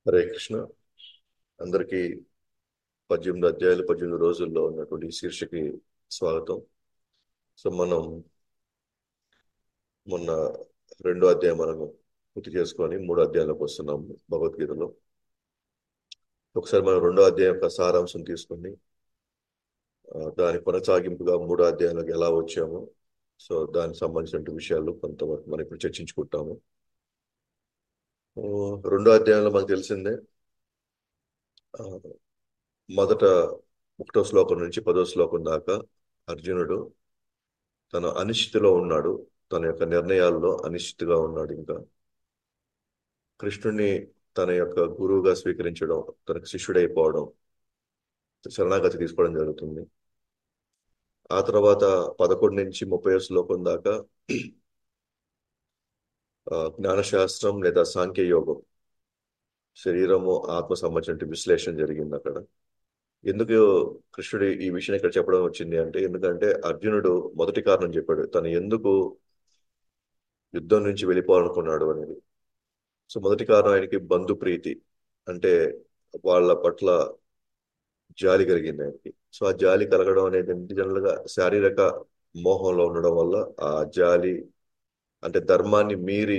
హరే కృష్ణ. అందరికీ 18 అధ్యాయులు 18 రోజుల్లో ఉన్నటువంటి ఈ శీర్షికకి స్వాగతం. సో మనం మొన్న రెండో అధ్యాయం మనము పూర్తి చేసుకొని మూడో అధ్యాయంలోకి వస్తున్నాము భగవద్గీతలో. ఒకసారి మనం రెండో అధ్యాయం యొక్క సారాంశం తీసుకొని దాని కొనసాగింపుగా మూడో అధ్యాయంలోకి ఎలా వచ్చాము, సో దానికి సంబంధించిన విషయాలు కొంతవరకు మనం ఇప్పుడు చర్చించుకుంటాము. ఆ, రెండో అధ్యాయంలో మనకు తెలిసిందే. ఆ, మొదట 1వ శ్లోకం నుంచి 10వ శ్లోకం దాకా అర్జునుడు తన అనిశ్చితిలో ఉన్నాడు. తన యొక్క నిర్ణయాల్లో అనిశ్చితిగా ఉన్నాడు. ఇంకా కృష్ణుని తన యొక్క గురువుగా స్వీకరించడం, తనకు శిష్యుడైపోవడం, శరణాగతి తీసుకోవడం జరుగుతుంది. ఆ తర్వాత 11 నుంచి 30 శ్లోకం దాకా జ్ఞానశాస్త్రం లేదా సాంఖ్య యోగం, శరీరము ఆత్మ సంబంధించిన విశ్లేషణ జరిగింది అక్కడ. ఎందుకు కృష్ణుడు ఈ విషయం ఇక్కడ చెప్పడం వచ్చింది అంటే, ఎందుకంటే అర్జునుడు మొదటి కారణం చెప్పాడు తను ఎందుకు యుద్ధం నుంచి వెళ్ళిపోవాలనుకున్నాడు అనేది. సో మొదటి కారణం ఆయనకి బంధు ప్రీతి, అంటే వాళ్ళ పట్ల జాలి కలిగింది ఆయనకి. సో ఆ జాలి కలగడం అనేది జనరల్ గా శారీరక మోహంలో ఉండడం వల్ల ఆ జాలి, అంటే ధర్మాన్ని మీరి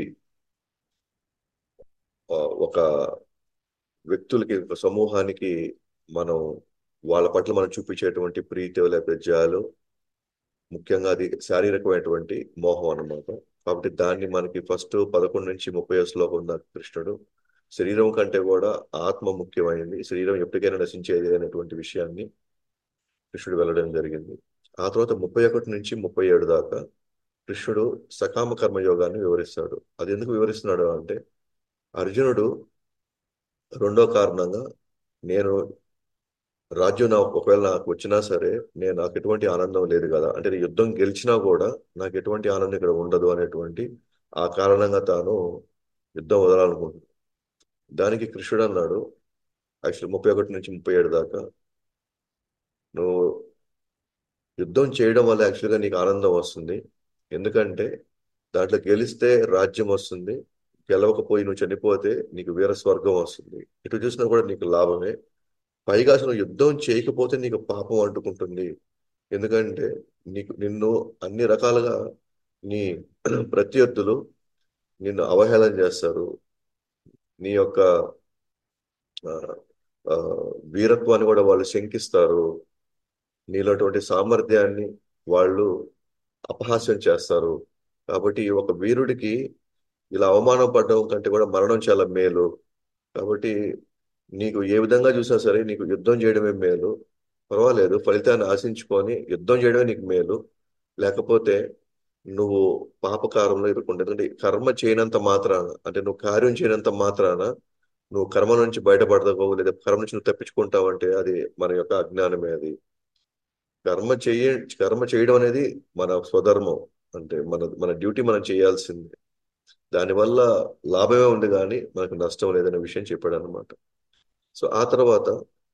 ఒక వ్యక్తులకి, ఒక సమూహానికి మనం వాళ్ళ పట్ల మనం చూపించేటువంటి ప్రీతి లేకపోతే జాలు, ముఖ్యంగా అది శారీరకమైనటువంటి మోహం అన్నమాట. కాబట్టి దాన్ని మనకి ఫస్ట్ 11 నుంచి 30 శ్లోకం దాకా కృష్ణుడు శరీరం కంటే కూడా ఆత్మ ముఖ్యమైనది, శరీరం ఎప్పటికైనా నశించేది అనేటువంటి విషయాన్ని కృష్ణుడు వెళ్ళడం జరిగింది. ఆ తర్వాత 31 నుంచి 37 దాకా కృష్ణుడు సకామ కర్మ యోగాన్ని వివరిస్తాడు. అది ఎందుకు వివరిస్తున్నాడు అంటే, అర్జునుడు రెండో కారణంగా, నేను రాజ్యం ఒకవేళ నాకు వచ్చినా సరే నాకు ఎటువంటి ఆనందం లేదు కదా, అంటే నేను యుద్ధం గెలిచినా కూడా నాకు ఎటువంటి ఆనందం ఇక్కడ ఉండదు అనేటువంటి ఆ కారణంగా తాను యుద్ధం వదలాలనుకుంటున్నాడు. దానికి కృష్ణుడు అన్నాడు, యాక్చువల్లీ 31 నుంచి 37 దాకా, నువ్వు యుద్ధం చేయడం వల్ల యాక్చువల్గా నీకు ఆనందం వస్తుంది. ఎందుకంటే దాంట్లో గెలిస్తే రాజ్యం వస్తుంది, గెలవకపోయి నువ్వు చనిపోతే నీకు వీర స్వర్గం వస్తుంది. ఇటు చూసినా కూడా నీకు లాభమే. పైగా అసలు నువ్వు యుద్ధం చేయకపోతే నీకు పాపం అంటుకుంటుంది. ఎందుకంటే నిన్ను అన్ని రకాలుగా నీ ప్రత్యర్థులు నిన్ను అవహేళన చేస్తారు. నీ యొక్క ఆ, ఆ, వీరత్వాన్ని కూడా వాళ్ళు శంకిస్తారు. నీలోటువంటి సామర్థ్యాన్ని వాళ్ళు అపహాస్యం చేస్తారు. కాబట్టి ఒక వీరుడికి ఇలా అవమానం పడడం కంటే కూడా మరణం చాలా మేలు. కాబట్టి నీకు ఏ విధంగా చూసినా సరే నీకు యుద్ధం చేయడమే మేలు. పర్వాలేదు, ఫలితాన్ని ఆశించుకొని యుద్ధం చేయడమే నీకు మేలు. లేకపోతే నువ్వు పాపకారంలో ఇరుక్కుంటే, ఎందుకంటే కర్మ చేయనంత మాత్రాన, అంటే నువ్వు కార్యం చేయనంత మాత్రాన నువ్వు కర్మ నుంచి బయటపడతావు లేదా కర్మ నుంచి నువ్వు తప్పించుకుంటావు అంటే అది మన యొక్క అజ్ఞానమే. అది కర్మ చేయ కర్మ చేయడం అనేది మన స్వధర్మం, అంటే మన మన డ్యూటీ మనం చేయాల్సింది. దానివల్ల లాభమే ఉంది కానీ మనకు నష్టం లేదనే విషయం చెప్పాడు అనమాట. సో ఆ తర్వాత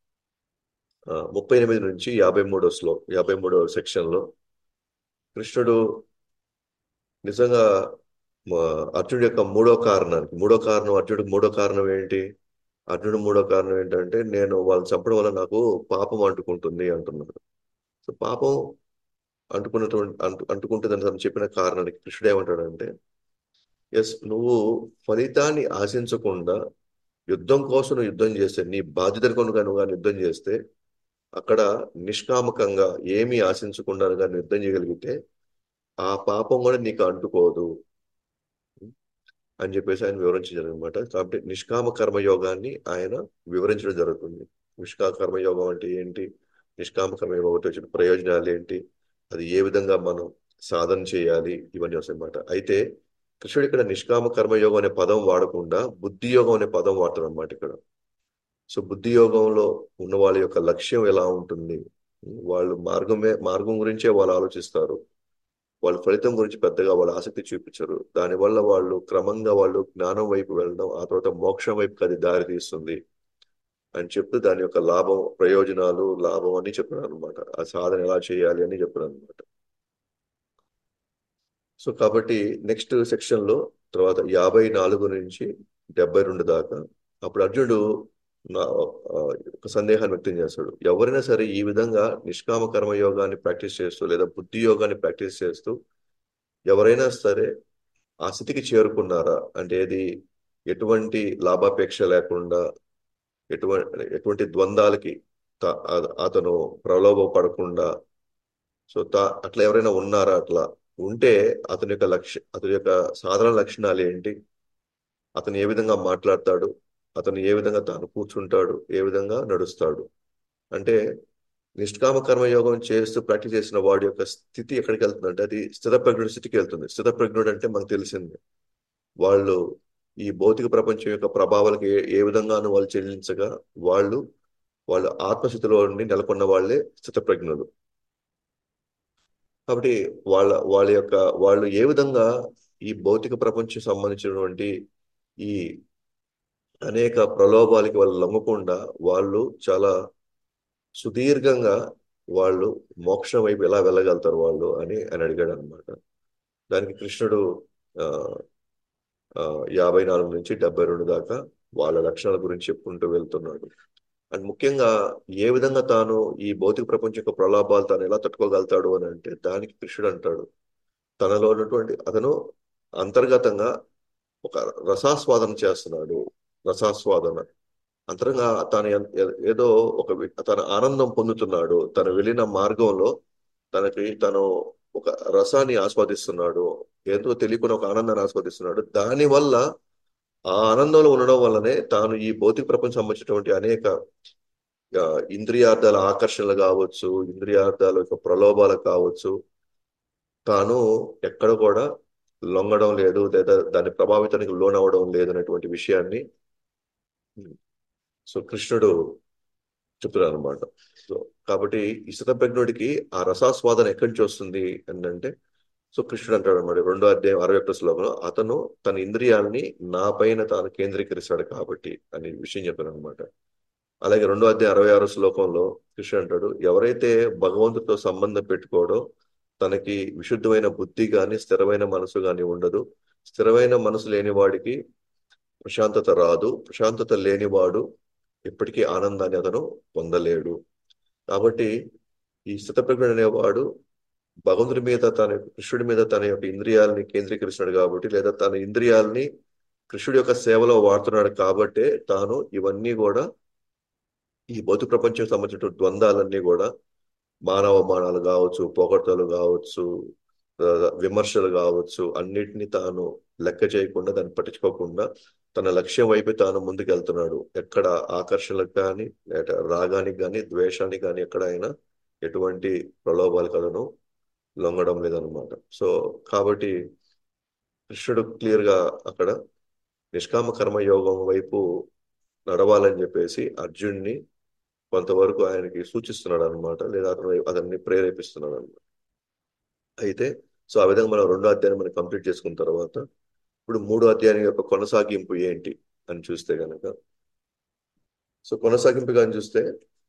38 నుంచి 53వ సెక్షన్ లో కృష్ణుడు నిజంగా మ- అర్జునుడి యొక్క మూడో కారణం, అర్జునుడికి మూడో కారణం ఏంటి? అర్జునుడు మూడో కారణం ఏంటంటే, నేను వాళ్ళని చంపడం వల్ల నాకు పాపం అంటుకుంటుంది అంటున్నాడు. సో పాపం అంటుకుంటుందని తను చెప్పిన కారణానికి కృష్ణుడు ఏమంటాడంటే, ఎస్, నువ్వు ఫలితాన్ని ఆశించకుండా యుద్ధం కోసం నువ్వు యుద్ధం చేస్తే, నీ బాధ్యతను కనుక నువ్వు కానీ యుద్ధం చేస్తే, అక్కడ నిష్కామకంగా ఏమీ ఆశించకుండా కానీ యుద్ధం చేయగలిగితే ఆ పాపం కూడా నీకు అంటుకోదు అని చెప్పేసి ఆయన వివరించారు అనమాట. కాబట్టి నిష్కామ కర్మయోగాన్ని ఆయన వివరించడం జరుగుతుంది. నిష్కామ కర్మయోగం అంటే ఏంటి, నిష్కామ కర్మయోగం ఒకటి వచ్చిన ప్రయోజనాలు ఏంటి, అది ఏ విధంగా మనం సాధన చేయాలి, ఇవన్నీ వస్తాయన్నమాట. అయితే కృష్ణుడు ఇక్కడ నిష్కామ కర్మయోగం అనే పదం వాడకుండా బుద్ధి యోగం అనే పదం వాడతాడు అనమాట ఇక్కడ. సో బుద్ధి యోగంలో ఉన్న వాళ్ళ యొక్క లక్ష్యం ఎలా ఉంటుంది, వాళ్ళు మార్గం గురించే వాళ్ళు ఆలోచిస్తారు. వాళ్ళు ఫలితం గురించి పెద్దగా వాళ్ళు ఆసక్తి చూపించరు. దానివల్ల వాళ్ళు క్రమంగా వాళ్ళు జ్ఞానం వైపు వెళ్ళడం, ఆ తర్వాత మోక్షం వైపుకి అది దారి తీస్తుంది అని చెప్తూ దాని యొక్క లాభం అని చెప్పారు అనమాట. ఆ సాధన ఎలా చేయాలి అని చెప్పారు అనమాట. సో కాబట్టి నెక్స్ట్ సెక్షన్ లో తర్వాత 54 నుంచి 72 దాకా అప్పుడు అర్జునుడు నా ఆ, ఒక సందేహాన్ని వ్యక్తం చేస్తాడు. ఎవరైనా సరే ఈ విధంగా నిష్కామ కర్మ యోగాన్ని ప్రాక్టీస్ చేస్తూ లేదా బుద్ధి యోగాన్ని ప్రాక్టీస్ చేస్తూ ఎవరైనా సరే ఆ స్థితికి చేరుకున్నారా అంటే ఏది ఎటువంటి లాభాపేక్ష లేకుండా ఎటువంటి ద్వంద్వాలకి అతను ప్రలోభ పడకుండా అట్లా ఎవరైనా ఉన్నారా? అట్లా ఉంటే అతని యొక్క సాధారణ లక్షణాలు ఏంటి? అతను ఏ విధంగా మాట్లాడతాడు? అతను ఏ విధంగా తాను కూర్చుంటాడు? ఏ విధంగా నడుస్తాడు? అంటే నిష్కామ కర్మయోగం చేస్తూ ప్రాక్టీస్ చేసిన వాడి యొక్క స్థితి ఎక్కడికి వెళ్తుందంటే అది స్థితప్రజ్ఞుడి స్థితికి వెళ్తుంది. స్థితప్రజ్ఞుడు అంటే మనకు తెలిసింది, వాళ్ళు ఈ భౌతిక ప్రపంచం యొక్క ప్రభావాలకు ఏ విధంగానూ వాళ్ళు చెల్లించగా వాళ్ళు వాళ్ళు ఆత్మస్థితిలో నుండి నెలకొన్న వాళ్ళే స్థితప్రజ్ఞులు. కాబట్టి వాళ్ళ యొక్క వాళ్ళు ఏ విధంగా ఈ భౌతిక ప్రపంచం సంబంధించినటువంటి ఈ అనేక ప్రలోభాలకి వాళ్ళు లొంగకుండా వాళ్ళు చాలా సుదీర్ఘంగా వాళ్ళు మోక్షం వైపు ఎలా వెళ్ళగలుగుతారు వాళ్ళు అని ఆయన అడిగాడు అనమాట. దానికి కృష్ణుడు ఆ, 54 నుంచి 72 దాకా వాళ్ళ లక్షణాల గురించి చెప్పుకుంటూ వెళ్తున్నాడు. అండ్ ముఖ్యంగా ఏ విధంగా తాను ఈ భౌతిక ప్రపంచం యొక్క ప్రలోభాలు తాను ఎలా తట్టుకోగలుగుతాడు అని అంటే దానికి కృష్ణుడు అంటాడు, తనలో ఉన్నటువంటి అతను అంతర్గతంగా ఒక రసాస్వాదన చేస్తున్నాడు. రసాస్వాదన అంతరంగా తాను ఏదో తన ఆనందం పొందుతున్నాడు. తను వెళ్ళిన మార్గంలో తను ఒక రసాన్ని ఆస్వాదిస్తున్నాడు. ఏదో తెలియకుండా ఒక ఆనందాన్ని ఆస్వాదిస్తున్నాడు. దానివల్ల ఆ ఆనందంలో ఉండడం వల్లనే తాను ఈ భౌతిక ప్రపంచం సంబంధించినటువంటి అనేక ఇంద్రియార్థాల ఆకర్షణలు కావచ్చు, ఇంద్రియార్థాల యొక్క ప్రలోభాలు కావచ్చు, తాను ఎక్కడ కూడా లొంగడం లేదు లేదా దాని ప్రభావితానికి లోనవడం లేదు అనేటువంటి విషయాన్ని కృష్ణుడు చెప్తున్నాడు అనమాట. సో కాబట్టి ఈ స్థితప్రజ్ఞుడికి ఆ రసాస్వాదన ఎక్కడి నుంచి వస్తుంది అంటే కృష్ణుడు అంటాడు అనమాట 2 అధ్యాయం 61 శ్లోకంలో, అతను తన ఇంద్రియాలని నా పైన తాను కేంద్రీకరిస్తాడు కాబట్టి అనే విషయం చెప్పాను అనమాట. అలాగే 2 అధ్యాయం 66 శ్లోకంలో కృష్ణుడు అంటాడు, ఎవరైతే భగవంతుడితో సంబంధం పెట్టుకోడో తనకి విశుద్ధమైన బుద్ధి గాని స్థిరమైన మనసు గాని ఉండదు. స్థిరమైన మనసు లేని వాడికి ప్రశాంతత రాదు. ప్రశాంతత లేనివాడు ఎప్పటికీ ఆనందాన్ని అతను పొందలేడు. కాబట్టి ఈ స్థితప్రజ్ఞుడు అనేవాడు భగవంతుడి మీద కృష్ణుడి మీద తన యొక్క ఇంద్రియాలని కేంద్రీకరిస్తున్నాడు కాబట్టి, లేదా తన ఇంద్రియాలని కృష్ణుడి యొక్క సేవలో వాడుతున్నాడు కాబట్టే తాను ఇవన్నీ కూడా ఈ భౌతిక ప్రపంచం సంబంధించిన ద్వంద్వాలన్నీ కూడా మానవమానాలు కావచ్చు, పొగడ్తలు కావచ్చు, ఆ, విమర్శలు కావచ్చు, అన్నిటినీ తాను లెక్క చేయకుండా దాన్ని పట్టించుకోకుండా తన లక్ష్యం వైపు తాను ముందుకెళ్తున్నాడు. ఎక్కడ ఆకర్షణలకు కానీ లేదా రాగానికి కానీ ద్వేషానికి కానీ ఎక్కడ అయినా ఎటువంటి ప్రలోభాలు కలను లొంగడం లేదనమాట. కాబట్టి కృష్ణుడు క్లియర్ గా అక్కడ నిష్కామ కర్మ యోగం వైపు నడవాలని చెప్పేసి అర్జున్ని కొంతవరకు ఆయనకి సూచిస్తున్నాడు అనమాట, లేదా అతన్ని ప్రేరేపిస్తున్నాడు అనమాట. అయితే ఆ విధంగా మనం 2 అధ్యాయం మనం కంప్లీట్ చేసుకున్న తర్వాత ఇప్పుడు 3 అధ్యాయం యొక్క కొనసాగింపు ఏంటి అని చూస్తే గనక, కొనసాగింపుగా అని చూస్తే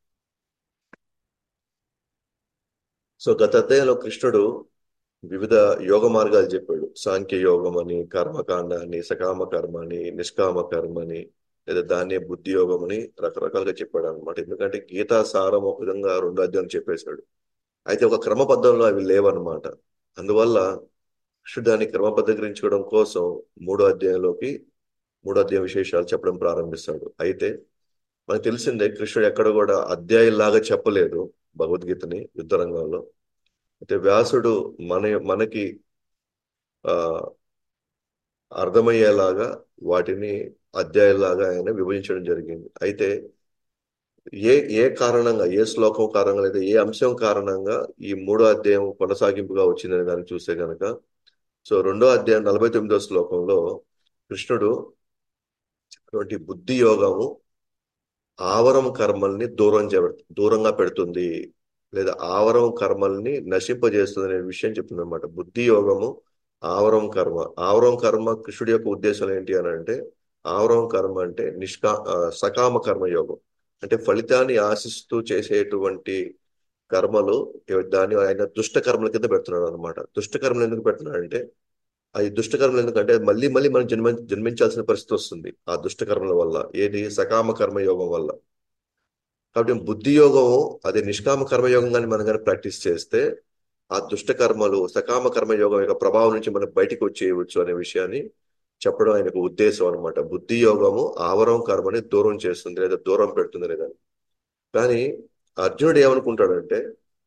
గత అధ్యాయంలో కృష్ణుడు వివిధ యోగ మార్గాలు చెప్పాడు. సాంఖ్య యోగం అని, కర్మకాండ అని, సకామ కర్మ అని, నిష్కామ కర్మ అని, లేదా దాన్నే బుద్ధి యోగం అని రకరకాలుగా చెప్పాడు అనమాట. ఎందుకంటే గీతా సారం ఒక విధంగా 2 అధ్యాయం చెప్పేశాడు. అయితే ఒక క్రమ పద్ధతిలో అవి లేవన్నమాట. అందువల్ల కృష్ణుడు దాన్ని క్రమబద్ధీకరించుకోవడం కోసం 3 అధ్యాయంలోకి 3 అధ్యాయ విశేషాలు చెప్పడం ప్రారంభిస్తాడు. అయితే మనకు తెలిసిందే కృష్ణుడు ఎక్కడ కూడా అధ్యాయుల్లాగా చెప్పలేదు భగవద్గీతని యుద్ధ రంగంలో. అయితే వ్యాసుడు మనకి ఆ అర్థమయ్యేలాగా వాటిని అధ్యాయులాగా ఆయన విభజించడం జరిగింది. అయితే ఏ కారణంగా, ఏ శ్లోకం కారణంగా లేదా ఏ అంశం కారణంగా ఈ 3 అధ్యాయం కొనసాగింపుగా వచ్చిందని దాన్ని చూస్తే గనక 2 అధ్యాయం 49 శ్లోకంలో కృష్ణుడు అటువంటి బుద్ధి యోగము ఆవరం కర్మల్ని దూరంగా పెడుతుంది, లేదా ఆవరం కర్మల్ని నశింపజేస్తుంది అనే విషయం చెప్తుంది అనమాట. బుద్ధి యోగము ఆవరం కర్మ కృష్ణుడి యొక్క ఉద్దేశం ఏంటి అని అంటే, ఆవరం కర్మ అంటే సకామ కర్మ యోగం అంటే ఫలితాన్ని ఆశిస్తూ చేసేటువంటి కర్మలు. దాన్ని ఆయన దుష్ట కర్మల కింద పెడుతున్నాడు అనమాట. దుష్ట కర్మలు ఎందుకు పెడుతున్నాడు అంటే అది దుష్టకర్మలు ఎందుకంటే మళ్ళీ మళ్ళీ మనం జన్మించాల్సిన పరిస్థితి వస్తుంది ఆ దుష్టకర్మల వల్ల. ఏది సకామ కర్మయోగం వల్ల. కాబట్టి బుద్ధి యోగం, అదే నిష్కామ కర్మయోగం కానీ మనం కానీ ప్రాక్టీస్ చేస్తే ఆ దుష్ట కర్మలు సకామ కర్మయోగం యొక్క ప్రభావం నుంచి మనం బయటికి వచ్చేయవచ్చు అనే విషయాన్ని చెప్పడం ఆయనకు ఉద్దేశం అనమాట. బుద్ధి యోగము ఆవరం కర్మని దూరం చేస్తుంది లేదా దూరం పెడుతుంది లేదా. కానీ అర్జునుడు ఏమనుకుంటాడంటే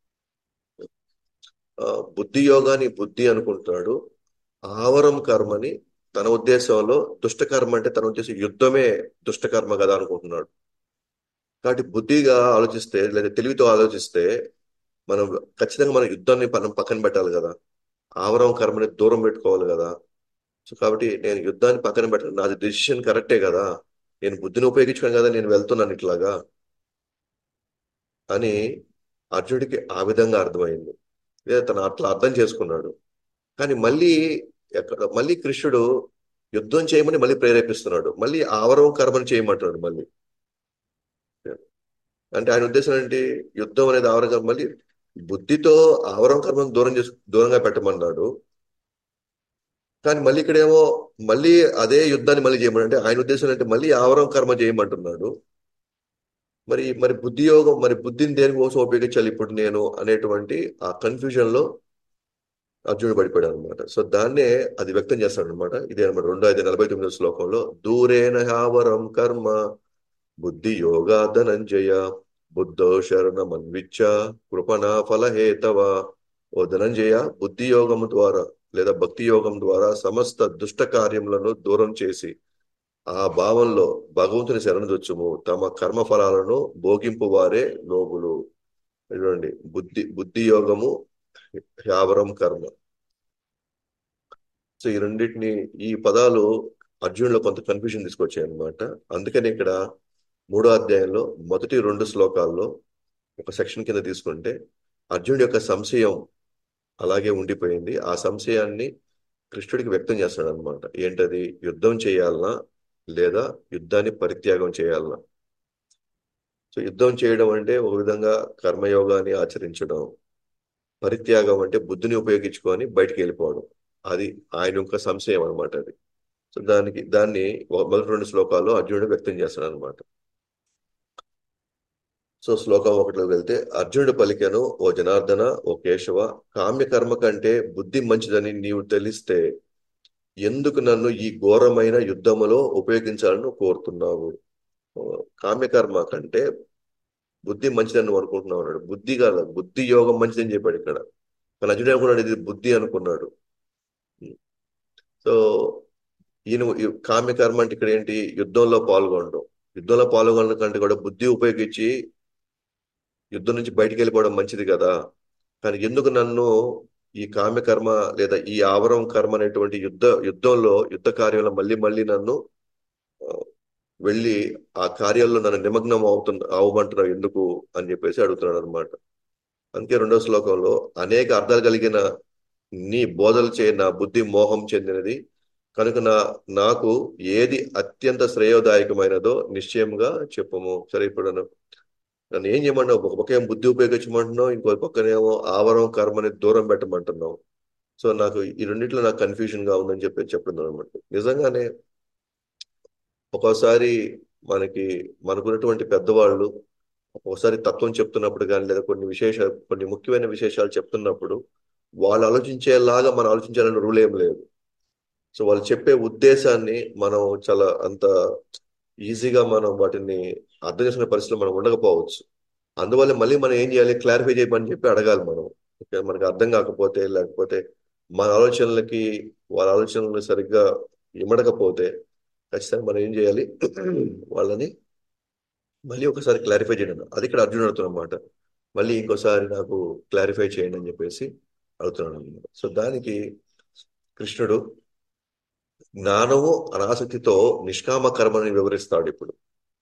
ఆ, బుద్ధి యోగాన్ని బుద్ధి అనుకుంటాడు, ఆవరం కర్మని తన ఉద్దేశంలో దుష్టకర్మ అంటే తన ఉద్దేశం యుద్ధమే దుష్టకర్మ కదా అనుకుంటున్నాడు. కాబట్టి బుద్ధిగా ఆలోచిస్తే లేదా తెలివితో ఆలోచిస్తే మనం ఖచ్చితంగా మన యుద్ధాన్ని మనం పక్కన పెట్టాలి కదా, ఆవరం కర్మని దూరం పెట్టుకోవాలి కదా. సో కాబట్టి నేను యుద్ధాన్ని పక్కన పెట్టాలి, నాది డెసిషన్ కరెక్టే కదా, నేను బుద్ధిని ఉపయోగించుకుని కదా నేను వెళ్తున్నాను ఇట్లాగా అని అర్జునుడికి ఆ విధంగా అర్థమైంది, లేదా తను అట్లా అర్థం చేసుకున్నాడు. కానీ మళ్ళీ కృష్ణుడు యుద్ధం చేయమని మళ్ళీ ప్రేరేపిస్తున్నాడు, మళ్ళీ ఆవరం కర్మని చేయమంటున్నాడు మళ్ళీ. అంటే ఆయన ఉద్దేశం ఏంటి? యుద్ధం అనేది ఆవరం కర్మ, మళ్ళీ బుద్ధితో ఆవరం కర్మను దూరంగా పెట్టమన్నాడు. కానీ మళ్ళీ ఇక్కడేమో మళ్ళీ అదే యుద్ధాన్ని మళ్ళీ చేయమని, అంటే ఆయన ఉద్దేశం అంటే మళ్ళీ ఆవరం కర్మ చేయమంటున్నాడు. మరి మరి బుద్ధి యోగం, మరి బుద్ధిని దేనికోసం ఉపయోగించాలి ఇప్పుడు నేను అనేటువంటి ఆ కన్ఫ్యూజన్ లో అర్జునుడు పడిపోయాడు అనమాట. సో దాన్నే అది వ్యక్తం చేస్తాడు అనమాట. ఇదే అనమాట 2:49 శ్లోకంలో, దూరేణ హ్యావరం కర్మ బుద్ధి యోగా ధనంజయ బుద్ధో శరణమన్విచ్చ కృపణా ఫలహేతవ. ఓ ధనంజయ, బుద్ధి యోగము ద్వారా లేదా భక్తి యోగం ద్వారా సమస్త దుష్ట కార్యములను దూరం చేసి ఆ భావంలో భగవంతుని శరణుదొచ్చుము, తమ కర్మ ఫలాలను భోగింపు వారే లోబులు. చూడండి, బుద్ధి యోగము, హ్యావరం కర్మ. సో ఈ రెండింటిని, ఈ పదాలు అర్జునులో కొంత కన్ఫ్యూజన్ తీసుకొచ్చాయి అనమాట. అందుకని ఇక్కడ 3వ అధ్యాయంలో మొదటి 2 శ్లోకాల్లో ఒక సెక్షన్ కింద తీసుకుంటే అర్జునుడి యొక్క సంశయం అలాగే ఉండిపోయింది. ఆ సంశయాన్ని కృష్ణుడికి వ్యక్తం చేస్తాడు అనమాట. ఏంటది? యుద్ధం చేయాలనా లేదా యుద్ధాన్ని పరిత్యాగం చేయాలనా. సో యుద్ధం చేయడం అంటే ఒక విధంగా కర్మయోగాన్ని ఆచరించడం, పరిత్యాగం అంటే బుద్ధిని ఉపయోగించుకొని బయటికి వెళ్ళిపోవడం. అది ఆయన యొక్క సంశయం అనమాట అది. సో దాన్ని మొదటి 2 శ్లోకాల్లో అర్జునుడు వ్యక్తం చేస్తాడు అనమాట. సో శ్లోకం 1లోకి వెళ్తే, అర్జునుడు పలికెను, ఓ జనార్దన, ఓ కేశవ, కామ్యకర్మ కంటే బుద్ధి మంచిదని నీవు తెలిస్తే ఎందుకు నన్ను ఈ ఘోరమైన యుద్ధములో ఉపయోగించాలని నువ్వు కోరుతున్నావు? ఓ, కామ్యకర్మ కంటే బుద్ధి మంచిదని నువ్వు అనుకుంటున్నావు అన్నాడు. బుద్ధి కాదు, బుద్ధి యోగం మంచిదని చెప్పాడు ఇక్కడ. కానీ అర్జునుడు అనుకున్నాడు ఇది బుద్ధి అనుకున్నాడు. సో ఈ కామ్యకర్మ అంటే ఇక్కడ ఏంటి? యుద్ధంలో పాల్గొనడం. యుద్ధంలో పాల్గొనడం కంటే కూడా బుద్ధి ఉపయోగించి యుద్ధం నుంచి బయటికి వెళ్ళిపోవడం మంచిది కదా. కానీ ఎందుకు నన్ను ఈ కామ్యకర్మ లేదా ఈ ఆవరం కర్మ అనేటువంటి యుద్ధంలో యుద్ధ కార్యంలో మళ్ళీ మళ్ళీ నన్ను ఆ, వెళ్ళి ఆ కార్యాల్లో నన్ను నిమగ్నం అవ్వమంటున్నావు ఎందుకు అని చెప్పేసి అడుగుతున్నాడు అనమాట. అందుకే 2వ శ్లోకంలో, అనేక అర్థాలు కలిగిన నీ బోధలు చే నా బుద్ధి మోహం చెందినది కనుక నాకు ఏది అత్యంత శ్రేయోదాయకమైనదో నిశ్చయంగా చెప్పుము. సరే, ఇప్పుడు నన్ను ఏం చేయమంటావు? ఒక పక్క ఏం బుద్ధి ఉపయోగించమంటున్నావు, ఇంకో పక్కనేమో ఆవరం కర్మని దూరం పెట్టమంటున్నావు. సో నాకు ఈ రెండిట్లో నాకు కన్ఫ్యూజన్ గా ఉందని చెప్పి చెప్తున్నాను అనమాట. నిజంగానే ఒక్కోసారి మనకున్నటువంటి పెద్దవాళ్ళు ఒకసారి తత్వం చెప్తున్నప్పుడు కానీ లేదా కొన్ని ముఖ్యమైన విశేషాలు చెప్తున్నప్పుడు వాళ్ళు ఆలోచించేలాగా మనం ఆలోచించాలని రూల్ ఏం లేదు. సో వాళ్ళు చెప్పే ఉద్దేశాన్ని మనం చాలా అంత ఈజీగా మనం వాటిని అర్థం చేసుకునే పరిస్థితిలో మనం ఉండకపోవచ్చు. అందువల్ల మళ్ళీ మనం ఏం చేయాలి? క్లారిఫై చేయమని చెప్పి అడగాలి మనం. మనకి అర్థం కాకపోతే, లేకపోతే మన ఆలోచనలకి వాళ్ళ ఆలోచనలు సరిగ్గా ఇమడకపోతే ఖచ్చితంగా మనం ఏం చేయాలి? వాళ్ళని మళ్ళీ ఒకసారి క్లారిఫై చేయండి. అది ఇక్కడ అర్జునుడు అడుగుతున్న మాట. మళ్ళీ ఇంకోసారి నాకు క్లారిఫై చేయండి అని చెప్పేసి అడుగుతున్నాడు అనమాట. సో దానికి కృష్ణుడు జ్ఞానము అనాసక్తితో నిష్కామ కర్మని వివరిస్తాడు ఇప్పుడు.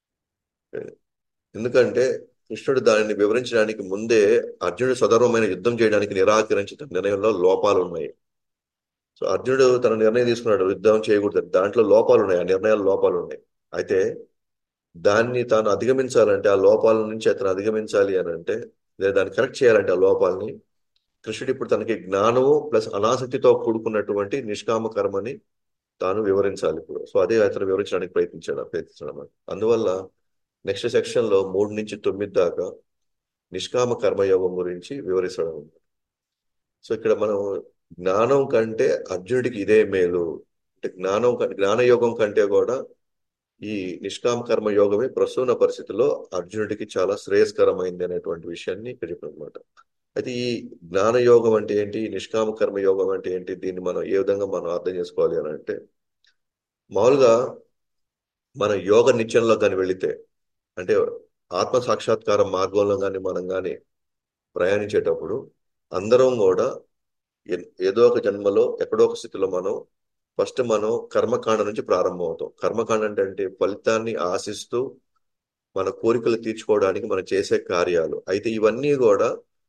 ఎందుకంటే కృష్ణుడు దానిని వివరించడానికి ముందే అర్జునుడు సధర్మమైన యుద్ధం చేయడానికి నిరాకరించిన నిర్ణయంలో లోపాలు ఉన్నాయి. సో అర్జునుడు తన నిర్ణయం తీసుకున్నాడు, యుద్ధం చేయకూడదు. దాంట్లో లోపాలు ఉన్నాయి, ఆ నిర్ణయాలు లోపాలు ఉన్నాయి. అయితే దాన్ని తాను అధిగమించాలంటే, ఆ లోపాల నుంచి అతను అధిగమించాలి అని అంటే, లేదా దాన్ని కరెక్ట్ చేయాలంటే ఆ లోపాలని కృష్ణుడు ఇప్పుడు తనకి జ్ఞానము ప్లస్ అనాసక్తితో కూడుకున్నటువంటి నిష్కామ కర్మని తాను వివరించాలి ఇప్పుడు. సో అదే అతను వివరించడానికి ప్రయత్నించాడు అన్నమాట. అందువల్ల నెక్స్ట్ సెక్షన్ లో 3 నుంచి 9 దాకా నిష్కామ కర్మయోగం గురించి వివరిస్తాడు. సో ఇక్కడ మనం జ్ఞానం కంటే అర్జునుడికి ఇదే మేలు, అంటే జ్ఞానయోగం కంటే కూడా ఈ నిష్కామ కర్మ యోగమే ప్రస్తుత పరిస్థితిలో అర్జునుడికి చాలా శ్రేయస్కరమైంది అనేటువంటి విషయాన్ని ఇక్కడ చెప్పారు అనమాట. అయితే ఈ జ్ఞాన యోగం అంటే ఏంటి, నిష్కామ కర్మ యోగం అంటే ఏంటి, దీన్ని మనం ఏ విధంగా మనం అర్థం చేసుకోవాలి అని అంటే, మామూలుగా మన యోగ నిత్యంలో కానీ వెళితే, అంటే ఆత్మ సాక్షాత్కార మార్గంలో కానీ మనం కానీ ప్రయాణించేటప్పుడు అందరం కూడా ఏదో ఒక జన్మలో ఎక్కడో ఒక స్థితిలో మనం కర్మకాండ నుంచి ప్రారంభం అవుతాం. కర్మకాండ అంటే ఫలితాన్ని ఆశిస్తూ మన కోరికలు తీర్చుకోవడానికి మనం చేసే కార్యాలు. అయితే ఇవన్నీ కూడా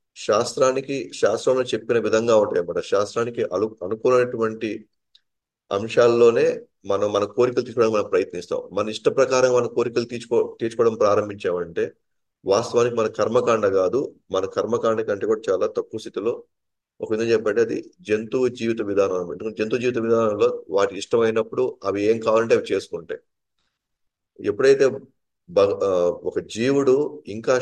శాస్త్రంలో చెప్పిన విధంగా ఉంటాయి అన్నమాట. శాస్త్రానికి అనుకూలమైనటువంటి అంశాల్లోనే మనం మన కోరికలు తీర్చుకోవడానికి మనం ప్రయత్నిస్తాం. మన ఇష్ట ప్రకారం మన కోరికలు తీర్చుకోవడం ప్రారంభించామంటే వాస్తవానికి మన కర్మకాండ కాదు, మన కర్మకాండ కంటే కూడా చాలా తక్కువ స్థితిలో ఒక విధంగా చెప్పంటే అది జంతువు జీవిత విధానం అనమాట. ఎందుకంటే జంతు జీవిత విధానంలో వాటికి ఇష్టమైనప్పుడు అవి ఏం కావాలంటే అవి చేసుకుంటాయి. ఎప్పుడైతే ఒక జీవుడు ఇంకా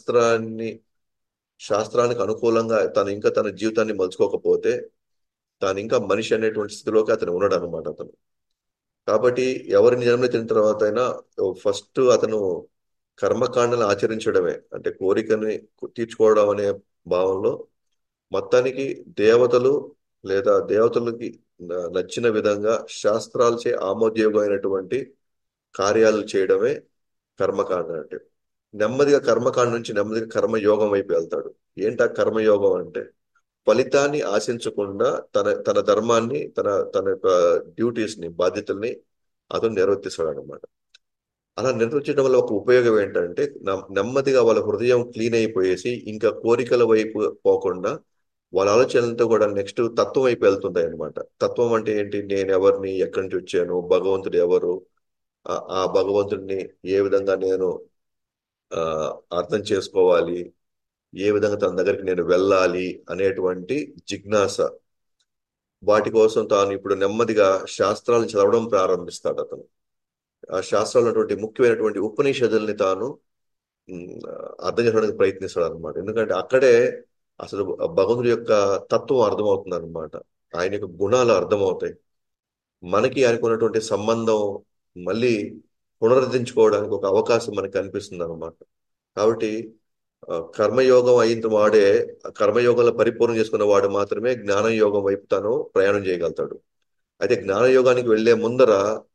శాస్త్రానికి అనుకూలంగా తన జీవితాన్ని మలుచుకోకపోతే తాను ఇంకా మనిషి అనేటువంటి స్థితిలోకి అతను ఉన్నాడు అనమాట అతను. కాబట్టి ఎవరిని జన్మెత్తిన తర్వాత అయినా ఫస్ట్ అతను కర్మకాండలు ఆచరించడమే, అంటే కోరికని తీర్చుకోవడం అనే భావంలో మొత్తానికి దేవతలు లేదా దేవతలకి నచ్చిన విధంగా శాస్త్రాలచే ఆమోదయోగమైనటువంటి కార్యాలు చేయడమే కర్మకాండ అంటే. కర్మకాండ నుంచి నెమ్మదిగా కర్మయోగం వైపు వెళ్తాడు. ఏంటా కర్మయోగం అంటే ఫలితాన్ని ఆశించకుండా తన తన ధర్మాన్ని తన యొక్క డ్యూటీస్ ని బాధ్యతల్ని అతను నిర్వర్తిస్తాడు అనమాట. అలా నిర్వర్తించడం వల్ల ఒక ఉపయోగం ఏంటంటే నెమ్మదిగా వాళ్ళ హృదయం క్లీన్ అయిపోయేసి ఇంకా కోరికల వైపు పోకుండా వాళ్ళ ఆలోచనలతో కూడా నెక్స్ట్ తత్వం వైపు వెళ్తుంటాయి అనమాట. తత్వం అంటే ఏంటి, నేను ఎవరిని, ఎక్కడి నుంచి వచ్చాను, భగవంతుడు ఎవరు, ఆ భగవంతుడిని ఏ విధంగా నేను ఆ అర్థం చేసుకోవాలి, ఏ విధంగా తన దగ్గరికి నేను వెళ్ళాలి అనేటువంటి జిజ్ఞాస. వాటి కోసం తాను ఇప్పుడు నెమ్మదిగా శాస్త్రాలను చదవడం ప్రారంభిస్తాడు అతను. ఆ శాస్త్రాలు ఉన్నటువంటి ముఖ్యమైనటువంటి ఉపనిషదుల్ని తాను ఉమ్, అర్థం చేసుకోవడానికి ప్రయత్నిస్తాడు అనమాట. ఎందుకంటే అక్కడే అసలు భగవంతుడి యొక్క తత్వం అర్థమవుతుంది అనమాట. ఆయన యొక్క గుణాలు అర్థమవుతాయి. మనకి ఆయనకు ఉన్నటువంటి సంబంధం మళ్ళీ పునరుద్ధరించుకోవడానికి ఒక అవకాశం మనకి కనిపిస్తుంది అనమాట. కాబట్టి కర్మయోగం అయిన వాడే, కర్మయోగంలో పరిపూర్ణం చేసుకున్న వాడు మాత్రమే జ్ఞానయోగం వైపు తను ప్రయాణం చేయగలుగుతాడు. అయితే జ్ఞానయోగానికి వెళ్లే ముందర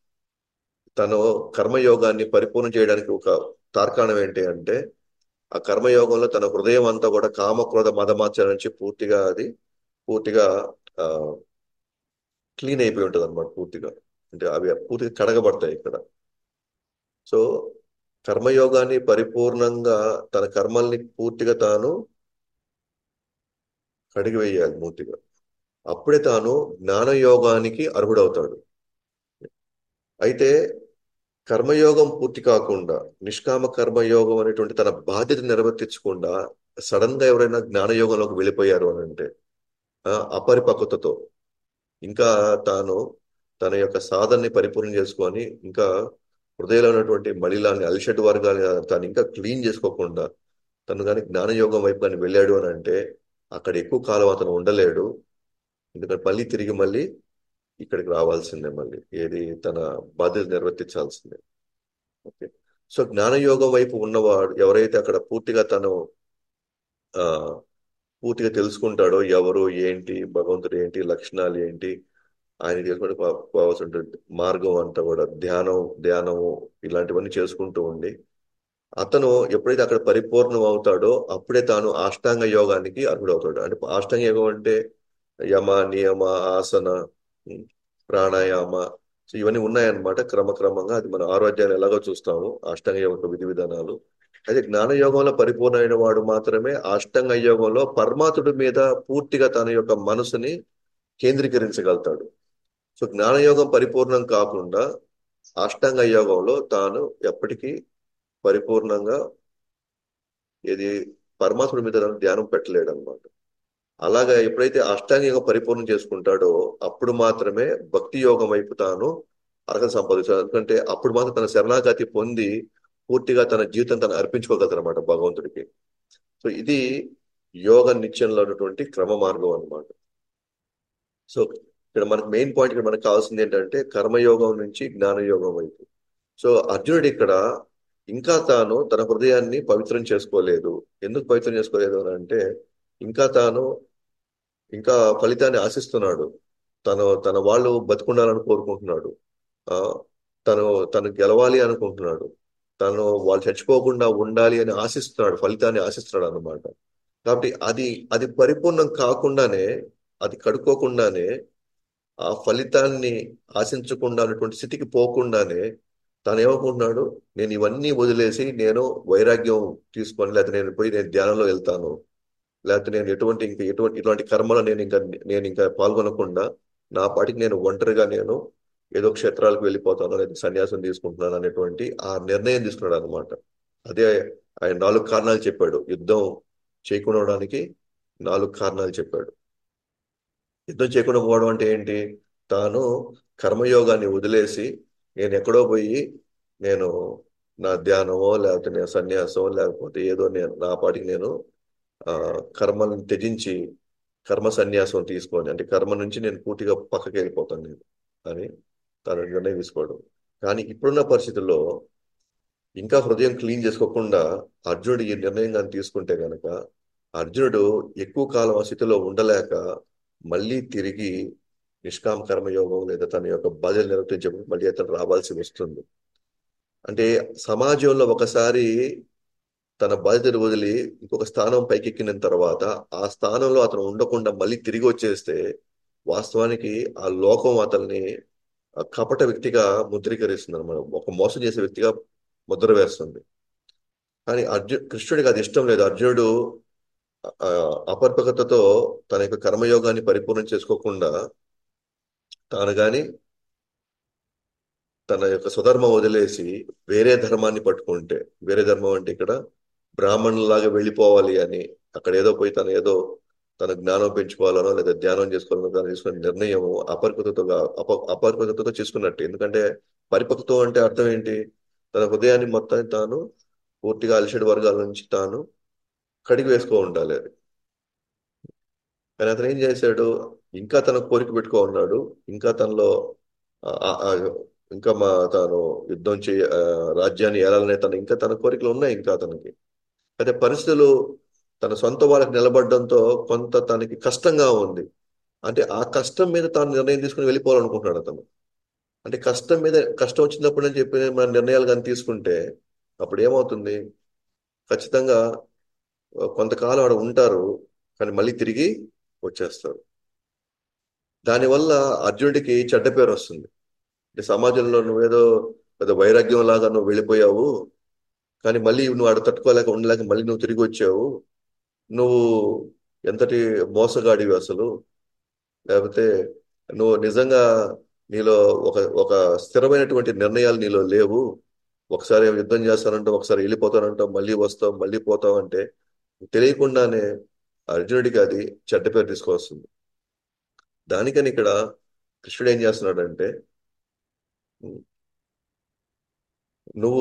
తను కర్మయోగాన్ని పరిపూర్ణం చేయడానికి ఒక తార్కాణం ఏంటి అంటే, ఆ కర్మయోగంలో తన హృదయం అంతా కూడా కామక్రోధ మదమాత్సర్యం నుంచి పూర్తిగా ఆ క్లీన్ అయిపోయి ఉంటుంది అనమాట. పూర్తిగా అంటే అవి పూర్తిగా కడగబడతాయి ఇక్కడ. సో కర్మయోగాన్ని పరిపూర్ణంగా తన కర్మల్ని పూర్తిగా తాను కడిగి వేయాలి పూర్తిగా. అప్పుడే తాను జ్ఞానయోగానికి అర్హుడవుతాడు. అయితే కర్మయోగం పూర్తి కాకుండా నిష్కామ కర్మయోగం అనేటువంటి తన బాధ్యత నిర్వర్తించకుండా సడన్ గా ఎవరైనా జ్ఞానయోగంలోకి వెళ్ళిపోయారు అని అంటే అపరిపక్వతతో ఇంకా తాను తన యొక్క సాధనని పరిపూర్ణం చేసుకొని ఇంకా హృదయంలో ఉన్నటువంటి మలిలాన్ని అల్షడ్ వర్గాన్ని తాను ఇంకా క్లీన్ చేసుకోకుండా తను కానీ జ్ఞానయోగం వైపు కానీ వెళ్ళాడు అని అంటే అక్కడ ఎక్కువ కాలం అతను ఉండలేడు. ఎందుకంటే మళ్ళీ ఇక్కడికి రావాల్సిందే, మళ్ళీ ఏది తన బాధ్యత నిర్వర్తించాల్సిందే. ఓకే. సో జ్ఞానయోగం వైపు ఉన్నవాడు ఎవరైతే అక్కడ ఆ పూర్తిగా తెలుసుకుంటాడో ఎవరు ఏంటి, భగవంతుడు ఏంటి, లక్షణాలు ఏంటి, ఆయన చేసుకుంటే పోవాల్సిన మార్గం అంతా కూడా ధ్యానము ఇలాంటివన్నీ చేసుకుంటూ ఉండి అతను ఎప్పుడైతే అక్కడ పరిపూర్ణం అవుతాడో అప్పుడే తాను అష్టాంగ యోగానికి అర్హుడవుతాడు. అంటే అష్టాంగ యోగం అంటే యమ, నియమ, ఆసన, ఉమ్, ప్రాణాయామ, సో ఇవన్నీ ఉన్నాయన్నమాట. క్రమక్రమంగా అది మన ఆరోగ్యాన్ని ఎలాగో చూస్తాము అష్టాంగ యోగ విధి విధానాలు. అయితే జ్ఞాన యోగంలో పరిపూర్ణమైన వాడు మాత్రమే అష్టాంగ యోగంలో పరమాత్ముడి మీద పూర్తిగా తన యొక్క మనసుని కేంద్రీకరించగలుగుతాడు. సో జ్ఞానయోగం పరిపూర్ణం కాకుండా అష్టాంగ యోగంలో తాను ఎప్పటికీ పరిపూర్ణంగా ఏది పరమాత్ముడి మీద ధ్యానం పెట్టలేడు అనమాట. అలాగా ఎప్పుడైతే అష్టాంగ యోగం పరిపూర్ణం చేసుకుంటాడో అప్పుడు మాత్రమే భక్తి యోగం వైపు తాను అర్హత సంపాదిస్తాడు. ఎందుకంటే అప్పుడు మాత్రం తన శరణాగతి పొంది పూర్తిగా తన జీవితం తను అర్పించుకోగలుగుతాడు అనమాట భగవంతుడికి. సో ఇది యోగ నిత్యంలో ఉన్నటువంటి క్రమ మార్గం అన్నమాట. సో ఇక్కడ మనకు మెయిన్ పాయింట్ ఇక్కడ మనకు కావాల్సింది ఏంటంటే కర్మయోగం నుంచి జ్ఞానయోగం వైపు. సో అర్జునుడు ఇక్కడ ఇంకా తాను తన హృదయాన్ని పవిత్రం చేసుకోలేదు. ఎందుకు పవిత్రం చేసుకోలేదు అని అంటే ఇంకా తాను ఇంకా ఫలితాన్ని ఆశిస్తున్నాడు. తన వాళ్ళు బతుకుండాలని కోరుకుంటున్నాడు. ఆ తను తను గెలవాలి అనుకుంటున్నాడు. తను వాళ్ళు చచ్చిపోకుండా ఉండాలి అని ఆశిస్తున్నాడు, ఫలితాన్ని ఆశిస్తున్నాడు అన్నమాట. కాబట్టి అది అది పరిపూర్ణం కాకుండానే, అది కడుక్కోకుండానే, ఆ ఫలితాన్ని ఆశించకుండా అన్నటువంటి స్థితికి పోకుండానే తాను ఏమనుకుంటున్నాడు, నేను ఇవన్నీ వదిలేసి నేను వైరాగ్యం తీసుకొని లేకపోతే నేను పోయి నేను ధ్యానంలో వెళ్తాను, లేకపోతే నేను ఎటువంటి ఇటువంటి కర్మలో నేను ఇంకా పాల్గొనకుండా నా పాటికి నేను ఒంటరిగా నేను ఏదో క్షేత్రాలకు వెళ్ళిపోతాను లేదా సన్యాసం తీసుకుంటున్నాను అనేటువంటి ఆ నిర్ణయం తీసుకున్నాడు అనమాట. అదే ఆయన 4 కారణాలు చెప్పాడు. యుద్ధం చేయకుండా ఉండడానికి 4 కారణాలు చెప్పాడు. యుద్ధం చేయకుండా పోవడం అంటే ఏంటి? తాను కర్మయోగాన్ని వదిలేసి నేను ఎక్కడో పోయి నేను నా ధ్యానమో లేకపోతే నేను సన్యాసమో లేకపోతే ఏదో నేను నా పాటికి నేను ఆ కర్మలను త్యజించి కర్మ సన్యాసం తీసుకొని అంటే కర్మ నుంచి నేను పూర్తిగా పక్కకి వెళ్ళిపోతాను నేను అని తను నిర్ణయం తీసుకోవడం. కానీ ఇప్పుడున్న పరిస్థితుల్లో ఇంకా హృదయం క్లీన్ చేసుకోకుండా అర్జునుడు ఈ నిర్ణయం కానీ తీసుకుంటే గనక అర్జునుడు ఎక్కువ కాలం ఆ స్థితిలో ఉండలేక మళ్ళీ తిరిగి నిష్కామ కర్మయోగం లేదా తన యొక్క బాధ్యతలు నిర్వర్తించడం మళ్ళీ అతను రావాల్సి వస్తుంది. అంటే సమాజంలో ఒకసారి తన బాధ్యతలు వదిలి ఇంకొక స్థానం పైకెక్కిన తర్వాత ఆ స్థానంలో అతను ఉండకుండా మళ్ళీ తిరిగి వచ్చేస్తే వాస్తవానికి ఆ లోకం అతన్ని కపట వ్యక్తిగా ముద్రీకరిస్తుంది అనమాట. ఒక మోసం చేసే వ్యక్తిగా ముద్ర వేస్తుంది. కానీ కృష్ణుడికి అది ఇష్టం లేదు. అర్జునుడు ఆ, అపరిపక్వతతో తన యొక్క కర్మయోగాన్ని పరిపూర్ణం చేసుకోకుండా తాను గాని తన యొక్క స్వధర్మం వదిలేసి వేరే ధర్మాన్ని పట్టుకుంటే, వేరే ధర్మం అంటే ఇక్కడ బ్రాహ్మణులాగా వెళ్ళిపోవాలి అని అక్కడ ఏదో పోయి తన జ్ఞానం పెంచుకోవాలనో లేదా ధ్యానం చేసుకోవాలనో తను తీసుకున్న నిర్ణయం అపరిపక్వతతో చేసుకున్నట్టు. ఎందుకంటే పరిపక్వత అంటే అర్థం ఏంటి? తన హృదయాన్ని మొత్తాన్ని తాను పూర్తిగా అలిషడ్ వర్గాల నుంచి తాను కడిగి వేసుకో ఉండాలి అది. కానీ అతను ఏం చేశాడు? ఇంకా తన కోరిక పెట్టుకో ఉన్నాడు. ఇంకా తనలో ఆ, ఆ, ఆ, ఇంకా తాను యుద్ధం రాజ్యాన్ని ఏలాలనే తన కోరికలు ఉన్నాయి ఇంకా అతనికి. అయితే పరిస్థితులు తన సొంత వాళ్ళకి నిలబడడంతో కొంత తనకి కష్టంగా ఉంది. అంటే ఆ కష్టం మీద తాను నిర్ణయం తీసుకుని వెళ్ళిపోవాలనుకుంటున్నాడు అతను. అంటే కష్టం వచ్చినప్పుడు అని చెప్పి మన నిర్ణయాలు కానీ తీసుకుంటే అప్పుడు ఏమవుతుంది? ఖచ్చితంగా కొంతకాలం ఆడ ఉంటారు, కానీ మళ్ళీ తిరిగి వచ్చేస్తారు. దానివల్ల అర్జునుడికి చెడ్డ పేరు వస్తుంది. అంటే సమాజంలో నువ్వేదో పెద్ద వైరాగ్యం లాగా నువ్వు వెళ్ళిపోయావు, కానీ మళ్ళీ నువ్వు ఆడ తట్టుకోలేక ఉండలేక మళ్ళీ నువ్వు తిరిగి వచ్చావు, నువ్వు ఎంతటి మోసగాడివి అసలు, లేకపోతే నువ్వు నిజంగా నీలో ఒక ఒక స్థిరమైనటువంటి నిర్ణయాలు నీలో లేవు. ఒకసారి యుద్ధం చేస్తానంటావు, ఒకసారి వెళ్ళిపోతానంటావు, మళ్ళీ వస్తావు, మళ్ళీ పోతావు అంటే తెలియకుండానే అర్జునుడికి అది చెడ్డ పేరు తీసుకొస్తుంది. దానికని ఇక్కడ కృష్ణుడు ఏం చేస్తున్నాడంటే నువ్వు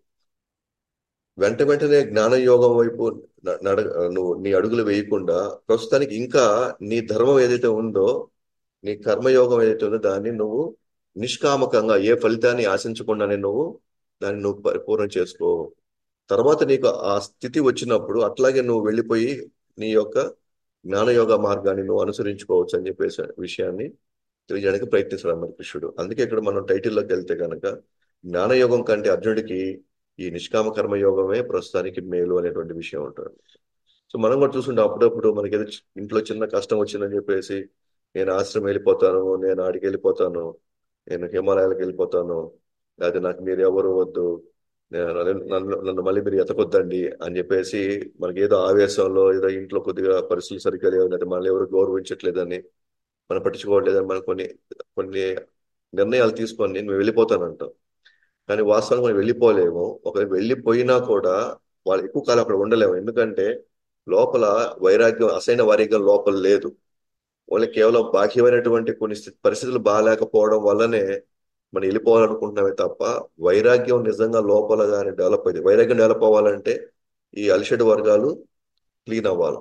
వెంటనే జ్ఞానయోగం వైపు న- నడ నువ్వు నీ అడుగులు వేయకుండా ప్రస్తుతానికి ఇంకా నీ ధర్మం ఏదైతే ఉందో, నీ కర్మయోగం ఏదైతే ఉందో దాన్ని నువ్వు నిష్కామకంగా ఏ ఫలితాన్ని ఆశించకుండానే నువ్వు పరిపూర్ణం చేసుకో. తర్వాత నీకు ఆ స్థితి వచ్చినప్పుడు అట్లాగే నువ్వు వెళ్ళిపోయి నీ యొక్క జ్ఞానయోగ మార్గాన్ని నువ్వు అనుసరించుకోవచ్చు అని చెప్పేసి విషయాన్ని తెలియజేయడానికి ప్రయత్నిస్తాడు మరి కృష్ణుడు. అందుకే ఇక్కడ మనం టైటిల్లోకి వెళ్తే కనుక జ్ఞానయోగం కంటే అర్జునుడికి ఈ నిష్కామ కర్మ యోగమే ప్రస్తుతానికి మేలు అనేటువంటి విషయం ఉంటుంది. సో మనం కూడా చూస్తుంటే అప్పుడప్పుడు మనకి ఏదో ఇంట్లో చిన్న కష్టం వచ్చిందని చెప్పేసి నేను ఆశ్రమం వెళ్ళిపోతాను, నేను ఆడికి వెళ్ళిపోతాను, నేను హిమాలయాలకు వెళ్ళిపోతాను, లేకపోతే నాకు మీరు ఎవరు వద్దు, నన్ను మళ్ళీ మీరు ఎతకొద్దండి అని చెప్పేసి మనకి ఏదో ఆవేశంలో ఏదో ఇంట్లో కొద్దిగా పరిస్థితులు సరిగ్గా లేవు, లేకపోతే మనల్ని ఎవరు గౌరవించట్లేదని మనం పట్టించుకోవట్లేదని మనం కొన్ని కొన్ని నిర్ణయాలు తీసుకొని నేను వెళ్ళిపోతానంటాం. కానీ వాస్తవానికి మనం వెళ్ళిపోలేము. ఒకవేళ వెళ్ళిపోయినా కూడా వాళ్ళు ఎక్కువ కాలం అక్కడ ఉండలేము. ఎందుకంటే లోపల వైరాగ్యం, అసైన వైరాగ్యం లోపల లేదు. ఓన్లీ కేవలం బాహ్యమైనటువంటి కొన్ని పరిస్థితులు బాగాలేకపోవడం వల్లనే మనం వెళ్ళిపోవాలనుకుంటున్నామే తప్ప వైరాగ్యం నిజంగా లోపల కానీ డెవలప్ అయింది. వైరాగ్యం డెవలప్ అవ్వాలంటే ఈ అలిషడ్ వర్గాలు క్లీన్ అవ్వాలి.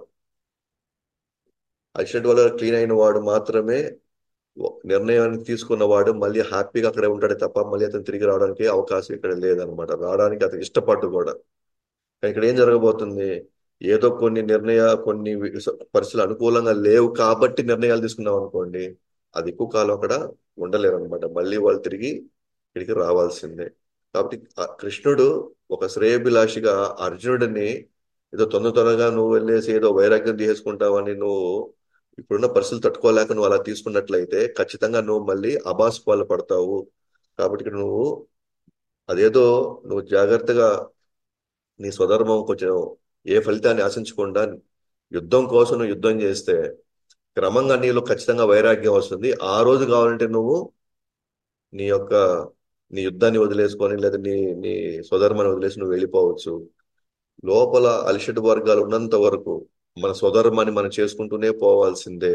అలిషడ్ వర్గాలు క్లీన్ అయిన వాడు మాత్రమే నిర్ణయాన్ని తీసుకున్నవాడు మళ్ళీ హ్యాపీగా అక్కడే ఉంటాడే తప్ప మళ్ళీ అతను తిరిగి రావడానికి అవకాశం ఇక్కడ లేదనమాట. రావడానికి అతను ఇష్టపడ్డు కూడా. కానీ ఇక్కడ ఏం జరగబోతుంది? ఏదో కొన్ని పరిస్థితులు అనుకూలంగా లేవు కాబట్టి నిర్ణయాలు తీసుకున్నాం అనుకోండి, అది ఎక్కువ కాలం అక్కడ ఉండలేరు అనమాట. మళ్ళీ వాళ్ళు తిరిగి ఇక్కడికి రావాల్సిందే. కాబట్టి ఆ కృష్ణుడు ఒక శ్రేయభిలాషిగా అర్జునుడిని ఏదో తొందరగా నువ్వు వెళ్ళేసి ఏదో వైరాగ్యం తీసేసుకుంటావని నువ్వు ఇప్పుడున్న పరిస్థితులు తట్టుకోలేక నువ్వు అలా తీసుకున్నట్లయితే ఖచ్చితంగా నువ్వు మళ్ళీ అబాస్ పాలు పడతావు. కాబట్టి ఇక్కడ నువ్వు అదేదో నువ్వు జాగ్రత్తగా నీ స్వధర్మం కొంచెం ఏ ఫలితాన్ని ఆశించకుండా యుద్ధం కోసం నువ్వు యుద్ధం చేస్తే క్రమంగా నీలో ఖచ్చితంగా వైరాగ్యం వస్తుంది. ఆ రోజు కావాలంటే నువ్వు నీ యొక్క నీ యుద్ధాన్ని వదిలేసుకొని లేదా నీ నీ స్వధర్మాన్ని వదిలేసి నువ్వు వెళ్ళిపోవచ్చు. లోపల అలిషడ్ వర్గాలు ఉన్నంత వరకు మన స్వధర్మాన్ని మనం చేసుకుంటూనే పోవాల్సిందే.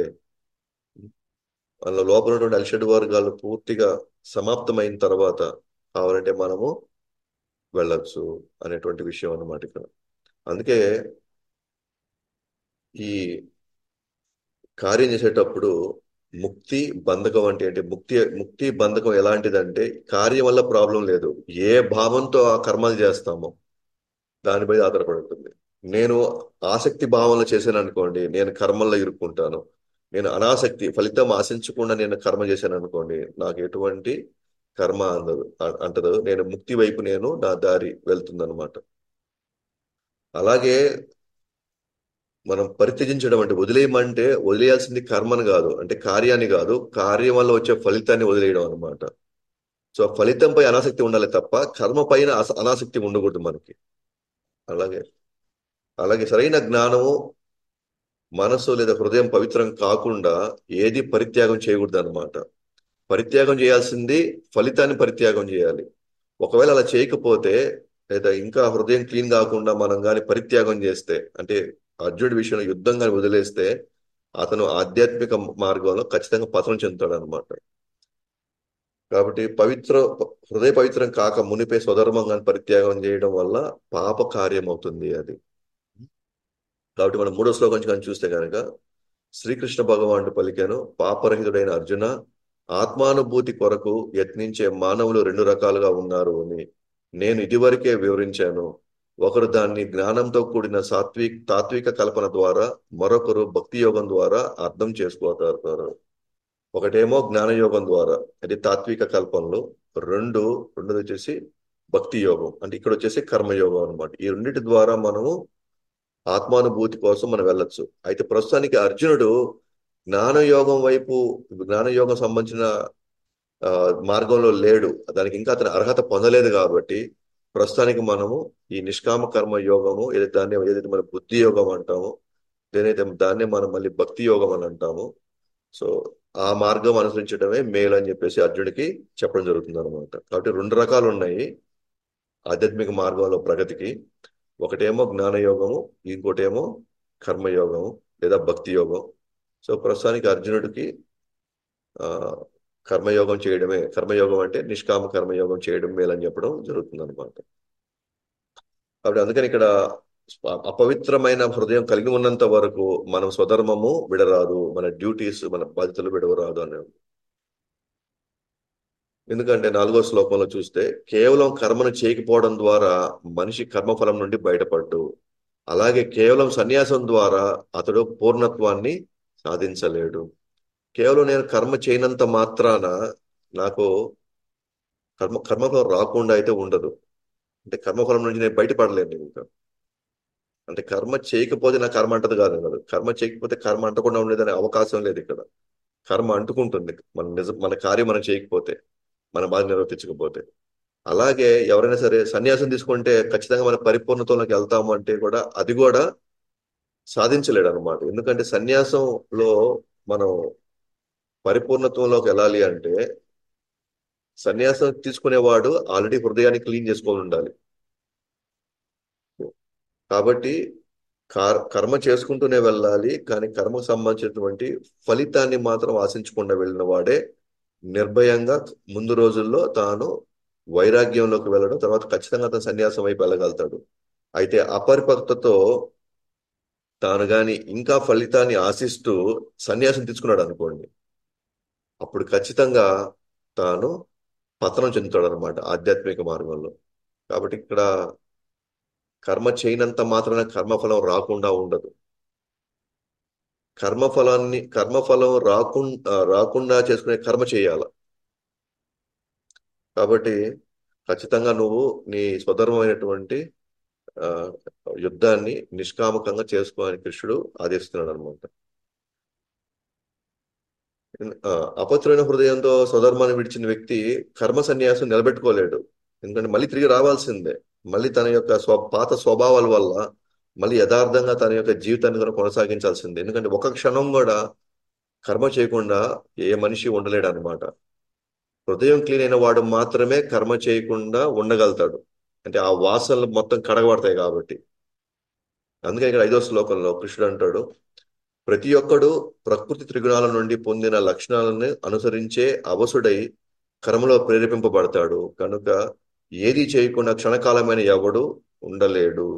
మన లోపల ఉన్నటువంటి అలిషడ్ వర్గాలు పూర్తిగా సమాప్తమైన తర్వాత కావాలంటే మనము వెళ్ళొచ్చు అనేటువంటి విషయం అన్నమాట ఇక్కడ. అందుకే ఈ కార్యం చేసేటప్పుడు ముక్తి బంధకం అంటే ఏంటి? ముక్తి బంధకం ఎలాంటిదంటే కార్యం వల్ల ప్రాబ్లం లేదు. ఏ భావంతో ఆ కర్మలు చేస్తామో దానిపై ఆధారపడి ఉంటుంది. నేను ఆసక్తి భావనలో చేశాను అనుకోండి, నేను కర్మల్లో ఇరుక్కుంటాను. నేను అనాసక్తి ఫలితం ఆశించకుండా నేను కర్మ చేశాను అనుకోండి, నాకు ఎటువంటి కర్మ అంటదు. నేను ముక్తి వైపు నా దారి వెళ్తుందన్నమాట. అలాగే మనం పరిత్యజించడం అంటే వదిలేయమంటే వదిలేయాల్సింది కర్మను కాదు, అంటే కార్యాన్ని కాదు, కార్యం వల్ల వచ్చే ఫలితాన్ని వదిలేయడం అనమాట. సో ఫలితంపై అనాసక్తి ఉండాలి తప్ప కర్మ పైన అనాసక్తి ఉండకూడదు మనకి. అలాగే అలాగే సరైన జ్ఞానము మనసు లేదా హృదయం పవిత్రం కాకుండా ఏది పరిత్యాగం చేయకూడదు అనమాట. పరిత్యాగం చేయాల్సింది ఫలితాన్ని పరిత్యాగం చేయాలి. ఒకవేళ అలా చేయకపోతే లేదా ఇంకా హృదయం క్లీన్ కాకుండా మనం కానీ పరిత్యాగం చేస్తే, అంటే అర్జునుడి విషయంలో యుద్ధం కానీ వదిలేస్తే అతను ఆధ్యాత్మిక మార్గంలో ఖచ్చితంగా పతనం చెందుతాడు అనమాట. కాబట్టి హృదయ పవిత్రం కాక మునిపే స్వధర్మంగా పరిత్యాగం చేయడం వల్ల పాప కార్యం అవుతుంది అది. కాబట్టి మనం మూడో శ్లోకం నుంచి కానీ చూస్తే కనుక శ్రీకృష్ణ భగవానుడు పలికాను, పాపరహితుడైన అర్జున, ఆత్మానుభూతి కొరకు యత్నించే మానవులు రెండు రకాలుగా ఉన్నారు అని నేను ఇదివరకే వివరించాను. ఒకరు దాన్ని జ్ఞానంతో కూడిన తాత్విక కల్పన ద్వారా, మరొకరు భక్తి యోగం ద్వారా అర్థం చేసుకోతారు. ఒకటేమో జ్ఞానయోగం ద్వారా, అది తాత్విక కల్పనలు. రెండోది వచ్చేసి భక్తి యోగం, అంటే ఇక్కడ వచ్చేసి కర్మయోగం అనమాట. ఈ రెండింటి ద్వారా మనము ఆత్మానుభూతి కోసం మనం వెళ్ళొచ్చు. అయితే ప్రస్తుతానికి అర్జునుడు జ్ఞానయోగం సంబంధించిన ఆ, మార్గంలో లేడు. దానికి ఇంకా అతను అర్హత పొందలేదు. కాబట్టి ప్రస్తుతానికి మనము ఈ నిష్కామ కర్మ యోగము ఏదైతే మనం బుద్ధి యోగం అంటామో, దాన్నే మనం మళ్ళీ భక్తి యోగం అని అంటాము. సో ఆ మార్గం అనుసరించడమే మేలు అని చెప్పేసి అర్జునుడికి చెప్పడం జరుగుతుంది అనమాట. కాబట్టి రెండు రకాలు ఉన్నాయి ఆధ్యాత్మిక మార్గంలో ప్రగతికి. ఒకటేమో జ్ఞానయోగము, ఇంకోటేమో కర్మయోగము లేదా భక్తి యోగం. సో ప్రస్తుతానికి అర్జునుడికి ఆ కర్మయోగం అంటే నిష్కామ కర్మయోగం చేయడం మేలని చెప్పడం జరుగుతుంది అనమాట. కాబట్టి అందుకని ఇక్కడ అపవిత్రమైన హృదయం కలిగి ఉన్నంత వరకు మనం స్వధర్మము విడరాదు, మన డ్యూటీస్ మన బాధ్యతలు విడవరాదు అని. ఎందుకంటే నాలుగో శ్లోకంలో చూస్తే కేవలం కర్మను చేయకపోవడం ద్వారా మనిషి కర్మఫలం నుండి బయటపడ్డు. అలాగే కేవలం సన్యాసం ద్వారా అతడు పూర్ణత్వాన్ని సాధించలేడు. కేవలం నేను కర్మ చేయనంత మాత్రాన నాకు కర్మఫలం రాకుండా అయితే ఉండదు. అంటే కర్మఫలం నుంచి నేను బయటపడలేను ఇంకా. అంటే కర్మ చేయకపోతే నా కర్మ అంటది కాదు. కర్మ చేయకపోతే కర్మ అంటకుండా ఉండేదనే అవకాశం లేదు ఇక్కడ. కర్మ అంటుకుంటుంది మన కార్యం మనం చేయకపోతే, మన బాధ్యత నిర్వర్తించకపోతే. అలాగే ఎవరైనా సరే సన్యాసం తీసుకుంటే ఖచ్చితంగా మన పరిపూర్ణతలోకి వెళ్తాము అంటే కూడా అది కూడా సాధించలేడు అనమాట. ఎందుకంటే సన్యాసంలో మనం పరిపూర్ణత్వంలోకి వెళ్ళాలి అంటే సన్యాసం తీసుకునేవాడు ఆల్రెడీ హృదయాన్ని క్లీన్ చేసుకొని ఉండాలి. కాబట్టి కర్మ చేసుకుంటూనే వెళ్ళాలి, కానీ కర్మకు సంబంధించినటువంటి ఫలితాన్ని మాత్రం ఆశించకుండా వెళ్ళిన వాడే నిర్భయంగా ముందు రోజుల్లో తాను వైరాగ్యంలోకి వెళ్ళడం, తర్వాత ఖచ్చితంగా అతను సన్యాసం వైపు వెళ్ళగలుగుతాడు. అయితే అపరిపక్వతతో తాను గాని ఇంకా ఫలితాన్ని ఆశిస్తూ సన్యాసం తీసుకున్నాడు అనుకోండి, అప్పుడు ఖచ్చితంగా తాను పతనం చెందుతాడు అనమాట ఆధ్యాత్మిక మార్గంలో. కాబట్టి ఇక్కడ కర్మ చేయనంత మాత్రాన కర్మఫలం రాకుండా ఉండదు. కర్మఫలం రాకుండా చేసుకునే కర్మ చేయాల. కాబట్టి ఖచ్చితంగా నువ్వు నీ స్వధర్మమైనటువంటి ఆ, యుద్ధాన్ని నిష్కామకంగా చేసుకోవాలని కృష్ణుడు ఆదేశిస్తున్నాడు అనమాట. ఆ, అపవిత్రమైన హృదయంతో స్వధర్మాన్ని విడిచిన వ్యక్తి కర్మ సన్యాసం నిలబెట్టుకోలేడు. ఎందుకంటే మళ్ళీ తిరిగి రావాల్సిందే. మళ్ళీ తన యొక్క పాత స్వభావాల వల్ల మళ్ళీ యథార్థంగా తన యొక్క జీవితాన్ని కూడా కొనసాగించాల్సిందే. ఎందుకంటే ఒక క్షణం కూడా కర్మ చేయకుండా ఏ మనిషి ఉండలేడు అనమాట. హృదయం క్లీన్ అయిన వాడు మాత్రమే కర్మ చేయకుండా ఉండగలుగుతాడు. అంటే ఆ వాసనలు మొత్తం కడగబడతాయి కాబట్టి. అందుకే ఇక్కడ 5వ శ్లోకంలో కృష్ణుడు అంటాడు, ప్రతి ఒక్కడు ప్రకృతి త్రిగుణాల నుండి పొందిన లక్షణాలను అనుసరించే అవసుడై కర్మలో ప్రేరేపింపబడతాడు కనుక ఏది చేయకుండా క్షణకాలమైన ఎవడు ఉండలేడు.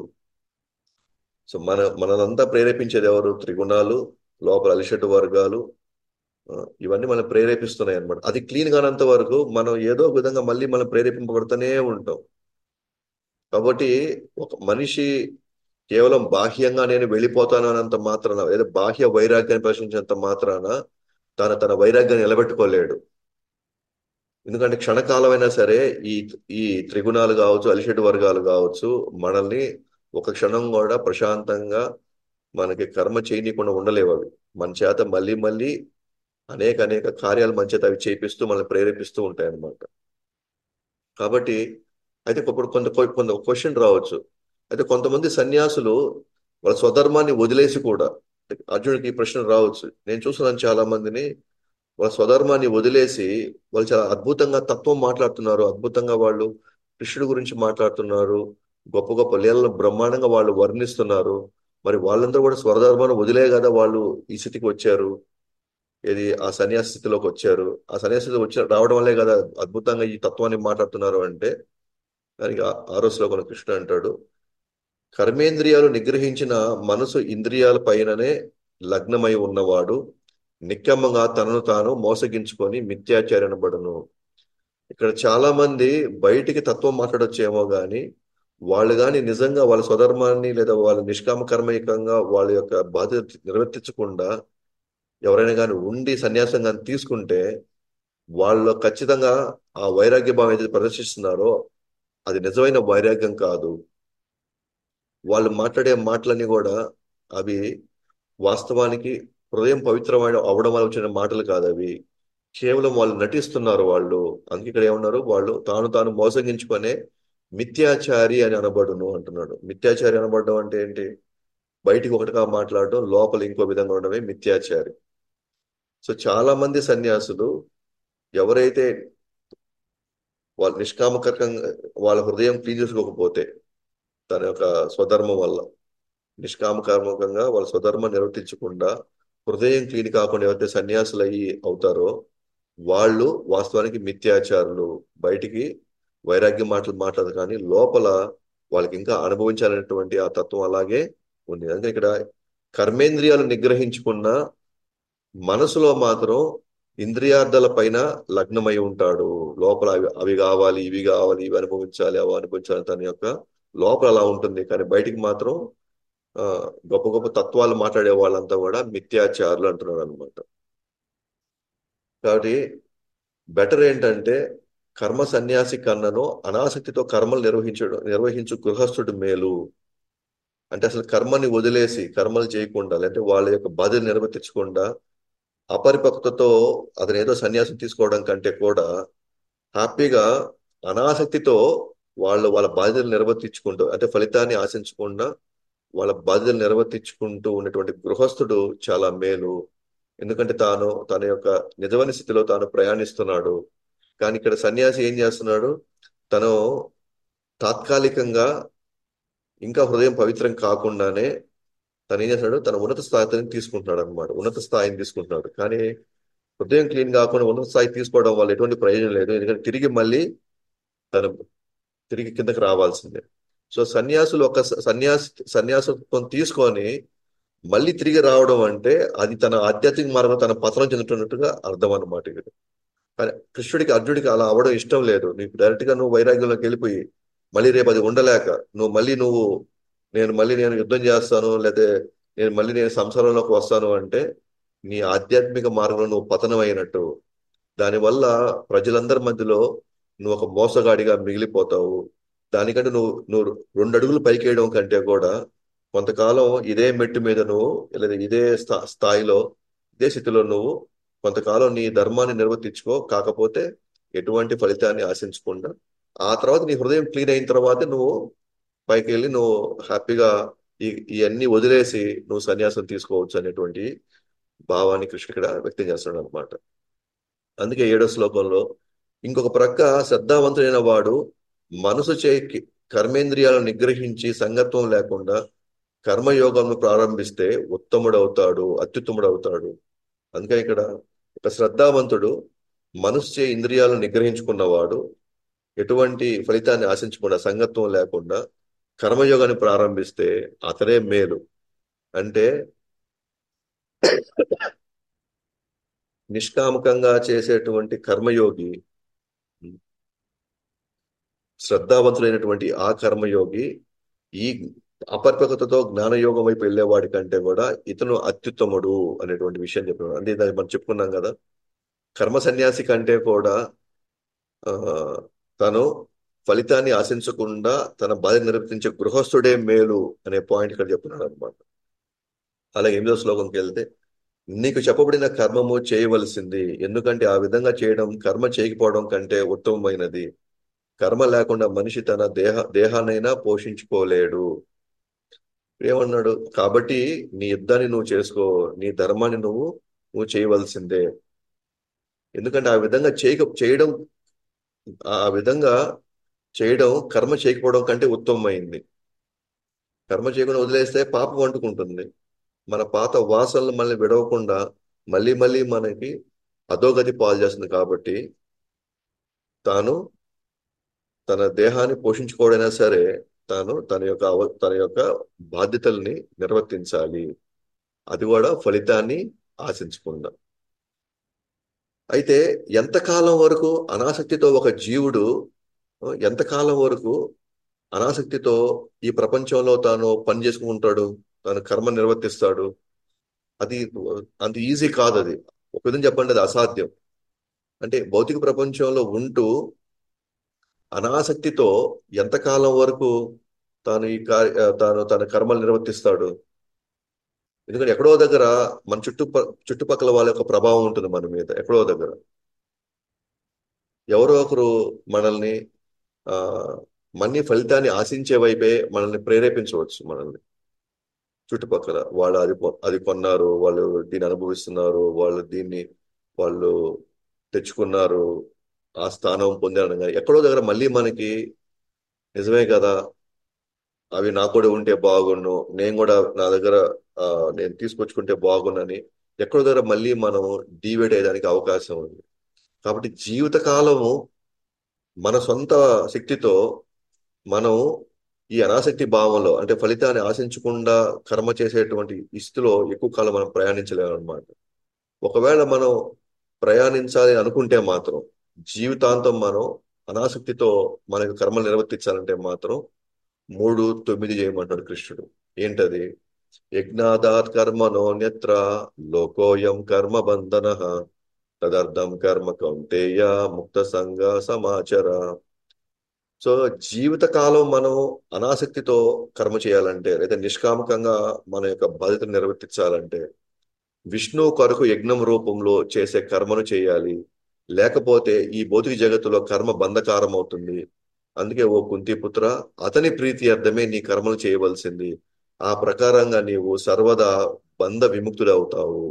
సో మనదంతా ప్రేరేపించేది ఎవరు? త్రిగుణాలు, లోపల అలిషడ్ వర్గాలు. ఆ, ఇవన్నీ మనం ప్రేరేపిస్తున్నాయి అన్నమాట. అది క్లీన్ కానంత వరకు మనం ఏదో ఒక విధంగా మళ్ళీ మనం ప్రేరేపింపబడుతూనే ఉంటాం. కాబట్టి ఒక మనిషి కేవలం బాహ్యంగా నేను వెళ్ళిపోతాను అన్నంత మాత్రాన, లేదా బాహ్య వైరాగ్యాన్ని ప్రశ్నించినంత మాత్రాన తన వైరాగ్యాన్ని నిలబెట్టుకోలేడు. ఎందుకంటే క్షణకాలమైనా సరే ఈ ఈ త్రిగుణాలు కావచ్చు, అలిషడ్ వర్గాలు కావచ్చు, మనల్ని ఒక క్షణం కూడా ప్రశాంతంగా మనకి కర్మ చేయనీయకుండా ఉండలేవు అవి. మన చేత మళ్ళీ మళ్ళీ అనేక అనేక కార్యాలు మన చేత అవి చేపిస్తూ మనల్ని ప్రేరేపిస్తూ ఉంటాయి అన్నమాట. కాబట్టి అయితే ఇప్పుడు కొంత క్వశ్చన్ రావచ్చు. అయితే కొంతమంది సన్యాసులు వాళ్ళ స్వధర్మాన్ని వదిలేసి కూడా, అర్జునుడికి ఈ ప్రశ్న రావచ్చు. నేను చూస్తున్నాను చాలా మందిని, వాళ్ళ స్వధర్మాన్ని వదిలేసి వాళ్ళు చాలా అద్భుతంగా తత్వం మాట్లాడుతున్నారు, అద్భుతంగా వాళ్ళు కృష్ణుడి గురించి మాట్లాడుతున్నారు, గొప్ప గొప్ప లీలలను బ్రహ్మాండంగా వాళ్ళు వర్ణిస్తున్నారు. మరి వాళ్ళందరూ కూడా స్వధర్మాన్ని వదిలే కదా వాళ్ళు ఈ స్థితికి వచ్చారు, ఇది ఆ సన్యాస స్థితిలోకి వచ్చారు. ఆ సన్యాస స్థితికి రావడం వల్లే కదా అద్భుతంగా ఈ తత్వాన్ని మాట్లాడుతున్నారు అంటే, దానికి 6వ శ్లోకంలో కృష్ణుడు అంటాడు, కర్మేంద్రియాలు నిగ్రహించిన మనసు ఇంద్రియాల పైననే లగ్నమై ఉన్నవాడు నిక్కమ్మగా తనను తాను మోసగించుకొని మిథ్యాచారి అనబడును. ఇక్కడ చాలా మంది బయటికి తత్వం మాట్లాడొచ్చేమో గాని, వాళ్ళు గాని నిజంగా వాళ్ళ స్వధర్మాన్ని లేదా వాళ్ళ నిష్కామ కర్మయుకంగా వాళ్ళ యొక్క బాధ్యత నిర్వర్తించకుండా ఎవరైనా కానీ ఉండి సన్యాసం కానీ తీసుకుంటే, వాళ్ళు ఖచ్చితంగా ఆ వైరాగ్య భావం ఏదైతే ప్రదర్శిస్తున్నారో అది నిజమైన వైరాగ్యం కాదు. వాళ్ళు మాట్లాడే మాటలన్నీ కూడా అవి వాస్తవానికి హృదయం పవిత్రమైన అవడం వల్ల వచ్చిన మాటలు కాదు అవి. కేవలం వాళ్ళు నటిస్తున్నారు వాళ్ళు. అందుకే ఇక్కడ ఏమన్నారు, వాళ్ళు తాను మోసగించుకునే మిథ్యాచారి అని అనబడును అంటున్నాడు. మిథ్యాచారి అనబడడం అంటే ఏంటి? బయటికి ఒకటిగా మాట్లాడడం, లోపల ఇంకో విధంగా ఉండడమే మిథ్యాచారి. సో చాలా మంది సన్యాసులు ఎవరైతే వాళ్ళు నిష్కామకంగా వాళ్ళ హృదయం క్లీన్ చేసుకోకపోతే, తన యొక్క స్వధర్మం వల్ల నిష్కామకర్మకంగా వాళ్ళ స్వధర్మం నిర్వర్తించకుండా హృదయం క్లీన్ కాకుండా ఎవరైతే సన్యాసులు అయ్యి అవుతారో వాళ్ళు వాస్తవానికి మిథ్యాచారులు. బయటికి వైరాగ్యం మాటలు మాట్లాడదు కానీ లోపల వాళ్ళకి ఇంకా అనుభవించాలనేటువంటి ఆ తత్వం అలాగే ఉంది. అందుకే ఇక్కడ కర్మేంద్రియాలు నిగ్రహించుకున్న మనసులో మాత్రం ఇంద్రియార్థాల పైన లగ్నమై ఉంటాడు. లోపల అవి అవి కావాలి, ఇవి కావాలి, ఇవి అనుభవించాలి, అవి అనుభవించాలి, తన యొక్క లోపల అలా ఉంటుంది. కానీ బయటికి మాత్రం ఆ గొప్ప గొప్ప తత్వాలు మాట్లాడే వాళ్ళంతా కూడా మిథ్యాచారులు అంటున్నారు అనమాట. కాబట్టి బెటర్ ఏంటంటే కర్మ సన్యాసి కన్నను అనాసక్తితో కర్మలు నిర్వహించు గృహస్థుడు మేలు. అంటే అసలు కర్మని వదిలేసి కర్మలు చేయకుండా, లేదంటే వాళ్ళ యొక్క బాధ్యత నిర్వర్తించకుండా అపరిపక్వతతో అతను ఏదో సన్యాసం తీసుకోవడం కంటే కూడా హ్యాపీగా అనాసక్తితో వాళ్ళ బాధ్యతలు నిర్వర్తించుకుంటూ, అంటే ఫలితాన్ని ఆశించకుండా వాళ్ళ బాధ్యతలు నిర్వర్తించుకుంటూ ఉన్నటువంటి గృహస్థుడు చాలా మేలు. ఎందుకంటే తన యొక్క నిజమైన స్థితిలో తాను ప్రయాణిస్తున్నాడు. కానీ ఇక్కడ సన్యాసి ఏం చేస్తున్నాడు? తను తాత్కాలికంగా ఇంకా హృదయం పవిత్రం కాకుండానే తను ఏం చేస్తున్నాడు, తన ఉన్నత స్థాయిని తీసుకుంటున్నాడు అనమాట, ఉన్నత స్థాయిని తీసుకుంటున్నాడు. కానీ హృదయం క్లీన్ కాకుండా ఉన్నత స్థాయి తీసుకోవడం వల్ల ఎటువంటి ప్రయోజనం లేదు. ఎందుకంటే తిరిగి మళ్ళీ తను తిరిగి కిందకి రావాల్సిందే. సో సన్యాసులు ఒక సన్యాసత్వం తీసుకొని మళ్ళీ తిరిగి రావడం అంటే అది తన ఆధ్యాత్మిక మార్గంలో తన పతనం చెందుతున్నట్టుగా అర్థం అన్నమాట ఇది. కానీ కృష్ణుడికి అర్జుడికి అలా అవ్వడం ఇష్టం లేదు. నీకు డైరెక్ట్ గా నువ్వు వైరాగ్యంలోకి వెళ్ళిపోయి మళ్ళీ రేపు అది ఉండలేక నువ్వు నేను యుద్ధం చేస్తాను, లేదా నేను సంసారంలోకి వస్తాను అంటే నీ ఆధ్యాత్మిక మార్గంలో నువ్వు పతనం అయినట్టు. దానివల్ల ప్రజలందరి మధ్యలో నువ్వు ఒక మోసగాడిగా మిగిలిపోతావు. దానికంటే నువ్వు 2 అడుగులు పైకి వేయడం కంటే కూడా కొంతకాలం ఇదే మెట్టు మీద నువ్వు, లేదా ఇదే స్థాయిలో, ఇదే స్థితిలో నువ్వు కొంతకాలం నీ ధర్మాన్ని నిర్వర్తించుకో. కాకపోతే ఎటువంటి ఫలితాన్ని ఆశించకుండా ఆ తర్వాత నీ హృదయం క్లీన్ అయిన తర్వాత నువ్వు పైకి వెళ్ళి నువ్వు హ్యాపీగా ఇవన్నీ వదిలేసి నువ్వు సన్యాసం తీసుకోవచ్చు అనేటువంటి భావాన్ని కృష్ణుడు ఇక్కడ వ్యక్తం చేస్తున్నాడు అనమాట. అందుకే 7వ శ్లోకంలో ఇంకొక ప్రక్క శ్రద్ధావంతుడైన వాడు మనసు చే కర్మేంద్రియాలను నిగ్రహించి సంగత్వం లేకుండా కర్మయోగంను ప్రారంభిస్తే ఉత్తముడవుతాడు, అత్యుత్తముడవుతాడు. అందుకే ఇక్కడ ఒక శ్రద్ధావంతుడు మనసు చే ఇంద్రియాలను నిగ్రహించుకున్నవాడు ఎటువంటి ఫలితాన్ని ఆశించకుండా సంగత్వం లేకుండా కర్మయోగాన్ని ప్రారంభిస్తే అతనే మేలు. అంటే నిష్కామకంగా చేసేటువంటి కర్మయోగి, శ్రద్ధావంతులైనటువంటి ఆ కర్మయోగి ఈ అపరిపక్వతతో జ్ఞానయోగం వైపు వెళ్ళేవాడి కంటే కూడా ఇతను అత్యుత్తముడు అనేటువంటి విషయం చెప్పినాడు. అంటే దాన్ని మనం చెప్పుకున్నాం కదా, కర్మ సన్యాసి కంటే కూడా ఆ తను ఫలితాన్ని ఆశించకుండా తన బాధ్యత నిర్వర్తించే గృహస్థుడే మేలు అనే పాయింట్ ఇక్కడ చెప్తున్నాడు అనమాట. అలాగే 8వ శ్లోకంకి వెళ్తే నీకు చెప్పబడిన కర్మము చేయవలసింది, ఎందుకంటే ఆ విధంగా చేయడం కర్మ చేయకపోవడం కంటే ఉత్తమమైనది. కర్మ లేకుండా మనిషి తన దేహాన్నైనా పోషించుకోలేడు. ఏమన్నాడు, కాబట్టి నీ యుద్ధాన్ని నువ్వు చేసుకో, నీ ధర్మాన్ని నువ్వు చేయవలసిందే. ఎందుకంటే ఆ విధంగా చేయడం కర్మ చేయకపోవడం కంటే ఉత్తమమైంది. కర్మ చేయకుండా వదిలేస్తే పాపం అంటుకుంటుంది. మన పాత వాసనలు మనల్ని విడవకుండా మళ్ళీ మళ్ళీ మనకి అధోగతి పాలు చేస్తుంది. కాబట్టి తాను తన దేహాన్ని పోషించుకోవడైనా సరే తాను తన యొక్క బాధ్యతల్ని నిర్వర్తించాలి. అది కూడా ఫలితాన్ని ఆశించకుండా. అయితే ఎంతకాలం వరకు అనాసక్తితో ఒక జీవుడు ఎంతకాలం వరకు అనాసక్తితో ఈ ప్రపంచంలో తాను పని చేసుకుంటాడు, తాను కర్మ నిర్వర్తిస్తాడు? అది అంత ఈజీ కాదు. అది ఒక విధంగా చెప్పండి, అది అసాధ్యం. అంటే భౌతిక ప్రపంచంలో ఉంటూ అనాసక్తితో ఎంతకాలం వరకు తాను తన కర్మలు నిర్వర్తిస్తాడు? ఎందుకంటే ఎక్కడో దగ్గర మన చుట్టుపక్కల వాళ్ళ యొక్క ప్రభావం ఉంటుంది మన మీద. ఎక్కడో దగ్గర ఎవరో ఒకరు మనల్ని ఆ మన్ని ఫలితాన్ని ఆశించే వైపే మనల్ని ప్రేరేపించవచ్చు. మనల్ని చుట్టుపక్కల వాళ్ళు అది కొన్నారు, వాళ్ళు దీన్ని అనుభవిస్తున్నారు, వాళ్ళు తెచ్చుకున్నారు, ఆ స్థానం పొందారు. కానీ ఎక్కడో దగ్గర మళ్ళీ మనకి నిజమే కదా, అవి నాకు కూడా ఉంటే బాగుండు, నేను కూడా నా దగ్గర నేను తీసుకొచ్చుకుంటే బాగుండని ఎక్కడో దగ్గర మళ్ళీ మనం డీవేట్ అయ్యడానికి అవకాశం ఉంది. కాబట్టి జీవితకాలము మన సొంత శక్తితో మనం ఈ అనాసక్తి భావంలో, అంటే ఫలితాన్ని ఆశించకుండా కర్మ చేసేటువంటి ఈ స్థితిలో ఎక్కువ కాలం మనం ప్రయాణించలేము అనమాట. ఒకవేళ మనం ప్రయాణించాలి అనుకుంటే మాత్రం జీవితాంతం మనం అనాసక్తితో మనకి కర్మలు నిర్వర్తించాలంటే మాత్రం 3:9 చేయమంటాడు కృష్ణుడు. ఏంటది? యజ్ఞాదాత్ కర్మణోన్యత్ర లోకోయం కర్మ బంధన తదర్థం కర్మ కౌంతేయ ముక్త సంగ సమాచర. సో జీవితకాలం మనం అనాసక్తితో కర్మ చేయాలంటే, లేదా నిష్కామకంగా మన యొక్క బాధ్యతను నిర్వర్తించాలంటే విష్ణువు కొరకు యజ్ఞం రూపంలో చేసే కర్మను చేయాలి. లేకపోతే ఈ భౌతిక జగత్తులో కర్మ బంధకారం అవుతుంది. అందుకే ఓ కుంతిపుత్ర, అతని ప్రీతి అర్థమే నీ కర్మలు చేయవలసింది. ఆ ప్రకారంగా నీవు సర్వదా బంధ విముక్తుడవుతావు.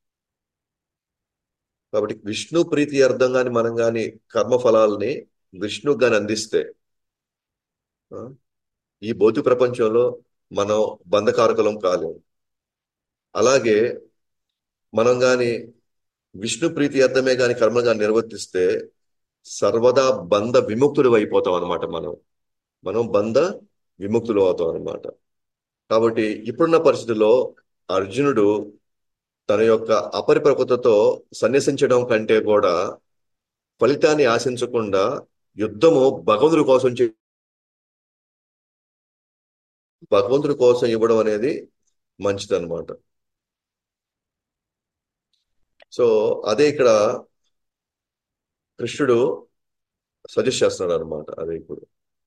కాబట్టి విష్ణు ప్రీతి అర్థంగాని మనం గాని కర్మ ఫలాల్ని విష్ణు గాని అందిస్తే ఆ, ఈ భౌతిక ప్రపంచంలో మనం బంధకారకులం కాలేము. అలాగే మనం గాని విష్ణు ప్రీతి అర్థమే గాని కర్మలు గాని నిర్వర్తిస్తే సర్వదా బంధ విముక్తులు అయిపోతాం అనమాట మనం బంధ విముక్తులు అవుతాం అనమాట. కాబట్టి ఇప్పుడున్న పరిస్థితుల్లో అర్జునుడు తన యొక్క అపరిపక్వతతో సన్యసించడం కంటే కూడా ఫలితాన్ని ఆశించకుండా యుద్ధము భగవంతుడి కోసం ఇవ్వడం అనేది మంచిదన్నమాట. సో అదే ఇక్కడ కృష్ణుడు సజెస్ట్ చేస్తున్నాడు అనమాట. అదే ఇప్పుడు.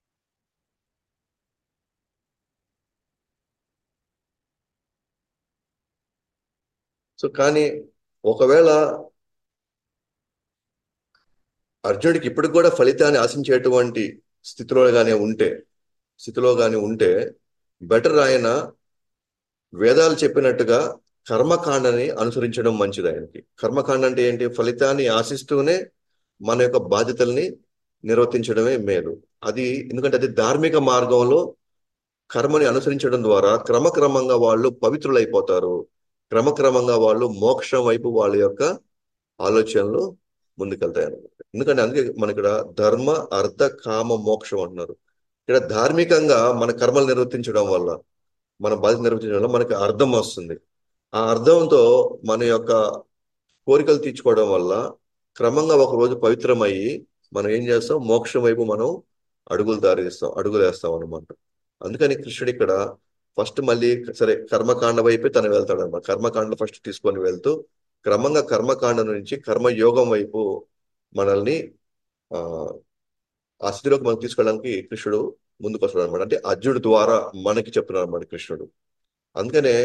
సో కానీ ఒకవేళ అర్జునుడికి ఇప్పటికి కూడా ఫలితాన్ని ఆశించేటువంటి స్థితిలో గానే ఉంటే స్థితిలో గాని ఉంటే బెటర్ ఆయన వేదాలు చెప్పినట్టుగా కర్మకాండని అనుసరించడం మంచిది ఆయనకి. కర్మకాండ అంటే ఏంటి? ఫలితాన్ని ఆశిస్తూనే మన యొక్క బాధ్యతల్ని నిర్వర్తించడమే మేలు. అది ఎందుకంటే అది ధార్మిక మార్గంలో కర్మని అనుసరించడం ద్వారా క్రమక్రమంగా వాళ్ళు పవిత్రులైపోతారు. క్రమక్రమంగా వాళ్ళు మోక్షం వైపు వాళ్ళ యొక్క ఆలోచనలు ముందుకెళ్తాయి అన్నమాట. ఎందుకంటే అందుకే మన ఇక్కడ ధర్మ అర్థ కామ మోక్షం అంటున్నారు. ఇక్కడ ధార్మికంగా మన కర్మలు నిర్వర్తించడం వల్ల మన బాధ్యత నిర్వర్తించడం వల్ల మనకి అర్థం వస్తుంది. ఆ అర్థంతో మన యొక్క కోరికలు తీర్చుకోవడం వల్ల క్రమంగా ఒక రోజు పవిత్రమయ్యి మనం ఏం చేస్తాం? మోక్షం వైపు మనం అడుగులు వేస్తాం అనమాట. అందుకని కృష్ణుడు ఇక్కడ ఫస్ట్ మళ్ళీ సరే కర్మకాండ వైపే తను వెళ్తాడు అనమాట. కర్మకాండ ఫస్ట్ తీసుకొని వెళ్తూ క్రమంగా కర్మకాండ నుంచి కర్మయోగం వైపు మనల్ని ఆ ఆ స్థితిలోకి మనం తీసుకెళ్ళడానికి కృష్ణుడు ముందుకు వస్తాడు అనమాట. అంటే అర్జునుడి ద్వారా మనకి చెప్తున్నాడు అనమాట కృష్ణుడు. అందుకనే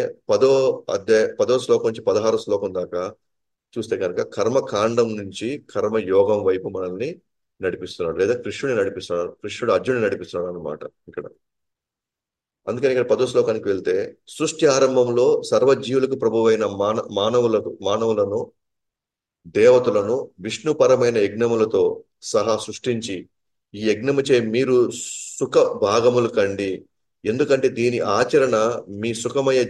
10వ శ్లోకం నుంచి 16వ శ్లోకం దాకా చూస్తే కనుక కర్మకాండం నుంచి కర్మయోగం వైపు మనల్ని నడిపిస్తున్నాడు, లేదా కృష్ణుడు అర్జునుడిని నడిపిస్తున్నాడు అనమాట ఇక్కడ. అందుకని ఇక్కడ 10వ శ్లోకానికి వెళ్తే సృష్టి ఆరంభంలో సర్వజీవులకు ప్రభువైన మానవులను దేవతలను విష్ణుపరమైన యజ్ఞములతో సహా సృష్టించి ఈ యజ్ఞముచే మీరు సుఖ భాగములు కండి, ఎందుకంటే దీని ఆచరణ మీ సుఖమయ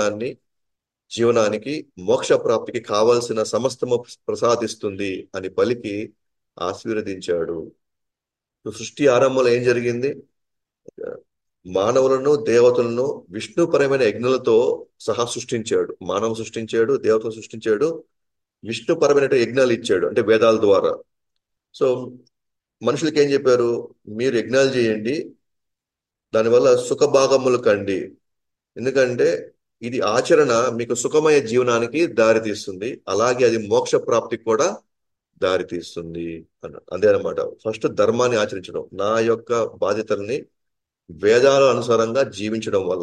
జీవనానికి మోక్ష ప్రాప్తికి కావలసిన సమస్తము ప్రసాదిస్తుంది అని పలికి ఆశీర్వదించాడు. సృష్టి ఆరంభంలో ఏం జరిగింది? మానవులను దేవతలను విష్ణుపరమైన యజ్ఞాలతో సహా సృష్టించాడు. మానవ సృష్టించాడు, దేవతలు సృష్టించాడు, విష్ణుపరమైన యజ్ఞాలు ఇచ్చాడు, అంటే వేదాల ద్వారా. సో మనుషులకి ఏం చెప్పారు? మీరు యజ్ఞాలు చేయండి, దానివల్ల సుఖభాగములు కండి, ఎందుకంటే ఇది ఆచరణ మీకు సుఖమయ జీవనానికి దారి తీస్తుంది, అలాగే అది మోక్ష ప్రాప్తికి కూడా దారి తీస్తుంది అన్నాడు. అదే అనమాట. ఫస్ట్ ధర్మాన్ని ఆచరించడం, నా యొక్క బాధ్యతల్ని వేదాల అనుసారంగా జీవించడం వల్ల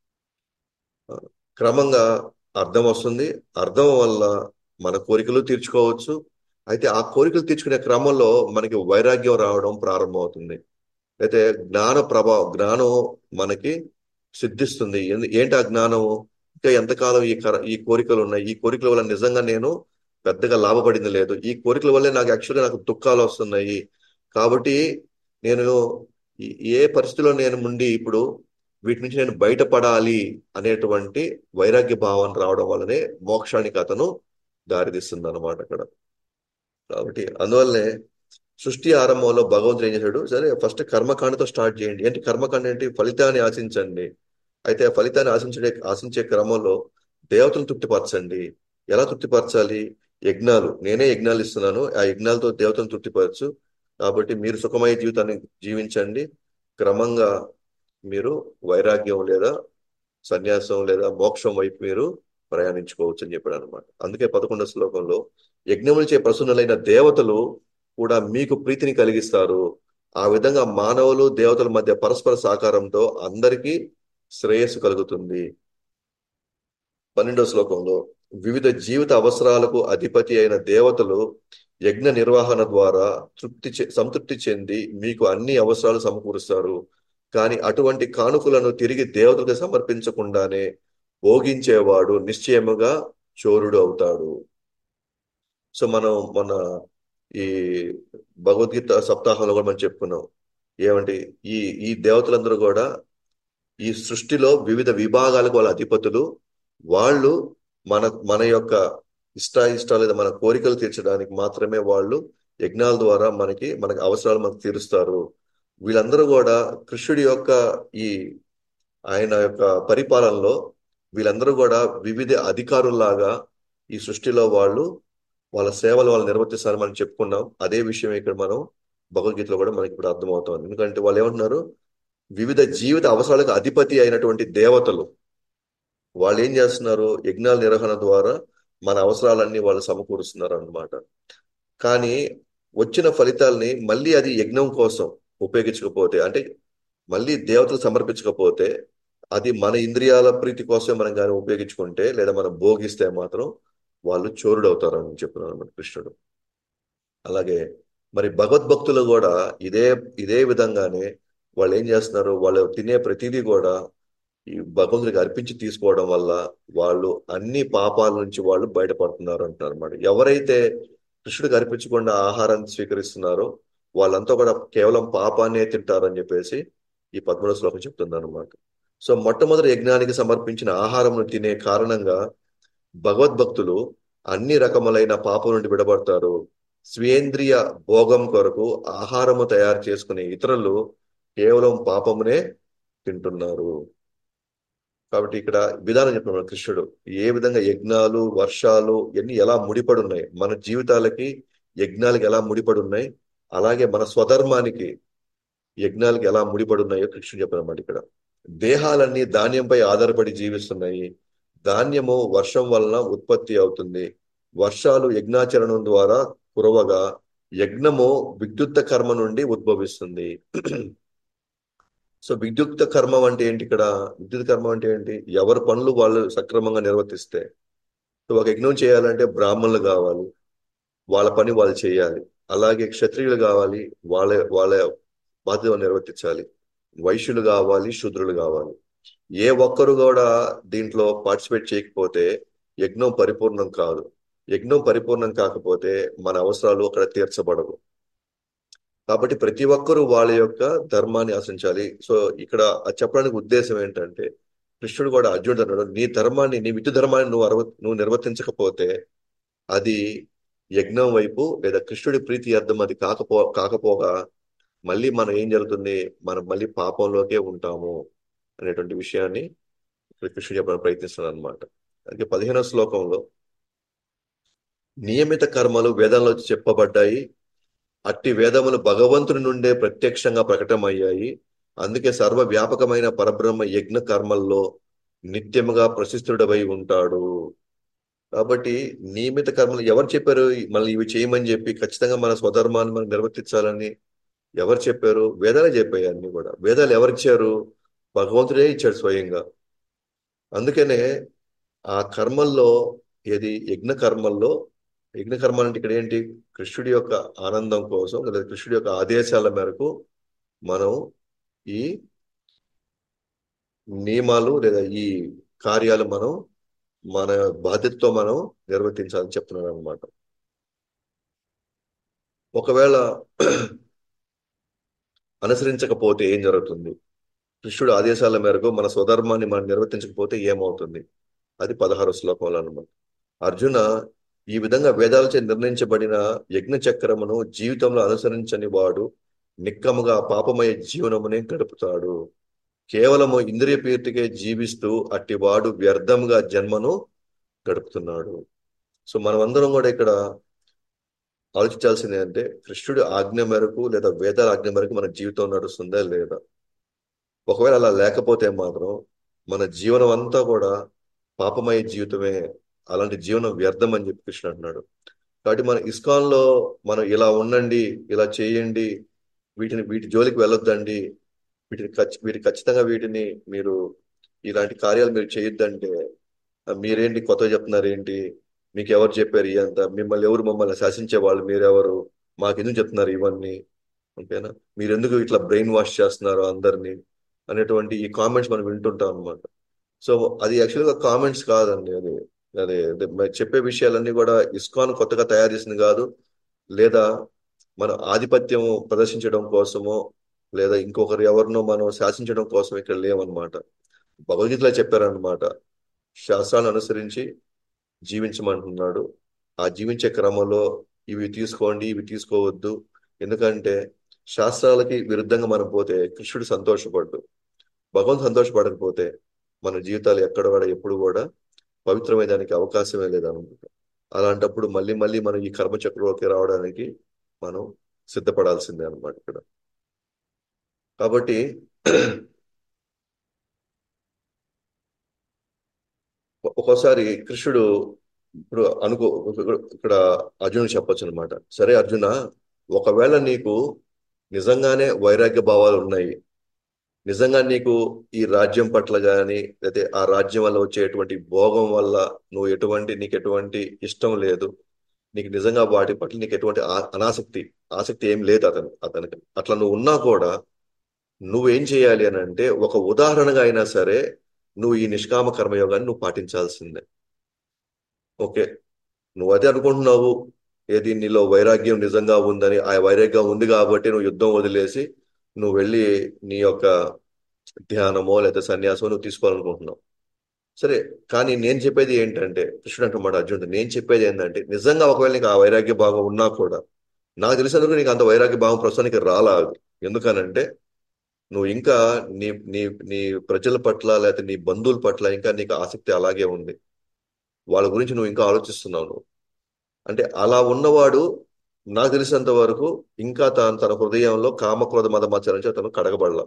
క్రమంగా అర్థం వస్తుంది. అర్థం వల్ల మన కోరికలు తీర్చుకోవచ్చు. అయితే ఆ కోరికలు తీర్చుకునే క్రమంలో మనకి వైరాగ్యం రావడం ప్రారంభమవుతుంది. అయితే జ్ఞానం మనకి సిద్ధిస్తుంది. ఏంటి ఆ జ్ఞానము? ఇంకా ఎంతకాలం ఈ కోరికలు ఉన్నాయి, ఈ కోరికల వల్ల నిజంగా నేను పెద్దగా లాభపడింది లేదు, ఈ కోరికల వల్లే నాకు దుఃఖాలు వస్తున్నాయి, కాబట్టి నేను ఏ పరిస్థితిలో నేను ఉండి ఇప్పుడు వీటి నుంచి నేను బయటపడాలి అనేటువంటి వైరాగ్య భావన రావడం వల్లనే మోక్షానికి అతను దారితీస్తుంది అనమాట అక్కడ. కాబట్టి అందువల్లనే సృష్టి ఆరంభంలో భగవంతుడు ఏం చేశాడు? సరే ఫస్ట్ కర్మకాండతో స్టార్ట్ చేయండి. ఏంటి కర్మకాండ? ఏంటి? ఫలితాన్ని ఆశించండి. అయితే ఆ ఫలితాన్ని ఆశించే క్రమంలో దేవతలను తృప్తిపరచండి. ఎలా తృప్తిపరచాలి? నేనే యజ్ఞాలు ఇస్తున్నాను, ఆ యజ్ఞాలతో దేవతలను తృప్తిపరచు, కాబట్టి మీరు సుఖమయ జీవితాన్ని జీవించండి, క్రమంగా మీరు వైరాగ్యం లేదా సన్యాసం లేదా మోక్షం వైపు మీరు ప్రయాణించుకోవచ్చు అని చెప్పాడు అనమాట. అందుకే 11వ శ్లోకంలో యజ్ఞములచే ప్రసన్నులైన దేవతలు కూడా మీకు ప్రీతిని కలిగిస్తారు, ఆ విధంగా మానవులు దేవతల మధ్య పరస్పర సహకారంతో అందరికీ శ్రేయస్సు కలుగుతుంది. 12వ శ్లోకంలో వివిధ జీవిత అవసరాలకు అధిపతి అయిన దేవతలు యజ్ఞ నిర్వహణ ద్వారా సంతృప్తి చెంది మీకు అన్ని అవసరాలు సమకూరుస్తారు, కానీ అటువంటి కానుకలను తిరిగి దేవతలకు సమర్పించకుండానే భోగించేవాడు నిశ్చయముగా చోరుడు అవుతాడు. సో మనం మన ఈ భగవద్గీత సప్తాహంలో కూడా మనం చెప్పుకున్నాం. ఏమంటే ఈ ఈ దేవతలందరూ కూడా ఈ సృష్టిలో వివిధ విభాగాలకు వాళ్ళ అధిపతులు, వాళ్ళు మన మన యొక్క ఇష్టాలు లేదా మన కోరికలు తీర్చడానికి మాత్రమే వాళ్ళు యజ్ఞాల ద్వారా మనకి అవసరాలు మనకు తీరుస్తారు. వీళ్ళందరూ కూడా కృష్ణుడి యొక్క ఈ ఆయన యొక్క పరిపాలనలో వీళ్ళందరూ కూడా వివిధ అధికారుల్లాగా ఈ సృష్టిలో వాళ్ళ సేవలు వాళ్ళు నిర్వర్తిస్తారని మనం చెప్పుకున్నాం. అదే విషయం ఇక్కడ మనం భగవద్గీతలో కూడా మనకి ఇప్పుడు అర్థమవుతుంది. ఎందుకంటే వాళ్ళు ఏమంటున్నారు, వివిధ జీవిత అవసరాలకు అధిపతి అయినటువంటి దేవతలు వాళ్ళు ఏం చేస్తున్నారు, యజ్ఞాల నిర్వహణ ద్వారా మన అవసరాలన్నీ వాళ్ళు సమకూరుస్తున్నారు అన్నమాట. కానీ వచ్చిన ఫలితాల్ని మళ్ళీ అది యజ్ఞం కోసం ఉపయోగించకపోతే, అంటే మళ్ళీ దేవతలు సమర్పించకపోతే, అది మన ఇంద్రియాల ప్రీతి కోసమే మనం కానీ ఉపయోగించుకుంటే లేదా మనం భోగిస్తే మాత్రం వాళ్ళు చోరుడు అవుతారని చెప్తున్నాను మన కృష్ణుడు. అలాగే మరి భగవద్భక్తులు కూడా ఇదే ఇదే విధంగానే వాళ్ళు ఏం చేస్తున్నారు, వాళ్ళు తినే ప్రతిదీ కూడా ఈ భగవంతుడికి అర్పించి తీసుకోవడం వల్ల వాళ్ళు అన్ని పాపాల నుంచి వాళ్ళు బయటపడుతున్నారు అంటున్నారు అన్నమాట. ఎవరైతే కృష్ణుడికి అర్పించకుండా ఆహారాన్ని స్వీకరిస్తున్నారో వాళ్ళంతా కూడా కేవలం పాపాన్నే తింటారని చెప్పేసి ఈ 13వ శ్లోకం చెప్తుంది అనమాట. సో మొట్టమొదటి యజ్ఞానికి సమర్పించిన ఆహారంను తినే కారణంగా భగవద్భక్తులు అన్ని రకములైన పాపం నుండి విడబడతారు. స్వేంద్రియ భోగం కొరకు ఆహారము తయారు చేసుకునే ఇతరులు కేవలం పాపమునే తింటున్నారు. కాబట్టి ఇక్కడ విధానం చెప్తున్నాడు కృష్ణుడు, ఏ విధంగా యజ్ఞాలు వర్షాలు ఇవన్నీ ఎలా ముడిపడి ఉన్నాయి, మన జీవితాలకి యజ్ఞాలకి ఎలా ముడిపడి ఉన్నాయి, అలాగే మన స్వధర్మానికి యజ్ఞాలకి ఎలా ముడిపడి ఉన్నాయో కృష్ణుడు చెప్పారన్నమాట. ఇక్కడ దేహాలన్నీ ధాన్యంపై ఆధారపడి జీవిస్తున్నాయి. ధాన్యము వర్షం వలన ఉత్పత్తి అవుతుంది. వర్షాలు యజ్ఞాచరణం ద్వారా కురవగా యజ్ఞము విద్యుత్ కర్మ నుండి ఉద్భవిస్తుంది. సో విద్యుక్త కర్మం అంటే ఏంటి ఇక్కడ? విద్యుత్ కర్మం అంటే ఏంటి? ఎవరి పనులు వాళ్ళు సక్రమంగా నిర్వర్తిస్తే. సో ఒక యజ్ఞం చేయాలంటే బ్రాహ్మణులు కావాలి, వాళ్ళ పని వాళ్ళు చేయాలి. అలాగే క్షత్రియులు కావాలి, వాళ్ళ బాధ్యత నిర్వర్తించాలి. వైశ్యులు కావాలి, శూద్రులు కావాలి. ఏ ఒక్కరు కూడా దీంట్లో పార్టిసిపేట్ చేయకపోతే యజ్ఞం పరిపూర్ణం కాదు. యజ్ఞం పరిపూర్ణం కాకపోతే మన అవసరాలు అక్కడ తీర్చబడవు. కాబట్టి ప్రతి ఒక్కరూ వాళ్ళ యొక్క ధర్మాన్ని ఆశించాలి. సో ఇక్కడ అది చెప్పడానికి ఉద్దేశం ఏంటంటే, కృష్ణుడు కూడా అర్జునుడు అన్నాడు, నీ విద్యు ధర్మాన్ని నువ్వు నిర్వర్తించకపోతే అది యజ్ఞం వైపు లేదా కృష్ణుడి ప్రీతి అర్థం అది కాకపోగా మళ్ళీ మనం ఏం జరుగుతుంది, మనం మళ్ళీ పాపంలోకే ఉంటాము అనేటువంటి విషయాన్ని ఇక్కడ కృష్ణుడు చెప్పడానికి ప్రయత్నిస్తున్నాడు అనమాట. అలాగే 15వ శ్లోకంలో నియమిత కర్మలు వేదంలో చెప్పబడ్డాయి. అట్టి వేదములు భగవంతుని నుండే ప్రత్యక్షంగా ప్రకటమయ్యాయి. అందుకే సర్వవ్యాపకమైన పరబ్రహ్మ యజ్ఞ కర్మల్లో నిత్యముగా ప్రశిస్తుడవై ఉంటాడు. కాబట్టి నియమిత కర్మలు ఎవరు చెప్పారు? మళ్ళీ ఇవి చేయమని చెప్పి ఖచ్చితంగా మన స్వధర్మాన్ని మనం నిర్వర్తించాలని ఎవరు చెప్పారు? వేదాలే చెప్పాయి. అన్ని కూడా వేదాలు ఎవరిచ్చారు? భగవంతుడే ఇచ్చాడు స్వయంగా. అందుకనే ఆ కర్మల్లో, ఏది యజ్ఞ కర్మలు అంటే ఇక్కడ ఏంటి, కృష్ణుడి యొక్క ఆనందం కోసం లేదా కృష్ణుడి యొక్క ఆదేశాల మేరకు మనం ఈ నియమాలు లేదా ఈ కార్యాలు మనం మన బాధ్యతతో మనం నిర్వర్తించాలని చెప్తున్నాడు అనమాట. ఒకవేళ అనుసరించకపోతే ఏం జరుగుతుంది? కృష్ణుడి ఆదేశాల మేరకు మన స్వధర్మాన్ని మనం నిర్వర్తించకపోతే ఏమవుతుంది? అది 16వ శ్లోకంలో అనమాట. అర్జున, ఈ విధంగా వేదాలచే నిర్ణయించబడిన యజ్ఞ చక్రమును జీవితంలో అనుసరించని వాడు నిక్కముగా పాపమయ జీవనమునే గడుపుతాడు. కేవలము ఇంద్రియ ప్రీతికే జీవిస్తూ అట్టివాడు వ్యర్థంగా జన్మను గడుపుతున్నాడు. సో మనమందరం కూడా ఇక్కడ ఆలోచించాల్సింది అంటే, కృష్ణుడి ఆజ్ఞ మేరకు లేదా వేదాల ఆజ్ఞ మేరకు మన జీవితం నడుస్తుందా లేదా? ఒకవేళ అలా లేకపోతే మాత్రం మన జీవనం అంతా కూడా పాపమయ జీవితమే. అలాంటి జీవనం వ్యర్థం అని చెప్పి కృష్ణ అంటున్నాడు. కాబట్టి మన ఇస్కాన్ లో మనం ఇలా ఉండండి, ఇలా చేయండి, వీటి జోలికి వెళ్ళొద్దండి, వీటి ఖచ్చితంగా వీటిని మీరు ఇలాంటి కార్యాలు మీరు చేయొద్దంటే, మీరేంటి కొత్తగా చెప్తున్నారు ఏంటి, మీకు ఎవరు చెప్పారు ఇదంతా, మమ్మల్ని శాసించే వాళ్ళు మీరెవరు, మాకెందుకు చెప్తున్నారు ఇవన్నీ, ఓకేనా, మీరు ఎందుకు ఇట్లా బ్రెయిన్ వాష్ చేస్తున్నారు అందరినీ అనేటువంటి ఈ కామెంట్స్ మనం వింటుంటాం అనమాట. సో అది యాక్చువల్గా కామెంట్స్ కాదండి, అది అదే అదే మరి చెప్పే విషయాలన్నీ కూడా ఇస్కాన్ కొత్తగా తయారు చేసింది కాదు, లేదా మన ఆధిపత్యం ప్రదర్శించడం కోసమో లేదా ఇంకొకరు ఎవరినో మనం శాసించడం కోసం ఇక్కడ లేవన్నమాట. భగవద్గీతలో చెప్పారనమాట, శాస్త్రాలను అనుసరించి జీవించమంటున్నాడు. ఆ జీవించే క్రమంలో ఇవి తీసుకోండి, ఇవి తీసుకోవద్దు. ఎందుకంటే శాస్త్రాలకి విరుద్ధంగా మనం పోతే కృష్ణుడు సంతోషపడ్డు. భగవంతుడు సంతోషపడకపోతే మన జీవితాలు ఎక్కడ కూడా ఎప్పుడు కూడా పవిత్రమైన దానికి అవకాశమే లేదన్నమాట. అలాంటప్పుడు మళ్ళీ మళ్ళీ మనం ఈ కర్మచక్రంలోకి రావడానికి మనం సిద్ధపడాల్సిందే అన్నమాట ఇక్కడ. కాబట్టి ఒక్కోసారి కృష్ణుడు ఇప్పుడు అనుకో ఇక్కడ అర్జునుడు చెప్పొచ్చు అనమాట. సరే అర్జున, ఒకవేళ నీకు నిజంగానే వైరాగ్య భావాలు ఉన్నాయి, నిజంగా నీకు ఈ రాజ్యం పట్ల కానీ లేకపోతే ఆ రాజ్యం వల్ల వచ్చేటువంటి భోగం వల్ల నీకు ఎటువంటి ఇష్టం లేదు, నీకు నిజంగా వాటి పట్ల నీకు ఎటువంటి ఆసక్తి ఏం లేదు అతనికి అట్లా నువ్వు ఉన్నా కూడా నువ్వేం చేయాలి అని అంటే, ఒక ఉదాహరణగా అయినా సరే నువ్వు ఈ నిష్కామ కర్మయోగాన్ని నువ్వు పాటించాల్సిందే. ఓకే, నువ్వు అదే అనుకుంటున్నావు, ఏది నీలో వైరాగ్యం నిజంగా ఉందని, ఆ వైరాగ్యం ఉంది కాబట్టి నువ్వు యుద్ధం వదిలేసి నువ్వు వెళ్ళి నీ యొక్క ధ్యానమో లేదా సన్యాసమో నువ్వు తీసుకోవాలనుకుంటున్నావు. సరే, కానీ నేను చెప్పేది ఏంటంటే, కృష్ణుడు అంటున్నాడు అర్జునుడు, నేను చెప్పేది ఏంటంటే నిజంగా ఒకవేళ నీకు ఆ వైరాగ్య భావం ఉన్నా కూడా, నాకు తెలిసినందుకు నీకు అంత వైరాగ్య భావం ప్రస్తుతానికి రాలేదు. ఎందుకనంటే నువ్వు ఇంకా నీ నీ నీ ప్రజల పట్ల లేకపోతే నీ బంధువుల పట్ల ఇంకా నీకు ఆసక్తి అలాగే ఉంది. వాళ్ళ గురించి నువ్వు ఇంకా ఆలోచిస్తున్నావు నువ్వు. అంటే అలా ఉన్నవాడు నాకు తెలిసినంత వరకు ఇంకా తన హృదయంలో కామక్రోధ మద మత్సరం నుంచి అతను కడగబడలా.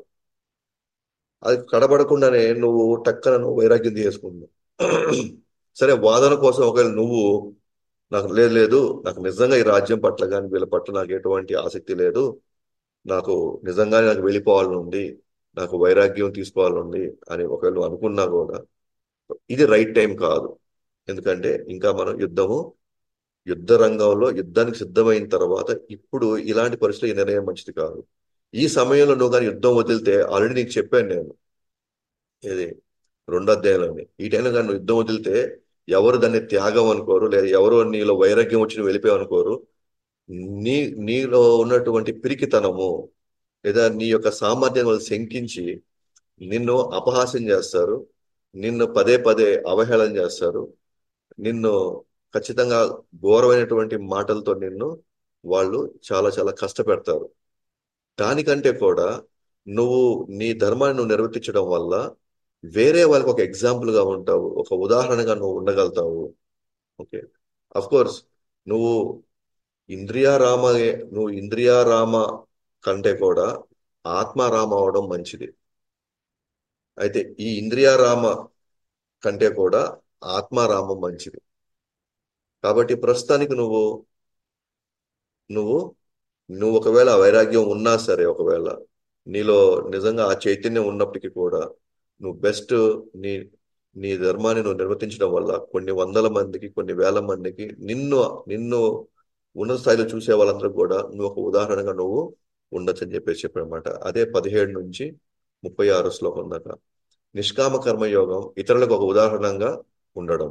అది కడబడకుండానే నువ్వు వైరాగ్యం చేసుకుంటున్నావు. సరే, వాదన కోసం ఒకవేళ నువ్వు నాకు లేదు లేదు, నాకు నిజంగా ఈ రాజ్యం పట్ల కానీ వీళ్ళ పట్ల నాకు ఎటువంటి ఆసక్తి లేదు, నాకు నిజంగానే నాకు వెళ్ళిపోవాలనుంది, నాకు వైరాగ్యం తీసుకోవాలనుంది అని ఒకవేళ నువ్వు అనుకున్నా కూడా ఇది రైట్ టైం కాదు. ఎందుకంటే ఇంకా మనం యుద్ధ రంగంలో యుద్ధానికి సిద్ధమైన తర్వాత ఇప్పుడు ఇలాంటి పరిస్థితులు ఈ నిర్ణయం మంచిది కాదు. ఈ సమయంలో నువ్వు కానీ యుద్ధం వదిలితే, ఆల్రెడీ నీకు చెప్పాను నేను ఇది 2 అధ్యాయంలోని, ఈ టైంలో కానీ నువ్వు యుద్ధం వదిలితే ఎవరు దాన్ని త్యాగం అనుకోరు, లేదా ఎవరు నీలో వైరాగ్యం వచ్చి నువ్వు వెళ్ళిపోయావు. నీ నీలో ఉన్నటువంటి పిరికితనము లేదా నీ యొక్క సామర్థ్యం వాళ్ళు శంకించి నిన్ను అపహాస్యం చేస్తారు, నిన్ను పదే పదే అవహేళన చేస్తారు, నిన్ను ఖచ్చితంగా ఘోరమైనటువంటి మాటలతో నిన్ను వాళ్ళు చాలా చాలా కష్టపెడతారు. దానికంటే కూడా నువ్వు నీ ధర్మాన్ని నువ్వు నిర్వర్తించడం వల్ల వేరే వాళ్ళకి ఒక ఎగ్జాంపుల్ గా ఉంటావు, ఒక ఉదాహరణగా నువ్వు ఉండగలుగుతావు. ఓకే, అఫ్ కోర్స్ నువ్వు ఇంద్రియారామ నువ్వు ఇంద్రియారామ కంటే కూడా ఆత్మారామ అవడం మంచిది. అయితే ఈ ఇంద్రియారామ కంటే కూడా ఆత్మారామం మంచిది. కాబట్టి ప్రస్తుతానికి నువ్వు నువ్వు ఒకవేళ ఆ వైరాగ్యం ఉన్నా సరే, ఒకవేళ నీలో నిజంగా ఆ చైతన్యం ఉన్నప్పటికీ కూడా నువ్వు బెస్ట్ నీ నీ ధర్మాన్ని నువ్వు నిర్వర్తించడం వల్ల కొన్ని వందల మందికి, కొన్ని వేల మందికి నిన్ను నిన్ను ఉన్నత స్థాయిలో చూసే వాళ్ళందరూ కూడా నువ్వు ఒక ఉదాహరణగా నువ్వు ఉండొచ్చు అని చెప్పాడనమాట. అదే 17 నుంచి 36 శ్లోకం దాకా నిష్కామ కర్మయోగం ఇతరులకు ఒక ఉదాహరణగా ఉండడం.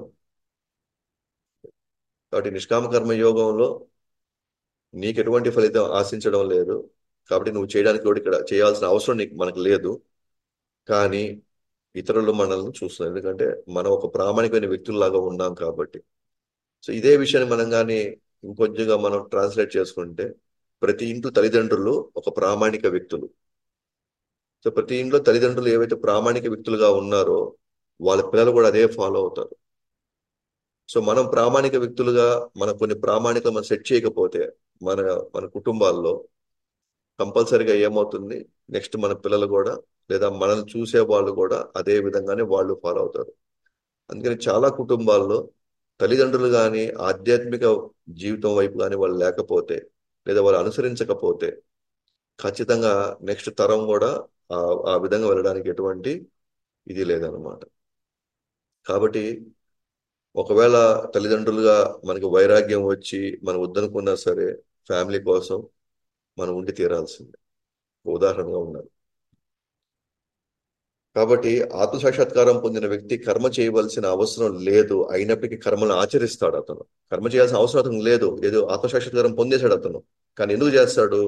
కాబట్టి నిష్కామ కర్మయోగంలో నీకు ఎటువంటి ఫలితం ఆశించడం లేదు, కాబట్టి నువ్వు చేయడానికి కూడా ఇక్కడ చేయాల్సిన అవసరం మనకు లేదు. కానీ ఇతరులు మనల్ని చూస్తున్నారు, ఎందుకంటే మనం ఒక ప్రామాణికమైన వ్యక్తుల్లాగా ఉన్నాం కాబట్టి. సో ఇదే విషయాన్ని మనం కానీ ఇంకొంచెంగా మనం ట్రాన్స్లేట్ చేసుకుంటే, ప్రతి ఇంట్లో తల్లిదండ్రులు ఒక ప్రామాణిక వ్యక్తులు. సో ప్రతి ఇంట్లో తల్లిదండ్రులు ఏవైతే ప్రామాణిక వ్యక్తులుగా ఉన్నారో వాళ్ళ పిల్లలు కూడా అదే ఫాలో అవుతారు. సో మనం ప్రామాణిక వ్యక్తులుగా మన కొన్ని ప్రామాణికలు మనం సెట్ చేయకపోతే మన మన కుటుంబాల్లో కంపల్సరిగా ఏమవుతుంది, నెక్స్ట్ మన పిల్లలు కూడా లేదా మనల్ని చూసే వాళ్ళు కూడా అదే విధంగానే వాళ్ళు ఫాలో అవుతారు. అందుకని చాలా కుటుంబాల్లో తల్లిదండ్రులు కానీ ఆధ్యాత్మిక జీవితం వైపు కానీ వాళ్ళు లేకపోతే లేదా వాళ్ళు అనుసరించకపోతే ఖచ్చితంగా నెక్స్ట్ తరం కూడా ఆ ఆ విధంగా వెళ్ళడానికి ఎటువంటి ఇది లేదనమాట. కాబట్టి ఒకవేళ తల్లిదండ్రులుగా మనకి వైరాగ్యం వచ్చి మనం వద్దనుకున్నా సరే ఫ్యామిలీ కోసం మనం ఉండి తీరాల్సిందే, ఉదాహరణగా ఉండాలి. కాబట్టి ఆత్మ సాక్షాత్కారం పొందిన వ్యక్తి కర్మ చేయవలసిన అవసరం లేదు, అయినప్పటికీ కర్మలను ఆచరిస్తాడు అతను. కర్మ చేయాల్సిన అవసరం అతను లేదు, ఏదో ఆత్మ సాక్షాత్కారం పొందేశాడు అతను. కానీ ఎందుకు చేస్తాడు?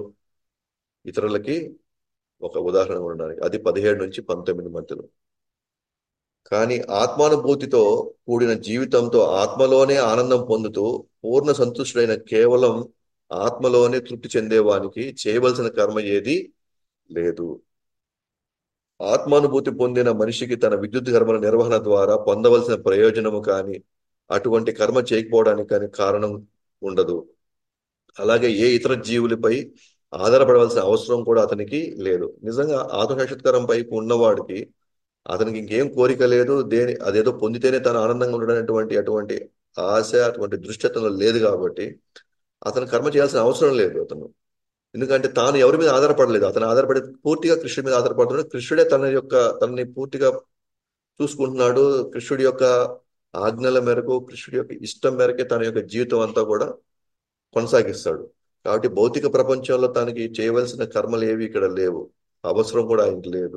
ఇతరులకి ఒక ఉదాహరణ ఉండడానికి. అది 17 నుంచి 19 మధ్యలో. కానీ ఆత్మానుభూతితో కూడిన జీవితంతో ఆత్మలోనే ఆనందం పొందుతూ పూర్ణ సంతుష్టుడైన కేవలం ఆత్మలోనే తృప్తి చెందేవానికి చేయవలసిన కర్మ ఏది లేదు. ఆత్మానుభూతి పొందిన మనిషికి తన విద్యుత్ కర్మల నిర్వహణ ద్వారా పొందవలసిన ప్రయోజనము కానీ అటువంటి కర్మ చేయకపోవడానికి కానీ కారణం ఉండదు. అలాగే ఏ ఇతర జీవులపై ఆధారపడవలసిన అవసరం కూడా అతనికి లేదు. నిజంగా ఆత్మసాక్షాత్కారం పైపు ఉన్నవాడికి అతనికి ఇంకేం కోరిక లేదు. అదేదో పొందితేనే తను ఆనందంగా ఉండడం అటువంటి ఆశ, అటువంటి దృష్టి అతను లేదు కాబట్టి అతను కర్మ చేయాల్సిన అవసరం లేదు అతను. ఎందుకంటే తాను ఎవరి మీద ఆధారపడలేదు. అతను ఆధారపడి పూర్తిగా కృష్ణుడి మీద ఆధారపడుతున్నాడు. కృష్ణుడే తనని పూర్తిగా చూసుకుంటున్నాడు. కృష్ణుడి యొక్క ఆజ్ఞల మేరకు, కృష్ణుడి యొక్క ఇష్టం మేరకే తన యొక్క జీవితం అంతా కూడా కొనసాగిస్తాడు. కాబట్టి భౌతిక ప్రపంచంలో తనకి చేయవలసిన కర్మలు ఏవి ఇక్కడ లేవు. అవసరం కూడా ఆయనకి లేదు.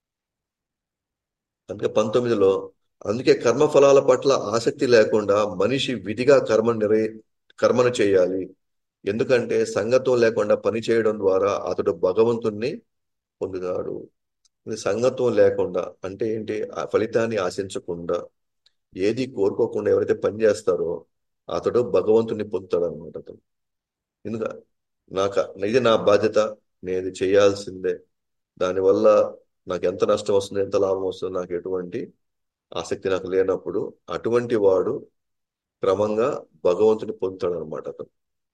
అందుకే 19లో అందుకే కర్మఫలాల పట్ల ఆసక్తి లేకుండా మనిషి విధిగా కర్మను చేయాలి. ఎందుకంటే సంగతం లేకుండా పని చేయడం ద్వారా అతడు భగవంతుణ్ణి పొందుతాడు. ఇది సంగతం లేకుండా అంటే ఏంటి? ఆ ఫలితాన్ని ఆశించకుండా, ఏది కోరుకోకుండా ఎవరైతే పని చేస్తారో అతడు భగవంతుని పొందుతాడు అనమాట. అతను ఎందుక ఇది నా బాధ్యత, నేను ఇది చేయాల్సిందే, దానివల్ల నాకు ఎంత నష్టం వస్తుంది, ఎంత లాభం వస్తుంది, నాకు ఎటువంటి ఆసక్తి నాకు లేనప్పుడు అటువంటి వాడు క్రమంగా భగవంతుని పొందుతాడు అనమాట అతను.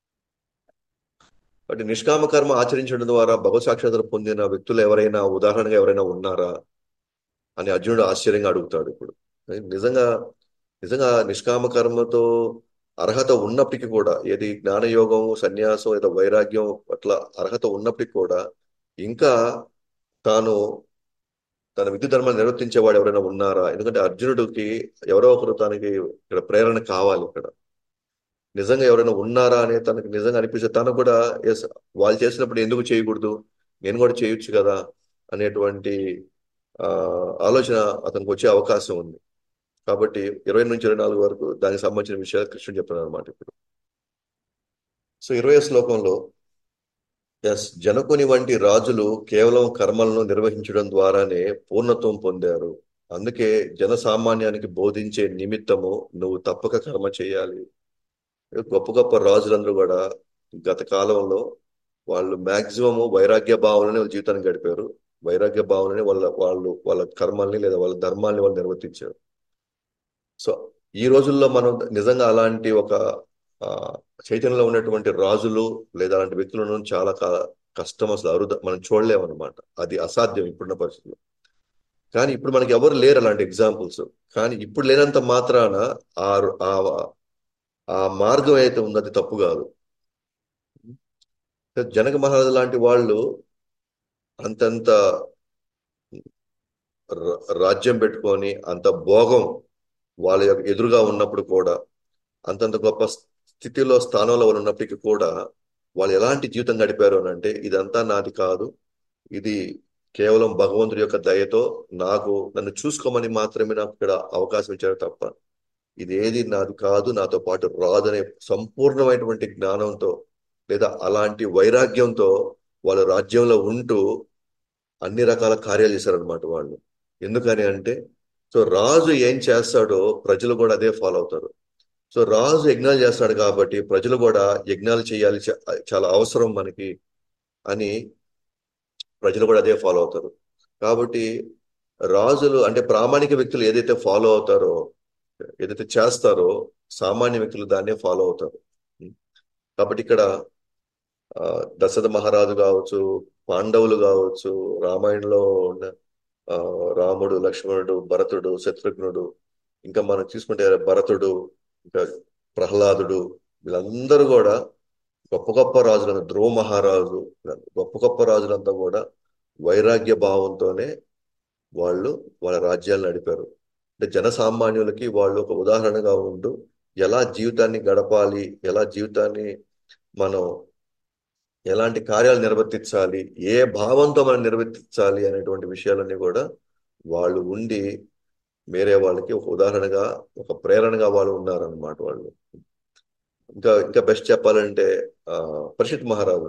అంటే నిష్కామ కర్మ ఆచరించడం ద్వారా భగవత్ సాక్షాత్కారం పొందిన వ్యక్తులు ఎవరైనా ఉదాహరణగా ఎవరైనా ఉన్నారా అని అర్జునుడు ఆశ్చర్యంగా అడుగుతాడు ఇప్పుడు. నిజంగా నిజంగా నిష్కామ కర్మతో అర్హత ఉన్నప్పటికీ కూడా, ఏది జ్ఞానయోగం, సన్యాసం, ఏదో వైరాగ్యం పట్ల అర్హత ఉన్నప్పటికీ కూడా ఇంకా తాను తన విద్యుత్ ధర్మాన్ని నిర్వర్తించేవాడు ఎవరైనా ఉన్నారా? ఎందుకంటే అర్జునుడికి ఎవరో ఒకరు తనకి ఇక్కడ ప్రేరణ కావాలి. ఇక్కడ నిజంగా ఎవరైనా ఉన్నారా అని తనకు నిజంగా అనిపిస్తే తనకు కూడా ఎస్, వాళ్ళు చేసినప్పుడు ఎందుకు చేయకూడదు, నేను కూడా చేయొచ్చు కదా అనేటువంటి ఆ ఆలోచన అతనికి వచ్చే అవకాశం ఉంది. కాబట్టి 20 నుంచి 24 వరకు దానికి సంబంధించిన విషయాలు కృష్ణుడు చెప్తున్నాడు అనమాట ఇప్పుడు. సో 20వ శ్లోకంలో ఎస్, జనకుని వంటి రాజులు కేవలం కర్మలను నిర్వహించడం ద్వారానే పూర్ణత్వం పొందారు. అందుకే జనసామాన్యానికి బోధించే నిమిత్తము నువ్వు తప్పక కర్మ చేయాలి. గొప్ప గొప్ప రాజులందరూ కూడా గత కాలంలో వాళ్ళు మాక్సిమం వైరాగ్య భావననే వాళ్ళ జీవితాన్ని గడిపారు. వైరాగ్య భావనని వాళ్ళ కర్మల్ని లేదా వాళ్ళ ధర్మాల్ని వాళ్ళు నిర్వర్తించారు. సో ఈ రోజుల్లో మనం నిజంగా అలాంటి ఒక ఆ, చైతన్యంలో ఉన్నటువంటి రాజులు లేదా అలాంటి వ్యక్తులను చాలా కష్టం, అసలు మనం చూడలేమన్నమాట. అది అసాధ్యం ఇప్పుడున్న పరిస్థితుల్లో. కానీ ఇప్పుడు మనకి ఎవరు లేరు అలాంటి ఎగ్జాంపుల్స్. కానీ ఇప్పుడు లేనంత మాత్రాన ఆ ఆ ఆ మార్గం అయితే ఉందో అది తప్పు కాదు. జనక మహారాజు లాంటి వాళ్ళు అంతంత రాజ్యం పెట్టుకొని అంత భోగం వాళ్ళ యొక్క ఎదురుగా ఉన్నప్పుడు కూడా, అంతంత గొప్ప స్థితిలో, స్థానంలో వాళ్ళు ఉన్నప్పటికీ కూడా వాళ్ళు ఎలాంటి జీవితం గడిపారు అని అంటే, ఇదంతా నాది కాదు, ఇది కేవలం భగవంతుడి యొక్క దయతో నన్ను చూసుకోమని మాత్రమే నాకు ఇక్కడ అవకాశం ఇచ్చారు తప్ప ఇది ఏది నాది కాదు, నాతో పాటు రాదనే సంపూర్ణమైనటువంటి జ్ఞానంతో లేదా అలాంటి వైరాగ్యంతో వాళ్ళ రాజ్యంలో ఉంటూ అన్ని రకాల కార్యాలు చేశారనమాట వాళ్ళు. ఎందుకని అంటే, సో రాజు ఏం చేస్తాడో ప్రజలు కూడా అదే ఫాలో అవుతారు. సో రాజు యజ్ఞాలు చేస్తాడు కాబట్టి ప్రజలు కూడా యజ్ఞాలు చేయాలి, చాలా అవసరం మనకి అని ప్రజలు కూడా అదే ఫాలో అవుతారు. కాబట్టి రాజులు అంటే ప్రామాణిక వ్యక్తులు ఏదైతే ఫాలో అవుతారో, ఏదైతే చేస్తారో సామాన్య వ్యక్తులు దాన్నే ఫాలో అవుతారు. కాబట్టి ఇక్కడ దశరథ మహారాజు కావచ్చు, పాండవులు కావచ్చు, రామాయణంలో ఉన్న ఆ, రాముడు, లక్ష్మణుడు, భరతుడు, శత్రుఘ్నుడు, ఇంకా మనం తీసుకుంటే భరతుడు, ఇంకా ప్రహ్లాదుడు, వీళ్ళందరూ కూడా గొప్ప గొప్ప రాజులు. ధ్రువ మహారాజు, గొప్ప గొప్ప రాజులంతా కూడా వైరాగ్య భావంతోనే వాళ్ళు వాళ్ళ రాజ్యాలు నడిపారు. అంటే జనసామాన్యులకి వాళ్ళు ఒక ఉదాహరణగా ఉంటూ ఎలా జీవితాన్ని గడపాలి, ఎలా జీవితాన్ని మనం ఎలాంటి కార్యాలు నిర్వర్తించాలి, ఏ భావంతో మనం నిర్వర్తించాలి అనేటువంటి విషయాలన్నీ కూడా వాళ్ళు ఉండి వేరే వాళ్ళకి ఒక ఉదాహరణగా, ఒక ప్రేరణగా వాళ్ళు ఉన్నారన్నమాట వాళ్ళు. ఇంకా ఇంకా బెస్ట్ చెప్పాలంటే ఆ పరీక్షిత్ మహారాజు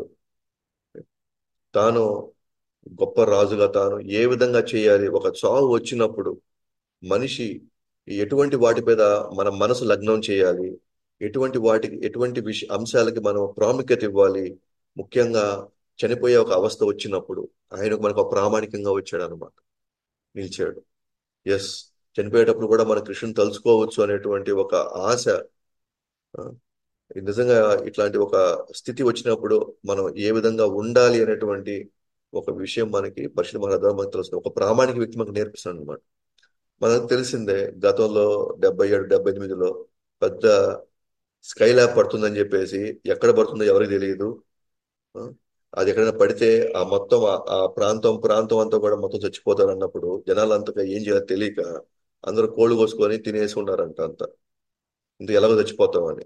తాను గొప్ప రాజుగా తాను ఏ విధంగా చేయాలి, ఒక చావు వచ్చినప్పుడు మనిషి ఎటువంటి వాటి మీద మన మనసు లగ్నం చేయాలి, ఎటువంటి అంశాలకి మనం ప్రాముఖ్యత ఇవ్వాలి, ముఖ్యంగా చనిపోయే ఒక అవస్థ వచ్చినప్పుడు ఆయన మనకు ఒక ప్రామాణికంగా వచ్చాడు అనమాట, నిలిచాడు. ఎస్, చనిపోయేటప్పుడు కూడా మన కృష్ణుని తలుచుకోవచ్చు అనేటువంటి ఒక ఆశ. ఆ, నిజంగా ఇట్లాంటి ఒక స్థితి వచ్చినప్పుడు మనం ఏ విధంగా ఉండాలి అనేటువంటి ఒక విషయం మనకి పరిశుద్ధ మహారాజు మనకు తెలుస్తుంది. ఒక ప్రామాణిక వ్యక్తి మనకు నేర్పిస్తాడు అనమాట. మనకు తెలిసిందే, గతంలో 77, 78లో పెద్ద స్కై ల్యాబ్ పడుతుందని చెప్పేసి ఎక్కడ పడుతుందో ఎవరికి తెలియదు. ఆ, అది ఎక్కడైనా పడితే ఆ మొత్తం ఆ ప్రాంతం ప్రాంతం అంతా కూడా మొత్తం చచ్చిపోతారు అన్నప్పుడు జనాలంతగా ఏం చేయాలో తెలియక అందరూ కోళ్ళు కోసుకొని తినేసి ఉన్నారంట అంత, ఇంత ఎలాగో చచ్చిపోతామని.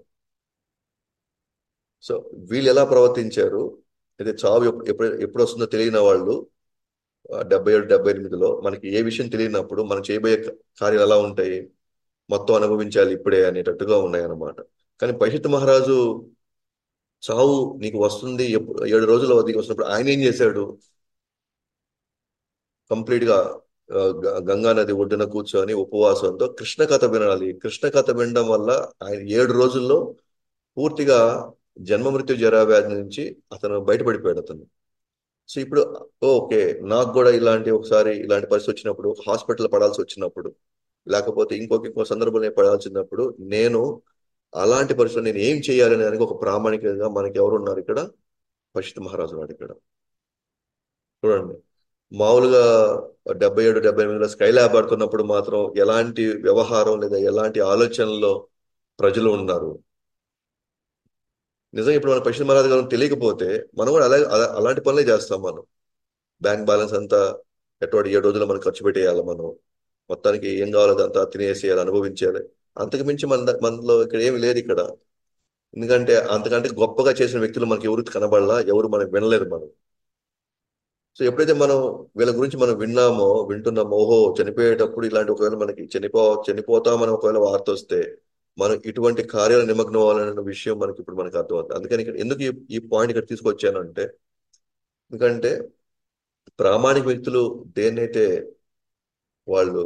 సో వీళ్ళు ఎలా ప్రవర్తించారు, అయితే చావు ఎప్పుడు ఎప్పుడు వస్తుందో తెలియని వాళ్ళు 77, 78లో మనకి ఏ విషయం తెలియనప్పుడు మనం చేయబోయే కార్యాలు ఎలా ఉంటాయి, మొత్తం అనుభవించాలి ఇప్పుడే అనేటట్టుగా ఉన్నాయన్నమాట. కానీ పైషిత్ మహారాజు చావు నీకు వస్తుంది, 7 రోజులు అది వస్తున్నప్పుడు ఆయన ఏం చేశాడు, కంప్లీట్ గా గంగా నది ఒడ్డున కూర్చొని ఉపవాసంతో కృష్ణ కథ వినాలి. కృష్ణ కథ వినడం వల్ల ఆయన 7 రోజుల్లో పూర్తిగా జన్మ మృత్యు జరా వ్యాధి నుంచి అతను బయటపడిపోయాడు అతను. సో ఇప్పుడు ఓకే, నాకు కూడా ఇలాంటి పరిస్థితి వచ్చినప్పుడు, హాస్పిటల్ పడాల్సి వచ్చినప్పుడు, లేకపోతే ఇంకో సందర్భంలో పడాల్సినప్పుడు, నేను అలాంటి పరిస్థితుల్లో నేను ఏం చేయాలనే దానికి ఒక ప్రామాణికంగా మనకి ఎవరు ఉన్నారు ఇక్కడ, పశుత్ మహారాజు నాడు ఇక్కడ. చూడండి, మామూలుగా 77, 78లో స్కై ల్యాబ్ ఆడుతున్నప్పుడు మాత్రం ఎలాంటి వ్యవహారం లేదా ఎలాంటి ఆలోచనలో ప్రజలు ఉన్నారు. నిజంగా ఇప్పుడు మన పశ్చిమ మహారాజు గారు తెలియకపోతే మనం కూడా అలాంటి పనులే చేస్తాం మనం. బ్యాంక్ బ్యాలెన్స్ అంతా ఎటువంటి 7 రోజులు మనం ఖర్చు పెట్టేయాలి మనం, మొత్తానికి ఏం కావాలో అదంతా తినేసేయాలి, అనుభవించాలి. అంతకు మించి మనలో ఇక్కడ ఏమి లేదు ఇక్కడ. ఎందుకంటే అంతకంటే గొప్పగా చేసిన వ్యక్తులు మనకి ఎవరు కనబడలా, ఎవరు మనకి వినలేదు మనం. సో ఎప్పుడైతే మనం వీళ్ళ గురించి మనం వింటున్నామో, ఓహో చనిపోయేటప్పుడు ఇలాంటి ఒకవేళ మనకి చనిపోతామని ఒకవేళ వార్త వస్తే మనం ఇటువంటి కార్యాలు నిమగ్నం అవ్వాలనే విషయం మనకి అర్థమవుతుంది. అందుకని ఇక్కడ ఎందుకు ఈ పాయింట్ ఇక్కడ తీసుకొచ్చానంటే, ఎందుకంటే ప్రామాణిక వ్యక్తులు దేన్నైతే వాళ్ళు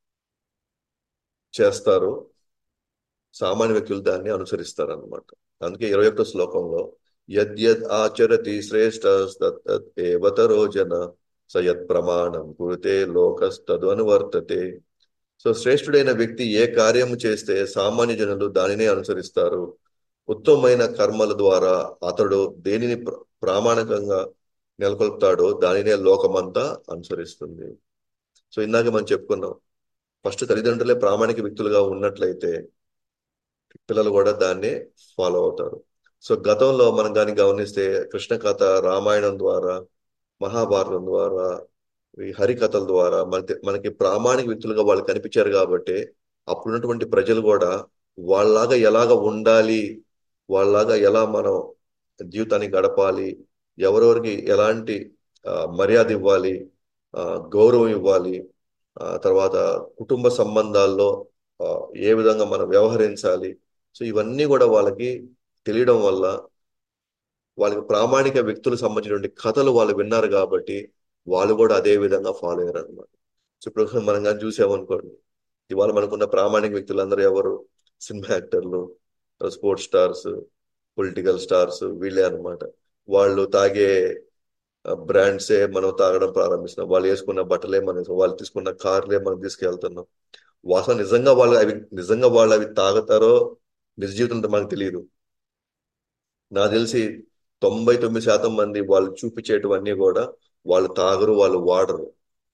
చేస్తారో సామాన్య వ్యక్తులు దాన్ని అనుసరిస్తారు అనమాట. అందుకే 21వ శ్లోకంలో యద్యద్ ఆచరతి శ్రేష్ఠ ఏవతరో జన సయత్ ప్రమాణం కురుతే లోకస్తదు అనువర్తతే. సో శ్రేష్ఠుడైన వ్యక్తి ఏ కార్యము చేస్తే సామాన్య జనులు దానినే అనుసరిస్తారు. ఉత్తమమైన కర్మల ద్వారా అతడు దేనిని ప్రామాణికంగా నెలకొల్పుతాడో దానినే లోకమంతా అనుసరిస్తుంది. సో ఇందాక మనం చెప్పుకున్నాం, ఫస్ట్ తల్లిదండ్రులే ప్రామాణిక వ్యక్తులుగా ఉన్నట్లయితే పిల్లలు కూడా దాన్ని ఫాలో అవుతారు. సో గతంలో మనం కానీ గమనిస్తే కృష్ణ కథ, రామాయణం ద్వారా, మహాభారతం ద్వారా, ఈ హరికథల ద్వారా మనకి ప్రామాణిక వ్యక్తులుగా వాళ్ళు కనిపించారు. కాబట్టి అప్పుడున్నటువంటి ప్రజలు కూడా వాళ్ళలాగా ఎలాగ ఉండాలి, వాళ్ళలాగా ఎలా మనం జీవితాన్ని గడపాలి, ఎవరెవరికి ఎలాంటి మర్యాద ఇవ్వాలి, ఆ, గౌరవం ఇవ్వాలి, తర్వాత కుటుంబ సంబంధాల్లో ఆ, ఏ విధంగా మనం వ్యవహరించాలి. సో ఇవన్నీ కూడా వాళ్ళకి తెలియడం వల్ల వాళ్ళకి ప్రామాణిక వ్యక్తులకు సంబంధించినటువంటి కథలు వాళ్ళు విన్నారు కాబట్టి వాళ్ళు కూడా అదే విధంగా ఫాలో అయ్యారు అనమాట. సో ఇప్పుడు మనం కానీ చూసామనుకోండి, ఇవాళ మనకున్న ప్రామాణిక వ్యక్తులందరూ ఎవరు, సినిమా యాక్టర్లు, స్పోర్ట్స్ స్టార్స్, పొలిటికల్ స్టార్స్, వీళ్ళే అనమాట. వాళ్ళు తాగే బ్రాండ్సే మనం తాగడం ప్రారంభిస్తున్నాం, వాళ్ళు వేసుకున్న బట్టలే మనం, వాళ్ళు తీసుకున్న కార్లే మనం తీసుకెళ్తున్నాం. వాసన నిజంగా వాళ్ళు అవి తాగుతారో నిజ జీవితంతో మనకు తెలియదు. నాకు తెలిసి 99% మంది వాళ్ళు చూపించేటివన్నీ కూడా వాళ్ళు తాగరు, వాళ్ళు వాడరు.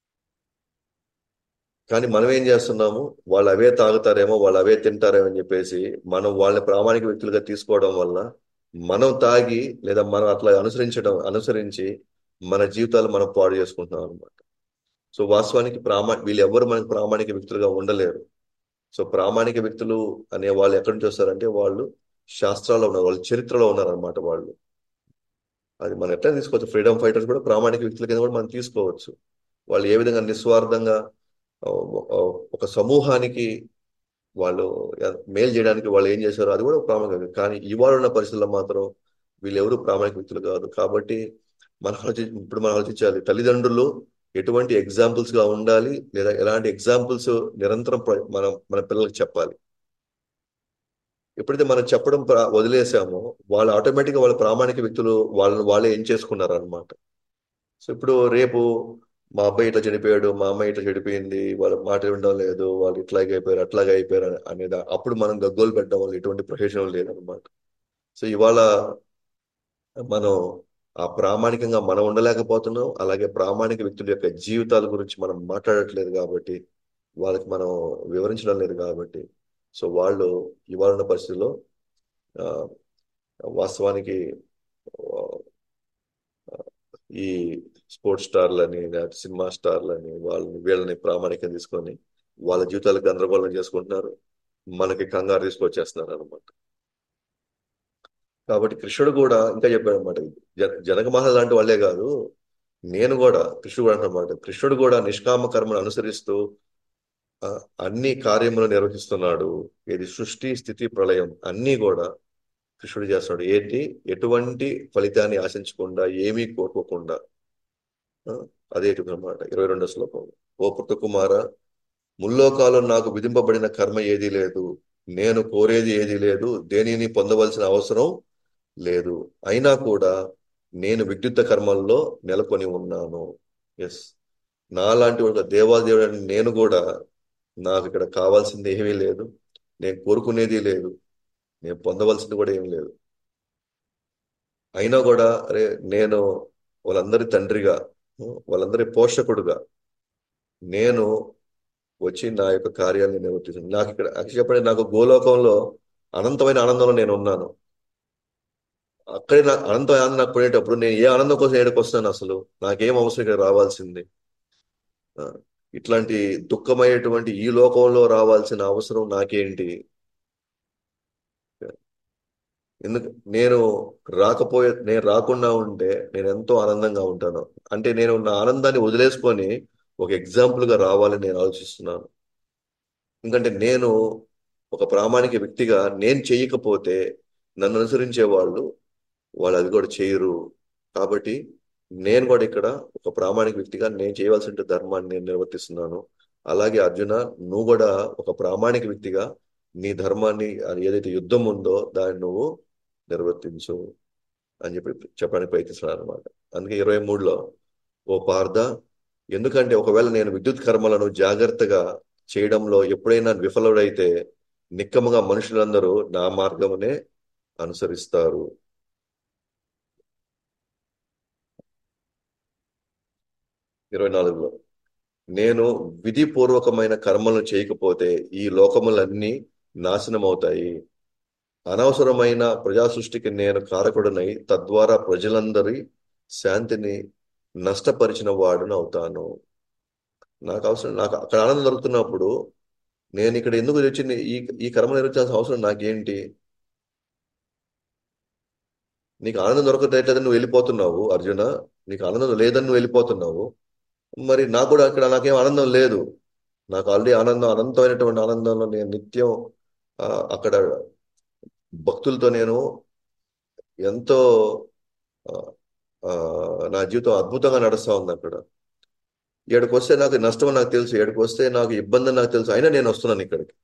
కానీ మనం ఏం చేస్తున్నాము, వాళ్ళు అవే తాగుతారేమో, వాళ్ళు అవే తింటారేమో అని చెప్పేసి మనం వాళ్ళని ప్రామాణిక వ్యక్తులుగా తీసుకోవడం వల్ల మనం తాగి లేదా మనం అట్లా అనుసరించి మన జీవితాలు మనం పాడు చేసుకుంటున్నాం అనమాట. సో వాస్తవానికి వీళ్ళు ఎవరు మనకి ప్రామాణిక వ్యక్తులుగా ఉండలేరు. సో ప్రామాణిక వ్యక్తులు అనే వాళ్ళు ఎక్కడి నుంచి వస్తారంటే వాళ్ళు శాస్త్రాల్లో ఉన్నారు, వాళ్ళు చరిత్రలో ఉన్నారనమాట వాళ్ళు. అది మనం ఎట్లా తీసుకోవచ్చు, ఫ్రీడమ్ ఫైటర్స్ కూడా ప్రామాణిక వ్యక్తుల కింద కూడా మనం తీసుకోవచ్చు. వాళ్ళు ఏ విధంగా నిస్వార్థంగా ఆ, ఆ, ఒక సమూహానికి వాళ్ళు మేలు చేయడానికి వాళ్ళు ఏం చేశారో అది కూడా ఒక ప్రామాణిక. కానీ ఇవాళ ఉన్న పరిస్థితుల్లో మాత్రం వీళ్ళెవరూ ప్రామాణిక వ్యక్తులు కాదు. కాబట్టి ఇప్పుడు మనం ఆలోచించాలి, తల్లిదండ్రులు ఎటువంటి ఎగ్జాంపుల్స్ గా ఉండాలి, లేదా ఎలాంటి ఎగ్జాంపుల్స్ నిరంతరం మనం మన పిల్లలకు చెప్పాలి. ఎప్పుడైతే మనం చెప్పడం వదిలేసామో వాళ్ళు ఆటోమేటిక్గా వాళ్ళ ప్రామాణిక వ్యక్తులు వాళ్ళని వాళ్ళే ఏం చేసుకున్నారు అనమాట. సో ఇప్పుడు రేపు మా అబ్బాయి ఇట్లా చనిపోయాడు, మా అమ్మాయి ఇట్లా చెడిపోయింది, వాళ్ళ మాట వినడం లేదు, వాళ్ళు ఇట్లాగే అయిపోయారు అట్లాగే అయిపోయారు అనేది అప్పుడు మనం గగ్గోలు పెట్టడం వల్ల ఎటువంటి ప్రయోజనం లేదనమాట. సో ఇవాళ మనం ఆ ప్రామాణికంగా మనం ఉండలేకపోతున్నాం, అలాగే ప్రామాణిక వ్యక్తుల యొక్క జీవితాల గురించి మనం మాట్లాడట్లేదు కాబట్టి, వాళ్ళకి మనం వివరించడం లేదు కాబట్టి, సో వాళ్ళు ఇవాళ ఉన్న పరిస్థితుల్లో ఆ, వాస్తవానికి ఆ, ఈ స్పోర్ట్స్ స్టార్లని, లేకపోతే సినిమా స్టార్లని, వాళ్ళని వీళ్ళని ప్రామాణికంగా తీసుకొని వాళ్ళ జీవితాలు గందరగోళం చేసుకుంటున్నారు, మనకి కంగారు తీసుకొచ్చేస్తున్నారు అనమాట. కాబట్టి కృష్ణుడు కూడా ఇంకా చెప్పాడు అనమాట. జనక మహారాజు లాంటి వాళ్ళే కాదు, నేను కూడా కృష్ణుడు కూడా అంటున్నమాట, కృష్ణుడు కూడా నిష్కామ కర్మను అనుసరిస్తూ ఆ, అన్ని కార్యములు నిర్వహిస్తున్నాడు. ఇది సృష్టి స్థితి ప్రళయం అన్నీ కూడా కృష్ణుడు చేస్తున్నాడు. ఏంటి, ఎటువంటి ఫలితాన్ని ఆశించకుండా, ఏమీ కోరుకోకుండా. ఆ, అదే అన్నమాట 22వ శ్లోకం. ఓ పుత్రకుమార, ముల్లోకాలు నాకు విధింపబడిన కర్మ ఏదీ లేదు, నేను కోరేది ఏదీ లేదు, దేనిని పొందవలసిన అవసరం లేదు. అయినా కూడా నేను విద్యుత్ కర్మల్లో నెలకొని ఉన్నాను. ఎస్, నాలాంటి ఒక దేవాదేవుడని నేను కూడా, నాకు ఇక్కడ కావాల్సింది ఏమీ లేదు, నేను కోరుకునేది లేదు, నేను పొందవలసింది కూడా ఏమీ లేదు. అయినా కూడా అరే, నేను వాళ్ళందరి తండ్రిగా, వాళ్ళందరి పోషకుడుగా నేను వచ్చి నా యొక్క కార్యాలను నిర్వర్తిస్తాను. నాకు ఇక్కడ యాక్చువల్లీ చెప్పండి, నాకు గోలోకంలో అనంతమైన ఆనందంలో నేను ఉన్నాను. అక్కడే నాకు అనంతమైన ఆనందం నాకు పడేటప్పుడు నేను ఏ ఆనందం కోసం ఏడుకు వస్తాను అసలు? నాకేం అవసరం ఇక్కడ రావాల్సింది? ఆ, ఇట్లాంటి దుఃఖమయ్యేటువంటి ఈ లోకంలో రావాల్సిన అవసరం నాకేంటి? ఎందుకు నేను నేను రాకుండా ఉంటే నేను ఎంతో ఆనందంగా ఉంటాను. అంటే నేను నా ఆనందాన్ని వదిలేసుకొని ఒక ఎగ్జాంపుల్ గా రావాలని నేను ఆలోచిస్తున్నాను. ఎందుకంటే నేను ఒక ప్రామాణిక వ్యక్తిగా నేను చేయకపోతే నన్ను అనుసరించే వాళ్ళు అది కూడా చేయరు. కాబట్టి నేను కూడా ఇక్కడ ఒక ప్రామాణిక వ్యక్తిగా నేను చేయవలసిన ధర్మాన్ని నేను నిర్వర్తిస్తున్నాను. అలాగే అర్జున, నువ్వు కూడా ఒక ప్రామాణిక వ్యక్తిగా నీ ధర్మాన్ని, అది ఏదైతే యుద్ధం ఉందో దాన్ని నువ్వు నిర్వర్తించు అని చెప్పి చెప్పడానికి ప్రయత్నిస్తున్నాను అనమాట. అందుకే 23లో, ఓ పార్థ, ఎందుకంటే ఒకవేళ నేను విద్యుత్ కర్మలను జాగ్రత్తగా చేయడంలో ఎప్పుడైనా విఫలుడైతే నిక్కముగా మనుషులందరూ నా మార్గమునే అనుసరిస్తారు. 24లో, నేను విధిపూర్వకమైన కర్మలను చేయకపోతే ఈ లోకములన్నీ నాశనమవుతాయి. అనవసరమైన ప్రజా సృష్టికి నేను కారకుడనై తద్వారా ప్రజలందరి శాంతిని నష్టపరిచిన వాడును అవుతాను. నాకు అవసరం, నాకు అక్కడ ఆనందం దొరుకుతున్నప్పుడు నేను ఇక్కడ ఎందుకు వచ్చింది? ఈ ఈ కర్మ నిర్వహించాల్సిన అవసరం నాకేంటి? నీకు ఆనందం దొరకట్లేదని నువ్వు వెళ్ళిపోతున్నావు అర్జున, నీకు ఆనందం లేదని నువ్వు వెళ్ళిపోతున్నావు. మరి నాకు కూడా అక్కడ నాకేం ఆనందం లేదు. నాకు ఆల్రెడీ ఆనందం, అనంతమైనటువంటి ఆనందంలో నేను నిత్యం ఆ, అక్కడ భక్తులతో నేను ఎంతో ఆ, ఆ, నా జీవితం అద్భుతంగా నడుస్తా ఉంది అక్కడ. ఇక్కడికి వస్తే నాకు నష్టం నాకు తెలుసు, ఇక్కడికి వస్తే నాకు ఇబ్బంది అని నాకు తెలుసు, అయినా నేను వస్తున్నాను ఇక్కడికి.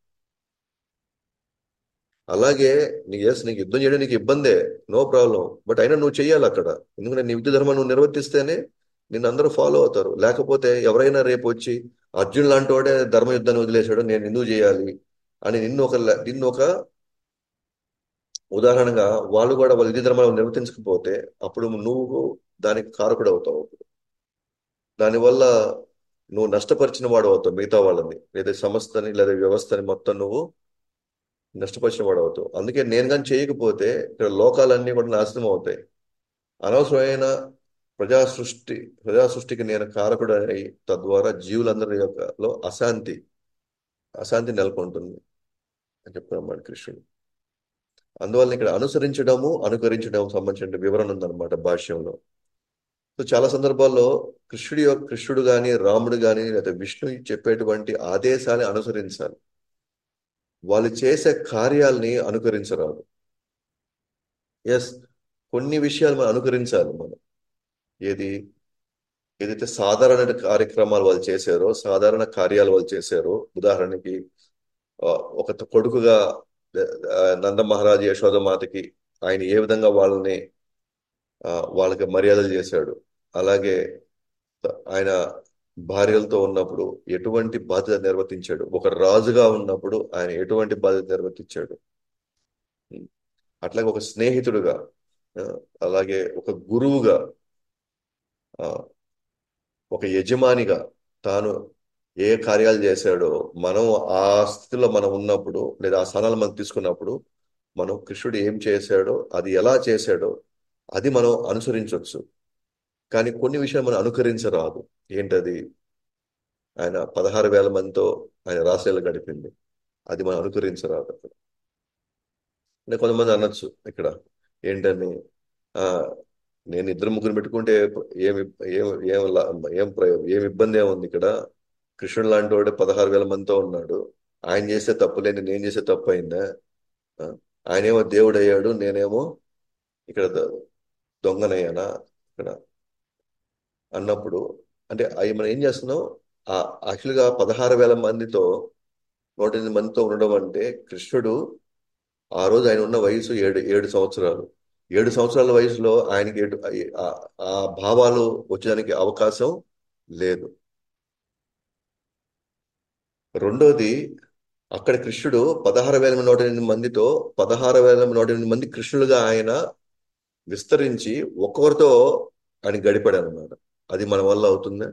అలాగే నీకు యుద్ధం చేయడం నీకు ఇబ్బందే, నో ప్రాబ్లం, బట్ అయినా నువ్వు చెయ్యాలి అక్కడ. ఎందుకంటే నీ విద్య ధర్మాన్ని నువ్వు నిర్వర్తిస్తేనే నిన్ను అందరూ ఫాలో అవుతారు. లేకపోతే ఎవరైనా రేపు వచ్చి అర్జున్ లాంటి వాడే ధర్మ యుద్ధాన్ని వదిలేశాడు, నేను ఎందుకు చేయాలి అని నిన్ను ఒక ఉదాహరణగా వాళ్ళు కూడా వాళ్ళ విధి ధర్మాలు నిర్వర్తించకపోతే అప్పుడు నువ్వు దానికి కారకుడు అవుతావు. దానివల్ల నువ్వు నష్టపరిచిన వాడు అవుతావు మిగతా వాళ్ళని, లేదా సంస్థని లేదా వ్యవస్థని మొత్తం నువ్వు నష్టపరిచిన వాడు అవుతావు. అందుకే నేను కానీ చేయకపోతే ఇక్కడ లోకాలన్నీ కూడా నాశనం అవుతాయి. అనవసరమైన ప్రజా సృష్టి ప్రజా సృష్టికి నేను కారకుడు అయి తద్వారా జీవులందరి యొక్క అశాంతి నెలకొంటుంది అని చెప్తున్నాడు కృష్ణుడు. అందువల్ల ఇక్కడ అనుసరించడము అనుకరించడం సంబంధించిన వివరణ ఉందన్నమాట భాష్యంలో. సో చాలా సందర్భాల్లో కృష్ణుడు గాని, రాముడు గాని, లేదా విష్ణు చెప్పేటువంటి ఆదేశాన్ని అనుసరించాలి. వాళ్ళు చేసే కార్యాలని అనుకరించరాదు. ఎస్, కొన్ని విషయాలు మనం అనుకరించాలి. మనం ఏది ఏదైతే సాధారణ కార్యక్రమాలు వాళ్ళు చేశారో, సాధారణ కార్యాలు వాళ్ళు చేశారో, ఉదాహరణకి ఆ, ఒక కొడుకుగా నంద మహారాజు యశోదమాతకి ఆయన ఏ విధంగా వాళ్ళని ఆ, వాళ్ళకి మర్యాదలు చేశాడు, అలాగే ఆయన భార్యలతో ఉన్నప్పుడు ఎటువంటి బాధ్యత నిర్వర్తించాడు, ఒక రాజుగా ఉన్నప్పుడు ఆయన ఎటువంటి బాధ్యత నిర్వర్తించాడు, అట్లాగే ఒక స్నేహితుడుగా, ఆ, అలాగే ఒక గురువుగా, ఆ, ఒక యజమానిగా తాను ఏ కార్యాలు చేశాడో, మనం ఆ స్థితిలో మనం ఉన్నప్పుడు లేదా ఆ స్థానాలు మనం తీసుకున్నప్పుడు మనం కృష్ణుడు ఏం చేశాడో, అది ఎలా చేశాడో అది మనం అనుసరించవచ్చు. కానీ కొన్ని విషయాలు మనం అనుకరించరాదు. ఏంటది? ఆయన 16,000 మందితో ఆయన రాసేళ్ళు గడిపింది, అది మనం అనుకరించరాదు అక్కడ. అంటే కొంతమంది అనొచ్చు ఇక్కడ ఏంటని, ఆ నేను ఇద్దరు ముగ్గురు పెట్టుకుంటే ఏమి ఏం ఏం లా- ఏం ఏం ఇబ్బంది ఏముంది ఇక్కడ? కృష్ణుడు లాంటి వాడు 16,000 మందితో ఉన్నాడు. ఆయన చేసే తప్పులేని నేను చేసే తప్పు అయిందా? ఆ, ఆయనేమో దేవుడు అయ్యాడు, నేనేమో ఇక్కడ దొంగనయ్యానా ఇక్కడ అన్నప్పుడు? అంటే అవి మనం ఏం చేస్తున్నాం? ఆ యాక్చువల్గా 16,000 మందితో 108 మందితో ఉండడం అంటే, కృష్ణుడు ఆ రోజు ఆయన ఉన్న వయసు ఏడు ఏడు సంవత్సరాలు. 7 సంవత్సరాల వయసులో ఆయనకి ఆ ఆ భావాలు వచ్చేదానికి అవకాశం లేదు. రెండోది, అక్కడ కృష్ణుడు 16,108 మందితో 16,108 మంది కృష్ణులుగా ఆయన విస్తరించి ఒక్కొక్కరితో ఆయన గడిపాడు అనమాట. అది మన వల్ల అవుతుందా?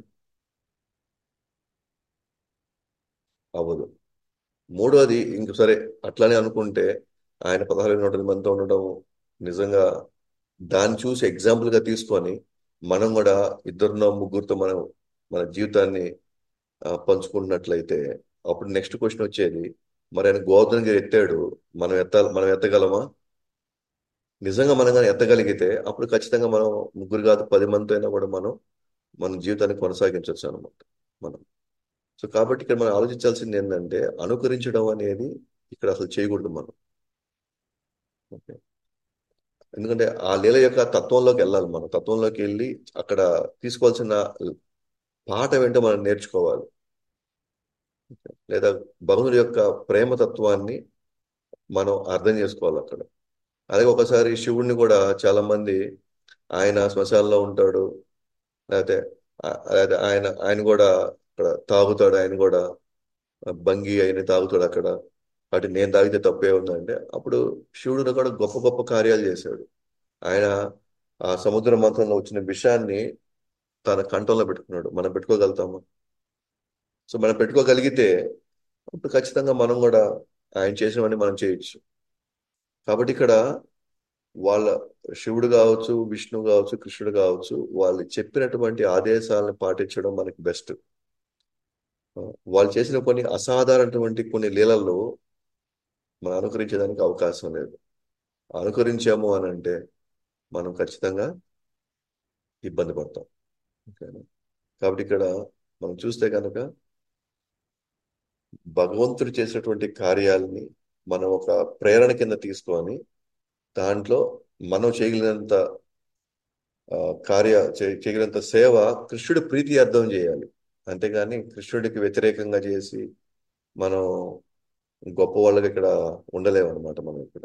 అవ్వదు. మూడోది ఇంక సరే, అట్లానే అనుకుంటే ఆయన 16,108 మందితో ఉండడం నిజంగా దాన్ని చూసి ఎగ్జాంపుల్ గా తీసుకొని మనం కూడా ఇద్దరినో ముగ్గురితో మనం మన జీవితాన్ని పంచుకున్నట్లయితే, అప్పుడు నెక్స్ట్ క్వశ్చన్ వచ్చేది, మరి ఆయన గోవర్ధనగిరి ఎత్తాడు, మనం ఎత్తగలమా? నిజంగా మనం కానీ ఎత్తగలిగితే అప్పుడు ఖచ్చితంగా మనం ముగ్గురు కాదు 10 మందితో అయినా కూడా మనం మన జీవితాన్ని కొనసాగించవచ్చు అనమాట మనం. సో కాబట్టి ఇక్కడ మనం ఆలోచించాల్సింది ఏంటంటే, అనుకరించడం అనేది ఇక్కడ అసలు చేయకూడదు మనం. ఓకే. ఎందుకంటే ఆ లీల యొక్క తత్వంలోకి వెళ్ళాలి, మనం తత్వంలోకి వెళ్ళి అక్కడ తీసుకోవాల్సిన పాఠం ఏంటో మనం నేర్చుకోవాలి. లేదా భగవంతుడి యొక్క ప్రేమ తత్వాన్ని మనం అర్థం చేసుకోవాలి అక్కడ. అలాగే ఒకసారి శివుణ్ణి కూడా చాలా మంది, ఆయన శ్మశానంలో ఉంటాడు, లేకపోతే లేకపోతే ఆయన ఆయన కూడా అక్కడ తాగుతాడు, ఆయన కూడా బంగి అయిన తాగుతాడు అక్కడ. కాబట్టి నేను తాగితే తప్పే ఉందంటే, అప్పుడు శివుడు కూడా గొప్ప గొప్ప కార్యాలు చేశాడు. ఆయన ఆ సముద్ర మంథంలో వచ్చిన విషయాన్ని తన కంఠంలో పెట్టుకున్నాడు. మనం పెట్టుకోగలుగుతామా? సో మనం పెట్టుకోగలిగితే అప్పుడు ఖచ్చితంగా మనం కూడా ఆయన చేసినవన్నీ మనం చేయొచ్చు. కాబట్టి ఇక్కడ వాళ్ళ శివుడు కావచ్చు, విష్ణువు కావచ్చు, కృష్ణుడు కావచ్చు, వాళ్ళు చెప్పినటువంటి ఆదేశాలను పాటించడం మనకి బెస్ట్. వాళ్ళు చేసిన కొన్ని అసాధారణటువంటి కొన్ని లీలల్లో మనం అనుకరించడానికి అవకాశం లేదు. అనుకరించాము అని అంటే మనం ఖచ్చితంగా ఇబ్బంది పడతాం. ఓకేనా? కాబట్టి ఇక్కడ మనం చూస్తే కనుక భగవంతుడు చేసినటువంటి కార్యాలని మనం ఒక ప్రేరణ కింద తీసుకొని దాంట్లో మనం చేయగలిగినంత ఆ, చేయగలిగినంత సేవ కృష్ణుడి ప్రీతి అర్థం చేయాలి. అంతేగాని కృష్ణుడికి వ్యతిరేకంగా చేసి మనం గొప్ప వాళ్ళకి ఇక్కడ ఉండలేము అనమాట మనం ఇక్కడ.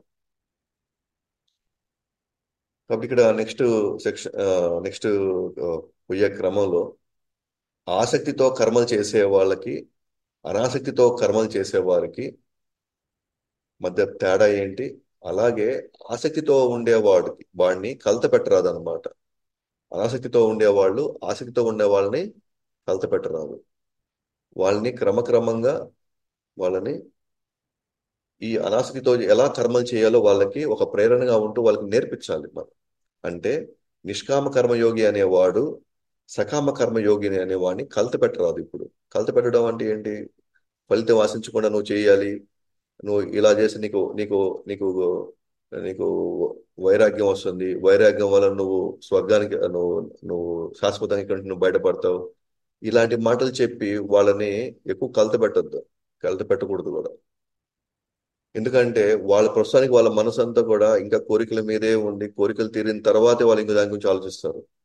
కాబట్టి ఇక్కడ నెక్స్ట్ సెక్షన్, నెక్స్ట్ పోయే క్రమంలో ఆసక్తితో కర్మలు చేసే వాళ్ళకి, అనాసక్తితో కర్మలు చేసే వారికి మధ్య తేడా ఏంటి? అలాగే ఆసక్తితో ఉండేవాడికి వాడిని కలత పెట్టరాదు అనమాట. అనాసక్తితో ఉండేవాళ్ళు ఆసక్తితో ఉండే వాళ్ళని కలత పెట్టరాదు. వాళ్ళని క్రమక్రమంగా వాళ్ళని ఈ అనాసక్తితో ఎలా కర్మలు చేయాలో వాళ్ళకి ఒక ప్రేరణగా ఉంటూ వాళ్ళకి నేర్పించాలి మనం. అంటే నిష్కామ కర్మయోగి అనేవాడు సకామ కర్మయోగిని అనేవాడిని కలత పెట్టరాదు. ఇప్పుడు కలత పెట్టడం అంటే ఏంటి? ఫలితం ఆశించకుండా నువ్వు చేయాలి, నువ్వు ఇలా చేసి నీకు నీకు నీకు నీకు వైరాగ్యం వస్తుంది, వైరాగ్యం వల్ల నువ్వు స్వర్గానికి నువ్వు నువ్వు శాశ్వతానికి ఇక్కడి నుంచి నువ్వు బయటపడతావు, ఇలాంటి మాటలు చెప్పి వాళ్ళని ఎక్కువ కలత పెట్టద్దు, కలత పెట్టకూడదు కూడా. ఎందుకంటే వాళ్ళ ప్రస్తుతానికి వాళ్ళ మనసు అంతా కూడా ఇంకా కోరికల మీదే ఉండి, కోరికలు తీరిన తర్వాతే వాళ్ళు ఇంకా దాని గురించి ఆలోచిస్తారు.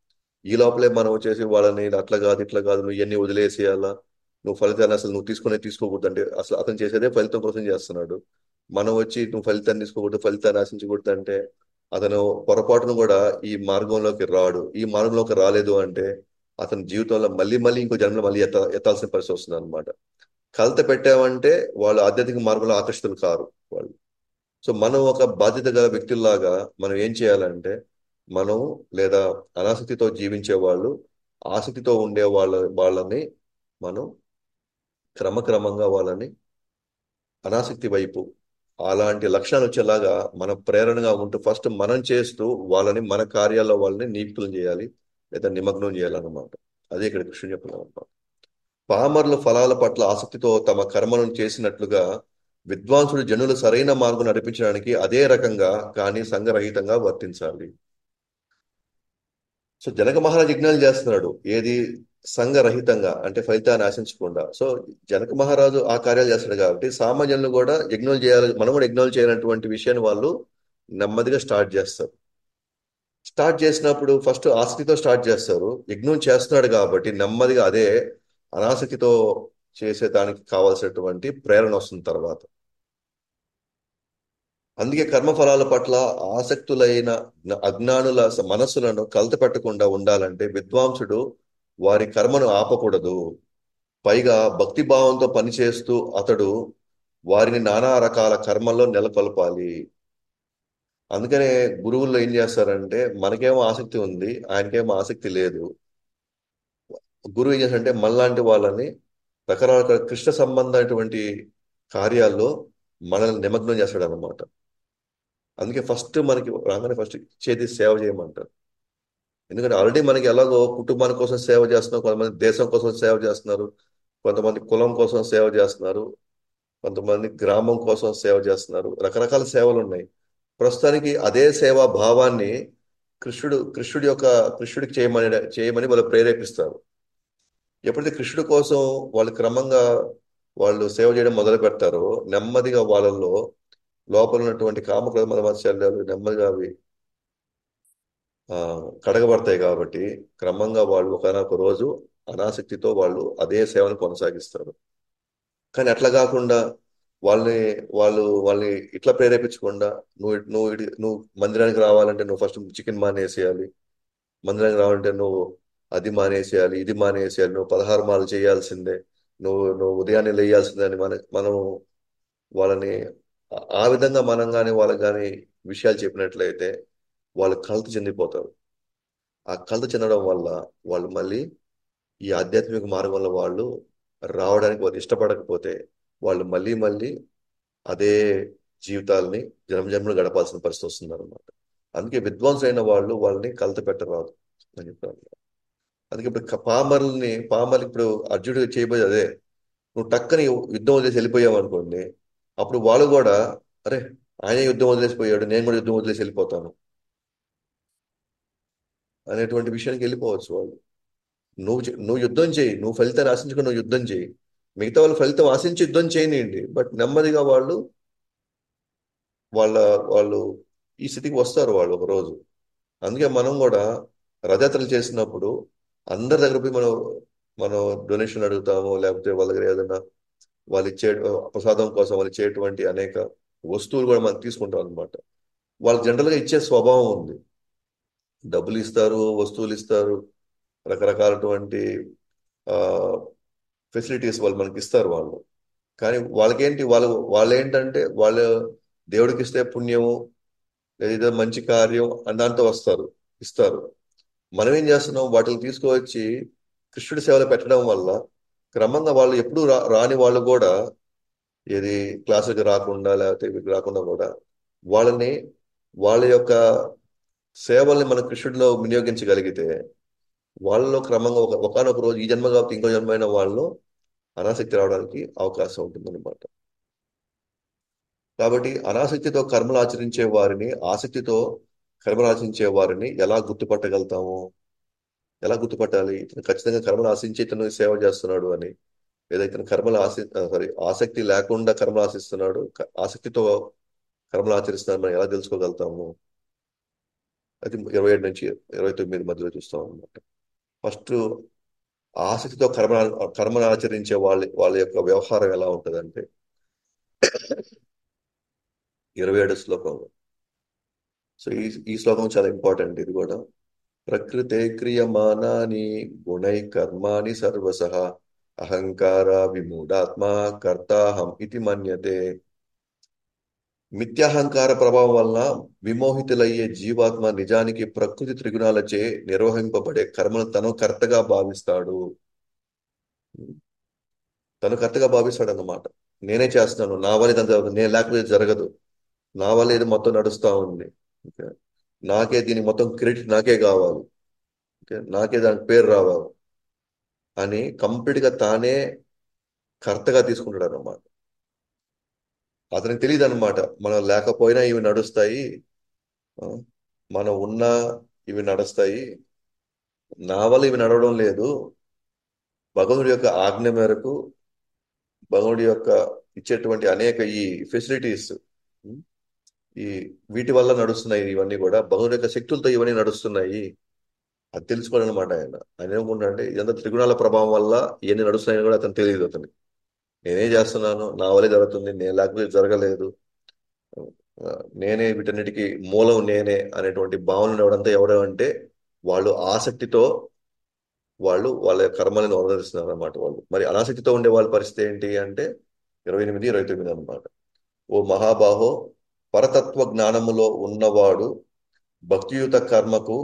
ఈ లోపలే మనం వచ్చేసి వాళ్ళని అట్లా కాదు ఇట్లా కాదు నువ్వు ఇవన్నీ వదిలేసేయాలా, నువ్వు ఫలితాన్ని అసలు నువ్వు తీసుకోకూడదు అంటే అసలు అతను చేసేదే ఫలితం కోసం చేస్తున్నాడు. మనం వచ్చి నువ్వు ఫలితాన్ని తీసుకోకూడదు, ఫలితాన్ని ఆశించకూడదు అంటే అతను పొరపాటును కూడా ఈ మార్గంలోకి రాడు. ఈ మార్గంలోకి రాలేదు అంటే అతని జీవితంలో మళ్ళీ మళ్ళీ ఇంకో జన్మలో మళ్ళీ ఎత్తాల్సిన పరిస్థితి వస్తుంది అనమాట. కలత పెట్టామంటే వాళ్ళు ఆధ్యాత్మిక మార్గంలో ఆకర్షితులు కారు వాళ్ళు. సో మనం ఒక బాధ్యత గల వ్యక్తుల్లాగా మనం ఏం చేయాలంటే, మనం లేదా అనాసక్తితో జీవించే వాళ్ళు, ఆసక్తితో ఉండే వాళ్ళని మనం క్రమక్రమంగా వాళ్ళని అనాసక్తి వైపు అలాంటి లక్షణాలు వచ్చేలాగా మన ప్రేరణగా ఉంటూ ఫస్ట్ మనం చేస్తూ వాళ్ళని మన కార్యాల్లో వాళ్ళని నియుక్తులు చేయాలి లేదా నిమగ్నం చేయాలన్నమాట. అదే ఇక్కడ కృష్ణుడు చెప్పడం అన్నమాట. పామరులు ఫలాల పట్ల ఆసక్తితో తమ కర్మలను చేసినట్లుగా విద్వాంసుడు జనులు సరైన మార్గం నడిపించడానికి అదే రకంగా కానీ సంఘరహితంగా వర్తించాలి. సో జనక మహారాజు యజ్ఞాలు చేస్తున్నాడు ఏది సంఘరహితంగా అంటే ఫలితాన్ని ఆశించకుండా. సో జనక మహారాజు ఆ కార్యాలు చేస్తాడు కాబట్టి సామాన్యులను కూడా యజ్ఞాలు చేయాలి, మనం కూడా యజ్ఞాలు చేయాలన్నటువంటి విషయాన్ని వాళ్ళు నెమ్మదిగా స్టార్ట్ చేస్తారు. స్టార్ట్ చేసినప్పుడు ఫస్ట్ ఆసక్తితో స్టార్ట్ చేస్తారు. యజ్ఞం చేస్తున్నాడు కాబట్టి నెమ్మదిగా అదే అనాసక్తితో చేసే దానికి కావాల్సినటువంటి ప్రేరణ వస్తుంది తర్వాత. అందుకే కర్మఫలాల పట్ల ఆసక్తులైన అజ్ఞానుల మనస్సులను కలత పెట్టకుండా ఉండాలంటే విద్వాంసుడు వారి కర్మను ఆపకూడదు. పైగా భక్తి భావంతో పనిచేస్తూ అతడు వారిని నానా రకాల కర్మల్లో నెలకొల్పాలి. అందుకనే గురువుల్లో ఏం చేస్తారంటే మనకేమో ఆసక్తి ఉంది, ఆయనకేమో ఆసక్తి లేదు. గురువు ఏం చేస్తాడంటే మనలాంటి వాళ్ళని రకరకాల కృష్ణ సంబంధమైనటువంటి కార్యాల్లో మనల్ని నిమగ్నం చేస్తాడు అనమాట. అందుకే ఫస్ట్ మనకి రాగానే ఫస్ట్ ఇచ్చేది సేవ చేయమంటారు. ఎందుకంటే ఆల్రెడీ మనకి ఎలాగో కుటుంబాల కోసం సేవ చేస్తున్నారు, కొంతమంది దేశం కోసం సేవ చేస్తున్నారు, కొంతమంది కులం కోసం సేవ చేస్తున్నారు, కొంతమంది గ్రామం కోసం సేవ చేస్తున్నారు, రకరకాల సేవలు ఉన్నాయి. ప్రస్తుతానికి అదే సేవా భావాన్ని కృష్ణుడికి చేయమని వాళ్ళు ప్రేరేపిస్తారు. ఎప్పుడైతే కృష్ణుడి కోసం వాళ్ళు క్రమంగా వాళ్ళు సేవ చేయడం మొదలు పెడతారో నెమ్మదిగా వాళ్ళల్లో లోపల ఉన్నటువంటి కామక్రోధ మద మాత్సర్యాలు నెమ్మదిగా అవి ఆ కడగబడతాయి. కాబట్టి క్రమంగా వాళ్ళు ఒకనొక రోజు అనాసక్తితో వాళ్ళు అదే సేవను కొనసాగిస్తారు. కానీ అట్లా కాకుండా వాళ్ళని వాళ్ళని ఇట్లా ప్రేరేపించకుండా నువ్వు మందిరానికి రావాలంటే నువ్వు ఫస్ట్ చికెన్ మానేసేయాలి, మందిరానికి రావాలంటే నువ్వు అది మానేసేయాలి, ఇది మానేసేయాలి, నువ్వు 16 మాలు చేయాల్సిందే, నువ్వు ఉదయాన్నే లేయాల్సిందే అని మనం వాళ్ళని ఆ విధంగా మనం కానీ వాళ్ళకి కానీ విషయాలు చెప్పినట్లయితే వాళ్ళు కలత చెందిపోతారు. ఆ కలత చెందడం వల్ల వాళ్ళు మళ్ళీ ఈ ఆధ్యాత్మిక మార్గంలో వాళ్ళు రావడానికి వాళ్ళు ఇష్టపడకపోతే వాళ్ళు మళ్ళీ మళ్ళీ అదే జీవితాలని జన్మజన్మలు గడపాల్సిన పరిస్థితి వస్తుంది అనమాట. అందుకే విద్వాంసులైన వాళ్ళు వాళ్ళని కలత పెట్టరాదు అని చెప్పారు. అందుకే ఇప్పుడు పామర్లు ఇప్పుడు అర్జునుడు చేయబోయేది అదే. నువ్వు టక్కని యుద్ధం వదిలేసి వెళ్ళిపోయావు అనుకోండి, అప్పుడు వాళ్ళు కూడా అరే ఆయన యుద్ధం వదిలేసిపోయాడు నేను కూడా యుద్ధం వదిలేసి వెళ్ళిపోతాను అనేటువంటి విషయానికి వెళ్ళిపోవచ్చు వాళ్ళు. నువ్వు యుద్ధం చేయి, నువ్వు ఫలితాన్ని ఆశించుకుని నువ్వు యుద్ధం చేయి, మిగతా వాళ్ళు ఫలితం ఆశించి యుద్ధం చేయనియండి, బట్ నెమ్మదిగా వాళ్ళ వాళ్ళు ఈ స్థితికి వస్తారు వాళ్ళు ఒక రోజు. అందుకే మనం కూడా రథయాత్రలు చేసినప్పుడు అందరి దగ్గర పోయి మనం డొనేషన్ అడుగుతాము, లేకపోతే వాళ్ళ దగ్గర ఏదైనా వాళ్ళు ఇచ్చే ప్రసాదం కోసం వాళ్ళు ఇచ్చేటువంటి అనేక వస్తువులు కూడా మనం తీసుకుంటాం అనమాట. వాళ్ళు జనరల్ గా ఇచ్చే స్వభావం ఉంది, డబ్బులు ఇస్తారు, వస్తువులు ఇస్తారు, రకరకాలటువంటి ఆ ఫెసిలిటీస్ వాళ్ళు మనకి ఇస్తారు వాళ్ళు. కానీ వాళ్ళకేంటి వాళ్ళు ఏంటంటే వాళ్ళు దేవుడికి ఇస్తే పుణ్యము లేదా మంచి కార్యం అని దాంతో వస్తారు, ఇస్తారు. మనం ఏం చేస్తున్నాం వాటిని తీసుకువచ్చి కృష్ణుడి సేవలో పెట్టడం వల్ల క్రమంగా వాళ్ళు ఎప్పుడు రాని వాళ్ళు కూడా ఏది క్లాసులకు రాకుండా లేకపోతే వీటికి రాకుండా కూడా వాళ్ళని వాళ్ళ యొక్క సేవల్ని మన కృష్ణుడిలో వినియోగించగలిగితే వాళ్ళలో క్రమంగా ఒకనొక రోజు ఈ జన్మ కాబట్టి ఇంకో జన్మైన వాళ్ళలో అనాసక్తి రావడానికి అవకాశం ఉంటుందన్నమాట. కాబట్టి అనాసక్తితో కర్మలు ఆచరించే వారిని ఆసక్తితో కర్మలు ఆచరించే వారిని ఎలా గుర్తుపట్టాలి ఇతను ఖచ్చితంగా కర్మలు ఆశించి ఇతను సేవ చేస్తున్నాడు అని, లేదా ఇతను ఆసక్తి లేకుండా కర్మలు ఆశిస్తున్నాడు, ఆసక్తితో కర్మలు ఆచరిస్తున్నాడు మనం ఎలా తెలుసుకోగలుగుతాము? అది 27 నుంచి 29 మధ్యలో చూస్తాం అన్నమాట. ఫస్ట్ ఆసక్తితో కర్మను ఆచరించే వాళ్ళ యొక్క వ్యవహారం ఎలా ఉంటుందంటే 27 శ్లోకంలో. సో ఈ శ్లోకం చాలా ఇంపార్టెంట్ ఇది కూడా. ప్రకృతే క్రియమానాని గుణై కర్మాణి సర్వసః అహంకార విమూఢాత్మా కర్తాహం ఇది మన్యతే. మిథ్యాహంకార ప్రభావం వలన విమోహితులయ్యే జీవాత్మ నిజానికి ప్రకృతి త్రిగుణాలచే నిర్వహింపబడే కర్మను తను కర్తగా భావిస్తాడు. తను కర్తగా భావిస్తాడు అన్నమాట. నేనే చేస్తున్నాను, నా వల్ల ఇదంతా జరగదు, నేను లేకపోతే ఇది జరగదు, నా వల్ల ఇది మొత్తం నడుస్తా ఉంది. ఓకే, నాకే దీని మొత్తం క్రెడిట్ నాకే కావాలి, ఓకే, నాకే దానికి పేరు రావాలి అని కంప్లీట్ గా తానే కర్తగా తీసుకుంటాడు అన్నమాట. అతనికి తెలియదు అనమాట, మనం లేకపోయినా ఇవి నడుస్తాయి, ఆ, మనం ఉన్నా ఇవి నడుస్తాయి, నా వల్ల ఇవి నడవడం లేదు, భగవంతుడి యొక్క ఆజ్ఞ మేరకు, భగవంతుడి యొక్క ఇచ్చేటువంటి అనేక ఈ ఫెసిలిటీస్, ఈ వీటి వల్ల నడుస్తున్నాయి, ఇవన్నీ కూడా భగవంతుడి యొక్క శక్తులతో ఇవన్నీ నడుస్తున్నాయి. అది తెలుసుకోవడం అనమాట. ఆయన ఏమనుకుంటాడంటే ఇదంతా త్రిగుణాల ప్రభావం వల్ల ఇవన్నీ నడుస్తున్నాయని కూడా అతను తెలియదు. అతనికి నేనే చేస్తున్నాను, నా వల్లే జరుగుతుంది, నేను లేకపోతే జరగలేదు, ఆ, నేనే వీటన్నిటికీ మూలం నేనే అనేటువంటి భావన ఎవడంతా ఎవరు అంటే వాళ్ళు ఆసక్తితో వాళ్ళ కర్మలను అనుసరిస్తున్నారు అనమాట. వాళ్ళు మరి అనాసక్తితో ఉండే వాళ్ళ పరిస్థితి ఏంటి అంటే 28, 29 అన్నమాట. ఓ మహాబాహో, పరతత్వ జ్ఞానములో ఉన్నవాడు భక్తియుత కర్మకు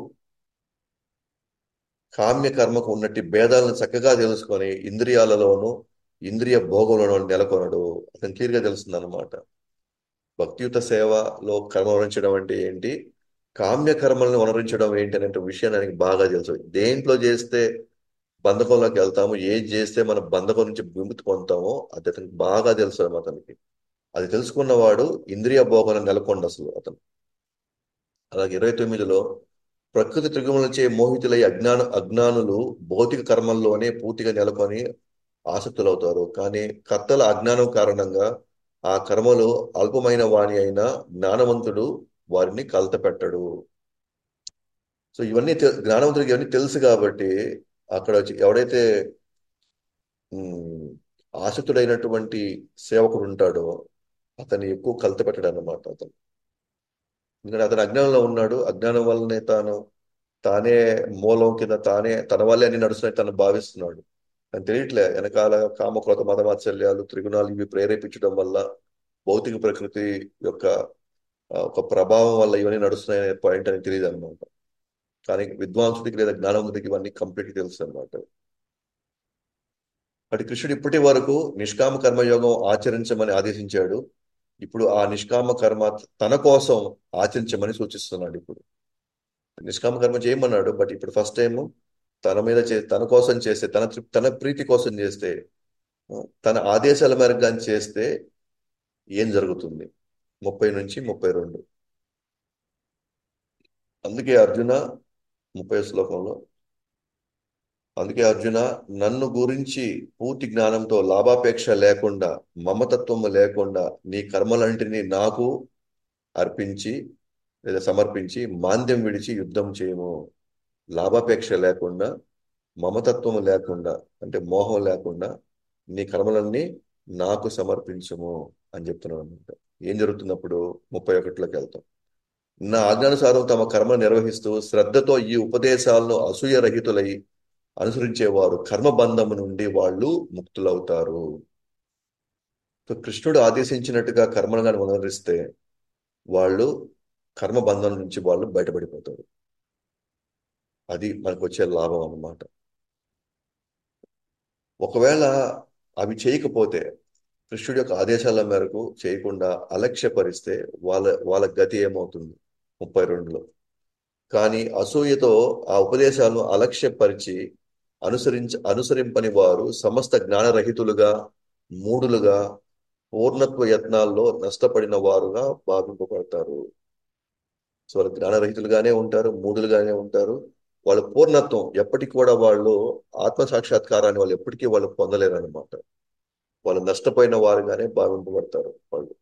కామ్య కర్మకు ఉన్నట్టి భేదాలను చక్కగా తెలుసుకొని ఇంద్రియాలలోనూ ఇంద్రియ భోగంలోనూ నెలకొనడు. అతను క్లియర్ గా తెలుస్తుంది అనమాట. భక్తియుత సేవలో కర్మ వరించడం అంటే ఏంటి, కామ్య కర్మలను వనరించడం ఏంటి అనే విషయాన్ని ఆయనకి బాగా తెలుసు. దేంట్లో చేస్తే బంధకంలోకి వెళ్తాము, ఏది చేస్తే మన బంధకం నుంచి విముక్తి పొందుతామో అది అతనికి బాగా తెలుసు అన్నమాట. అతనికి అది తెలుసుకున్నవాడు ఇంద్రియ భోగంలో నెలకొండ అసలు అతను. అలాగే 29లో ప్రకృతి త్రిగుణములచే మోహితులై అజ్ఞానులు భౌతిక కర్మల్లోనే పూర్తిగా నెలకొని ఆసక్తులవుతారు. కానీ కర్తల అజ్ఞానం కారణంగా ఆ కర్మలు అల్పమైన వాణి అయిన జ్ఞానవంతుడు వారిని కలతపెట్టడు. సో ఇవన్నీ జ్ఞానవంతుడికి ఇవన్నీ తెలుసు కాబట్టి అక్కడ ఎవడైతే ఉమ్, ఆసక్తుడైనటువంటి సేవకుడు ఉంటాడో అతన్ని ఎక్కువ కలతపెట్టడు అన్నమాట అతను. ఎందుకంటే అతను అజ్ఞానంలో ఉన్నాడు. అజ్ఞానం వల్లనే తానే మూలం కింద, తానే తన వల్లే అన్ని నడుస్తున్నాయి తను భావిస్తున్నాడు. అని తెలియట్లే వెనకాల కామక్రోధ మదమాత్సల్యాలు త్రిగుణాలు ఇవి ప్రేరేపించడం వల్ల భౌతిక ప్రకృతి యొక్క ఒక ప్రభావం వల్ల ఇవన్నీ నడుస్తున్నాయనే పాయింట్ అని తెలియదు అనమాట. కానీ విద్వాంసుడికి లేదా జ్ఞానవంతుడికి ఇవన్నీ కంప్లీట్ తెలుసు అనమాట. అటు కృష్ణుడు ఇప్పటి వరకు నిష్కామ కర్మయోగం ఆచరించమని ఆదేశించాడు. ఇప్పుడు ఆ నిష్కామ కర్మ తన కోసం ఆచరించమని సూచిస్తున్నాడు. ఇప్పుడు నిష్కామ కర్మ చేయమన్నాడు, బట్ ఇప్పుడు ఫస్ట్ టైం తన కోసం చేస్తే, తన ప్రీతి కోసం చేస్తే, తన ఆదేశాల మేరకు కానీ చేస్తే ఏం జరుగుతుంది. 30 నుంచి 32. అందుకే అర్జున 30 శ్లోకంలో, అందుకే అర్జున, నన్ను గురించి పూర్తి జ్ఞానంతో లాభాపేక్ష లేకుండా, మమతత్వము లేకుండా నీ కర్మలంటిని నాకు అర్పించి లేదా సమర్పించి మాంద్యం విడిచి యుద్ధం చేయము. లాభాపేక్ష లేకుండా, మమతత్వము లేకుండా అంటే మోహం లేకుండా నీ కర్మలన్నీ నాకు సమర్పించము అని చెప్తున్నాను అనమాట. ఏం జరుగుతున్నప్పుడు 31లోకి వెళ్తాం. నా ఆజ్ఞానుసారం తమ కర్మ నిర్వహిస్తూ శ్రద్ధతో ఈ ఉపదేశాలను అసూయ రహితులై అనుసరించేవారు కర్మబంధము నుండి వాళ్ళు ముక్తులవుతారు. సో కృష్ణుడు ఆదేశించినట్టుగా కర్మను కానీ అనుసరిస్తే వాళ్ళు కర్మబంధం నుంచి వాళ్ళు బయటపడిపోతారు. అది మనకు వచ్చే లాభం అన్నమాట. ఒకవేళ అవి చేయకపోతే, కృష్ణుడి యొక్క ఆదేశాల మేరకు చేయకుండా అలక్ష్యపరిస్తే వాళ్ళ గతి ఏమవుతుంది 32లో. కానీ అసూయతో ఆ ఉపదేశాలను అలక్ష్యపరిచి అనుసరింపని వారు సమస్త జ్ఞానరహితులుగా, మూఢులుగా, పూర్ణత్వ యత్నాల్లో నష్టపడిన వారుగా భావింపబడతారు. సో వాళ్ళు జ్ఞానరహితులుగానే ఉంటారు, మూఢులుగానే ఉంటారు. వాళ్ళ పూర్ణత్వం ఎప్పటికి కూడా వాళ్ళు ఆత్మ సాక్షాత్కారాన్ని వాళ్ళు ఎప్పటికీ వాళ్ళు పొందలేరు అనమాట. వాళ్ళు నష్టపోయిన వారుగానే భావింపబడతారు వాళ్ళు.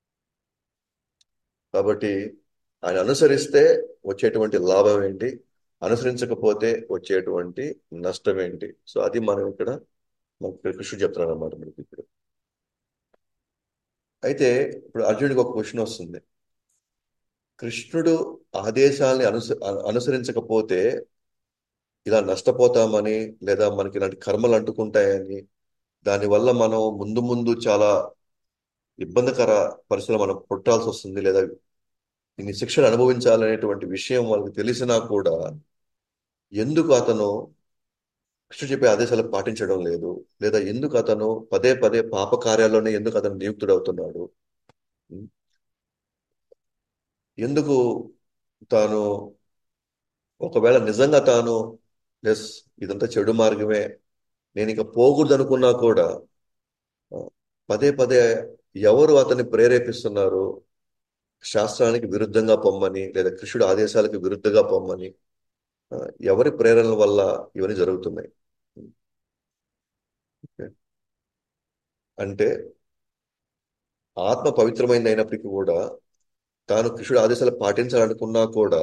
కాబట్టి ఆయన అనుసరిస్తే వచ్చేటువంటి లాభం ఏంటి, అనుసరించకపోతే వచ్చేటువంటి నష్టం ఏంటి? సో అది మనం ఇక్కడ మనకి కృష్ణుడు చెప్తున్నాడు అనమాట మనకి ఇప్పుడు. అయితే ఇప్పుడు అర్జునుడికి ఒక క్వశ్చన్ వస్తుంది. కృష్ణుడు ఆదేశాలని అనుసరించకపోతే ఇలా నష్టపోతామని, లేదా మనకి ఇలాంటి కర్మలు అంటుకుంటాయని, దానివల్ల మనం ముందు ముందు చాలా ఇబ్బందికర పరిస్థితులు మనం పుట్టాల్సి వస్తుంది, లేదా ఇన్ని శిక్షలు అనుభవించాలనేటువంటి విషయం వాళ్ళకి తెలిసినా కూడా ఎందుకు అతను కృష్ణుడు చెప్పే ఆదేశాలు పాటించడం లేదు? లేదా ఎందుకు అతను పదే పదే పాప కార్యాల్లోనే ఎందుకు అతను నియుక్తుడవుతున్నాడు? ఎందుకు తాను ఒకవేళ నిజంగా తాను ఎస్ ఇదంతా చెడు మార్గమే, నేను ఇక పోకూడదు అనుకున్నా కూడా ఆ, పదే పదే ఎవరు అతన్ని ప్రేరేపిస్తున్నారు శాస్త్రానికి విరుద్ధంగా పొమ్మని, లేదా కృష్ణుడి ఆదేశాలకు విరుద్ధంగా పొమ్మని? ఆ, ఎవరి ప్రేరణల వల్ల ఇవన్నీ జరుగుతున్నాయి? అంటే ఆత్మ పవిత్రమైనది అయినప్పటికీ కూడా తాను కృష్ణుడి ఆదేశాలు పాటించాలనుకున్నా కూడా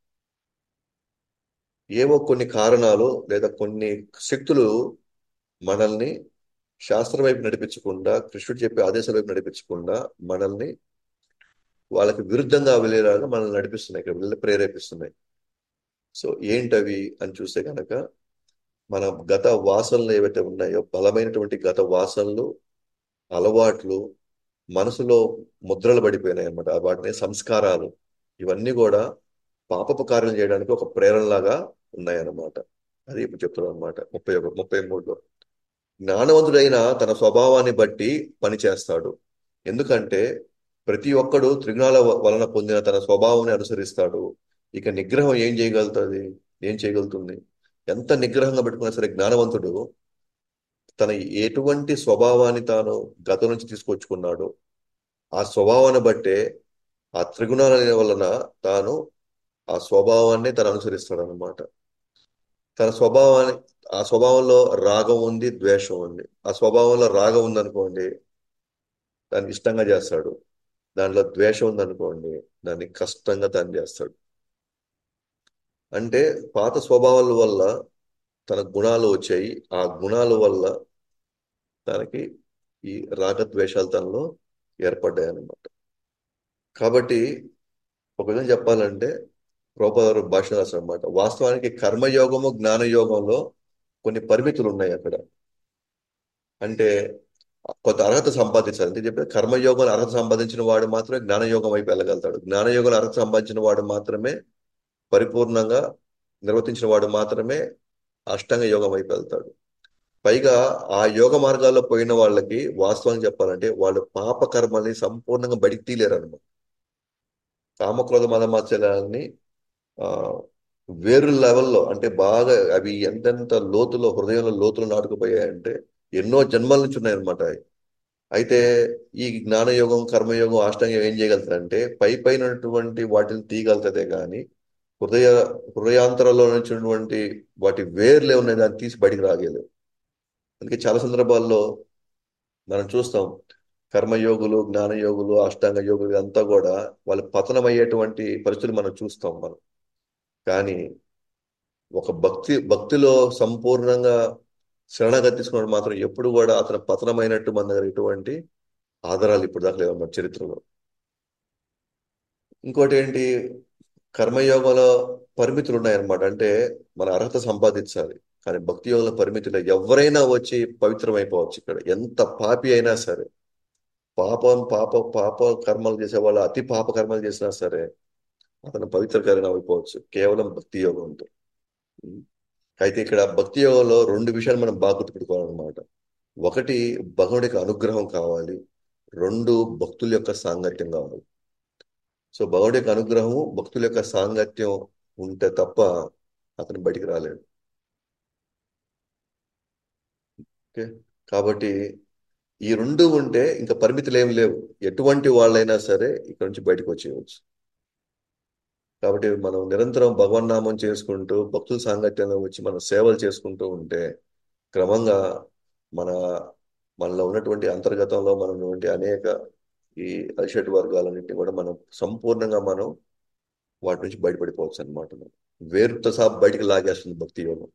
ఏవో కొన్ని కారణాలు లేదా కొన్ని శక్తులు మనల్ని శాస్త్రం వైపు నడిపించకుండా, కృష్ణుడు చెప్పే ఆదేశాల వైపు నడిపించకుండా మనల్ని వాళ్ళకి విరుద్ధంగా వెళ్ళేలాగా మనల్ని నడిపిస్తున్నాయి, ఇక్కడ వెళ్ళి ప్రేరేపిస్తున్నాయి. సో ఏంటవి అని చూస్తే కనుక మన గత వాసనలు ఏవైతే ఉన్నాయో, బలమైనటువంటి గత వాసనలు, అలవాట్లు మనసులో ముద్రలు పడిపోయినాయి అన్నమాట. వాటిని సంస్కారాలు, ఇవన్నీ కూడా పాపపు కార్యాలు చేయడానికి ఒక ప్రేరణలాగా ఉన్నాయన్నమాట. అది ఇప్పుడు చెప్తున్నాను అనమాట 33లో. జ్ఞానవంతుడైన తన స్వభావాన్ని బట్టి పని చేస్తాడు. ఎందుకంటే ప్రతి ఒక్కడు త్రిగుణాల వలన పొందిన తన స్వభావాన్ని అనుసరిస్తాడు. ఇక నిగ్రహం ఏం చేయగలుగుతుంది? ఏం చేయగలుగుతుంది? ఎంత నిగ్రహంగా పెట్టుకున్నా సరే జ్ఞానవంతుడు తన ఎటువంటి స్వభావాన్ని తాను గతం నుంచి తీసుకొచ్చుకున్నాడో ఆ స్వభావాన్ని బట్టే, ఆ త్రిగుణాల వలన తాను ఆ స్వభావాన్ని తను అనుసరిస్తాడు అనమాట. తన స్వభావాన్ని, ఆ స్వభావంలో రాగం ఉంది, ద్వేషం ఉంది. ఆ స్వభావంలో రాగం ఉందనుకోండి దాన్ని ఇష్టంగా చేస్తాడు. దాంట్లో ద్వేషం ఉందనుకోండి దాన్ని కష్టంగా దాన్ని చేస్తాడు. అంటే పాత స్వభావాల వల్ల తన గుణాలు వచ్చాయి. ఆ గుణాల వల్ల తనకి ఈ రాగద్వేషాలు తనలో ఏర్పడ్డాయి అన్నమాట. కాబట్టి ఒక విధంగా చెప్పాలంటే ప్రభుపాద భాష రాశారు అనమాట. వాస్తవానికి కర్మయోగము జ్ఞానయోగంలో కొన్ని పరిమితులు ఉన్నాయి అక్కడ. అంటే కొంత అర్హత సంపాదించాలి. అంటే చెప్పి కర్మయోగం అర్హత సంపాదించిన వాడు మాత్రమే జ్ఞానయోగం వైపు వెళ్ళగలుగుతాడు. జ్ఞానయోగం అర్హత సంపాదించిన వాడు మాత్రమే పరిపూర్ణంగా నిర్వర్తించిన వాడు మాత్రమే అష్టాంగ యోగం వైపు వెళ్తాడు. పైగా ఆ యోగ మార్గాల్లో పోయిన వాళ్ళకి వాస్తవం చెప్పాలంటే వాళ్ళు పాప కర్మల్ని సంపూర్ణంగా బడికి తీలేరు అనమాట. కామక్రోధ మదమాత్సర్యాలని ఆ వేరు లెవెల్లో, అంటే బాగా అవి ఎంతెంత లోతులో, హృదయంలో లోతులో నాటుకుపోయాయంటే ఎన్నో జన్మల నుంచి ఉన్నాయన్నమాట. అయితే ఈ జ్ఞానయోగం, కర్మయోగం, అష్టాంగం ఏం చేయగలుగుతారంటే పై పైన ఉన్నటువంటి వాటిని తీయగలుగుతుందే కానీ హృదయ హృదయాంతరంలో ఉన్నటువంటి వాటి వేర్లే ఉన్నాయి దాన్ని తీసి బయటికి రాగలేదు. అందుకే చాలా సందర్భాల్లో మనం చూస్తాం కర్మయోగులు, జ్ఞానయోగులు, అష్టాంగ యోగులు అంతా కూడా వాళ్ళు పతనం అయ్యేటువంటి పరిస్థితులు మనం చూస్తాం మనం. కానీ ఒక భక్తిలో సంపూర్ణంగా శరణాగతి తీసుకున్నాడు మాత్రం ఎప్పుడు కూడా అతను పతనమైనట్టు మన దగ్గర ఎటువంటి ఆధారాలు ఇప్పుడు దాకా లేవు మన చరిత్రలో. ఇంకోటి ఏంటి, కర్మయోగంలో పరిమితులు ఉన్నాయన్నమాట. అంటే మన అర్హత సంపాదించాలి. కానీ భక్తి యోగంలో పరిమితులు ఎవరైనా వచ్చి పవిత్రమైపోవచ్చు. ఇక్కడ ఎంత పాపి అయినా సరే, పాప కర్మలు చేసే వాళ్ళు అతి పాప కర్మలు చేసినా సరే అతను పవిత్రకరణ అయిపోవచ్చు కేవలం భక్తి యోగంతో. అయితే ఇక్కడ భక్తి యోగంలో రెండు విషయాలు మనం బాగా గుర్తుపెట్టుకోవాలన్నమాట. ఒకటి, భగవుడికి అనుగ్రహం కావాలి. రెండు, భక్తుల యొక్క సాంగత్యం కావాలి. సో భగవుడి యొక్క అనుగ్రహము, భక్తుల యొక్క సాంగత్యం ఉంటే తప్ప అతను బయటికి రాలేడు. ఓకే. కాబట్టి ఈ రెండు ఉంటే ఇంకా పరిమితులు ఏమి లేవు. ఎటువంటి వాళ్ళైనా సరే ఇక్కడ నుంచి బయటకు వచ్చేయవచ్చు. కాబట్టి మనం నిరంతరం భగవన్నామం చేసుకుంటూ భక్తుల సాంగత్యంలో వచ్చి మనం సేవలు చేసుకుంటూ ఉంటే క్రమంగా మన మనలో ఉన్నటువంటి అంతర్గతంలో మనం ఉన్నటువంటి అనేక ఈ అరిషడ్ వర్గాలన్నింటినీ కూడా మనం సంపూర్ణంగా మనం వాటి నుంచి బయటపడిపోవచ్చు అనమాట. వేరుతో సహా బయటికి లాగేస్తుంది భక్తి యోగం.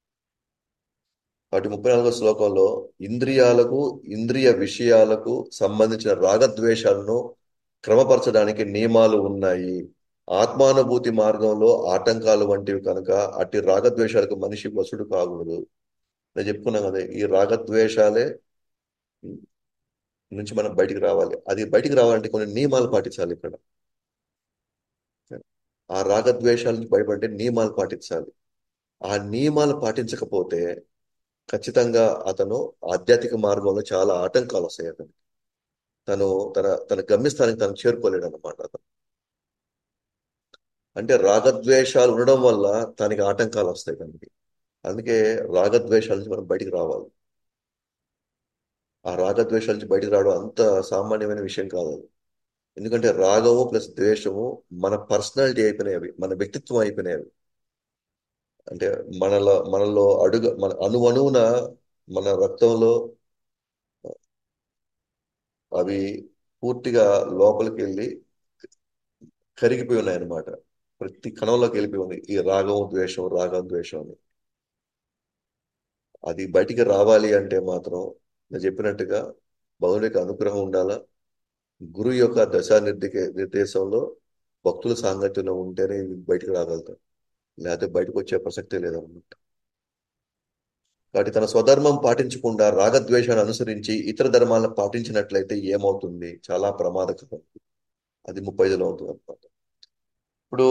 వాటి 34వ శ్లోకంలో ఇంద్రియాలకు, ఇంద్రియ విషయాలకు సంబంధించిన రాగద్వేషాలను క్రమపరచడానికి నియమాలు ఉన్నాయి. ఆత్మానుభూతి మార్గంలో ఆటంకాలు వంటివి కనుక అట్టి రాగద్వేషాలకు మనిషి వశుడు కాకూడదు. నేను చెప్పుకున్నాం కదా, ఈ రాగద్వేషాలే నుంచి మనం బయటికి రావాలి. అది బయటికి రావాలంటే కొన్ని నియమాలు పాటించాలి ఇక్కడ. ఆ రాగద్వేషాల నుంచి బయటపడే నియమాలు పాటించాలి. ఆ నియమాలు పాటించకపోతే ఖచ్చితంగా అతను ఆధ్యాత్మిక మార్గంలో చాలా ఆటంకాలు వస్తాయి అతను. తను తన తన గమ్యస్థానానికి తను చేరుకోలేడు అనమాట అతను. అంటే రాగద్వేషాలు ఉండడం వల్ల తనకి ఆటంకాలు వస్తాయి తనకి. అందుకే రాగద్వేషాల నుంచి మనం బయటికి రావాలి. ఆ రాగద్వేషాల నుంచి బయటికి రావడం అంత సామాన్యమైన విషయం కాదు అది. ఎందుకంటే రాగము ప్లస్ ద్వేషము మన పర్సనాలిటీ అయిపోయినాయి, అవి మన వ్యక్తిత్వం అయిపోయినాయి అవి. అంటే మనలో మన అణువణువున మన రక్తంలో అవి పూర్తిగా లోపలికి వెళ్ళి కరిగిపోయి ఉన్నాయి అన్నమాట. ప్రతి కణంలోకి వెళ్ళిపోయి ఉంది ఈ రాగం ద్వేషం, రాగం ద్వేషం అని. అది బయటికి రావాలి అంటే మాత్రం నేను చెప్పినట్టుగా భగవుని అనుగ్రహం ఉండాలా. గురువు యొక్క నిర్దేశంలో భక్తుల సాంగత్యంలో ఉంటేనే ఇవి బయటికి రాగలుగుతాం. లేకపోతే బయటకు వచ్చే ప్రసక్తే లేదన్నమాట. కాబట్టి తన స్వధర్మం పాటించకుండా రాగద్వేషాన్ని అనుసరించి ఇతర ధర్మాలను పాటించినట్లయితే ఏమవుతుంది? చాలా ప్రమాదకరం. అది 35లో ఉంటుంది అనమాట. ఇప్పుడు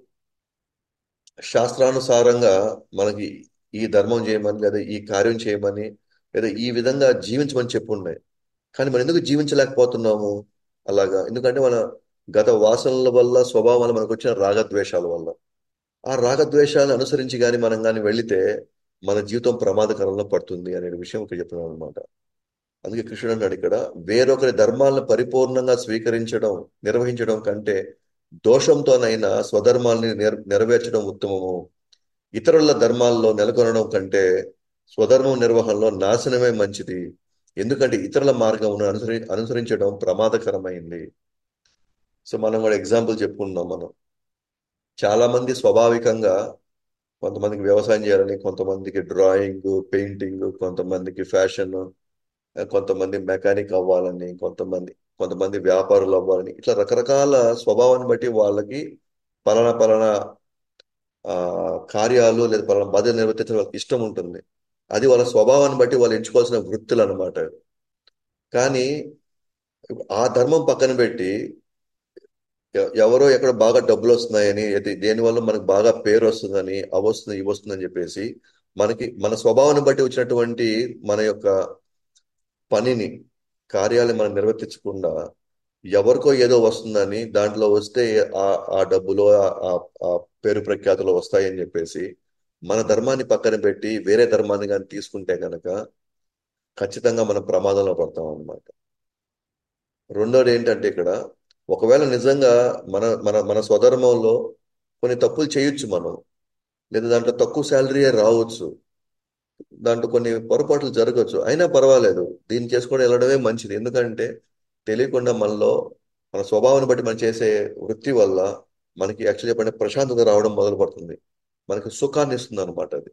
శాస్త్రానుసారంగా మనకి ఈ ధర్మం చేయమని, లేదా ఈ కార్యం చేయమని, లేదా ఈ విధంగా జీవించమని చెప్పున్నాయి. కానీ మనం ఎందుకు జీవించలేకపోతున్నాము అలాగా? ఎందుకంటే మన గత వాసనల వల్ల, స్వభావం వల్ల మనకు వచ్చిన రాగద్వేషాల వల్ల. ఆ రాగద్వేషాలను అనుసరించి కానీ మనం కానీ వెళితే మన జీవితం ప్రమాదకరంలో పడుతుంది అనే విషయం ఇక్కడ చెప్తున్నాను అనమాట. అందుకే కృష్ణుడు అన్నాడు ఇక్కడ, వేరొకరి ధర్మాలను పరిపూర్ణంగా స్వీకరించడం, నిర్వహించడం కంటే దోషంతోనైనా స్వధర్మాల్ని నెరవేర్చడం ఉత్తమము. ఇతరుల ధర్మాల్లో నెలకొనడం కంటే స్వధర్మం నిర్వహణలో నాశనమే మంచిది. ఎందుకంటే ఇతరుల మార్గమును అనుసరించడం ప్రమాదకరమైంది. సో మనం కూడా ఎగ్జాంపుల్ చెప్పుకున్నాం మనం. చాలా మంది స్వాభావికంగా, కొంతమందికి వ్యవసాయం చేయాలని, కొంతమందికి డ్రాయింగ్, పెయింటింగ్, కొంతమందికి ఫ్యాషన్, కొంతమంది మెకానిక్ అవ్వాలని, కొంతమంది వ్యాపారులు అవ్వాలని, ఇట్లా రకరకాల స్వభావాన్ని బట్టి వాళ్ళకి పలానా పలానా ఆ కార్యాలు లేదా పలానా బాధ్యత నిర్వర్తించడం వాళ్ళకి ఇష్టం ఉంటుంది. అది వాళ్ళ స్వభావాన్ని బట్టి వాళ్ళు ఎంచుకోవాల్సిన వృత్తులు అనమాట. కానీ ఆ ధర్మం పక్కన పెట్టి ఎవరో ఎక్కడ బాగా డబ్బులు వస్తున్నాయని, దేనివల్ల మనకు బాగా పేరు వస్తుందని, అవి వస్తుంది ఇవి వస్తుందని చెప్పేసి మనకి మన స్వభావాన్ని బట్టి వచ్చినటువంటి మన యొక్క పనిని, కార్యాలను మనం నిర్వర్తించకుండా ఎవరికో ఏదో వస్తుందని, దాంట్లో వస్తే ఆ ఆ డబ్బులు, ఆ ఆ పేరు ప్రఖ్యాతులు వస్తాయని చెప్పేసి మన ధర్మాన్ని పక్కన పెట్టి వేరే ధర్మాన్ని కానీ తీసుకుంటే కనుక ఖచ్చితంగా మనం ప్రమాదంలో పడతాం అన్నమాట. రెండోది ఏంటంటే ఇక్కడ, ఒకవేళ నిజంగా మన మన మన స్వధర్మంలో కొన్ని తప్పులు చేయొచ్చు మనం, లేదా దాంట్లో తక్కువ శాలరీయే రావచ్చు, దాంట్లో కొన్ని పొరపాట్లు జరగవచ్చు, అయినా పర్వాలేదు, దీన్ని చేసుకొని వెళ్ళడమే మంచిది. ఎందుకంటే తెలియకుండా మనలో మన స్వభావాన్ని బట్టి మనం చేసే వృత్తి వల్ల మనకి యాక్చువల్లీ చెప్పండి ప్రశాంతత రావడం మొదలు పడుతుంది. మనకి సుఖాన్ని ఇస్తుంది అనమాట అది.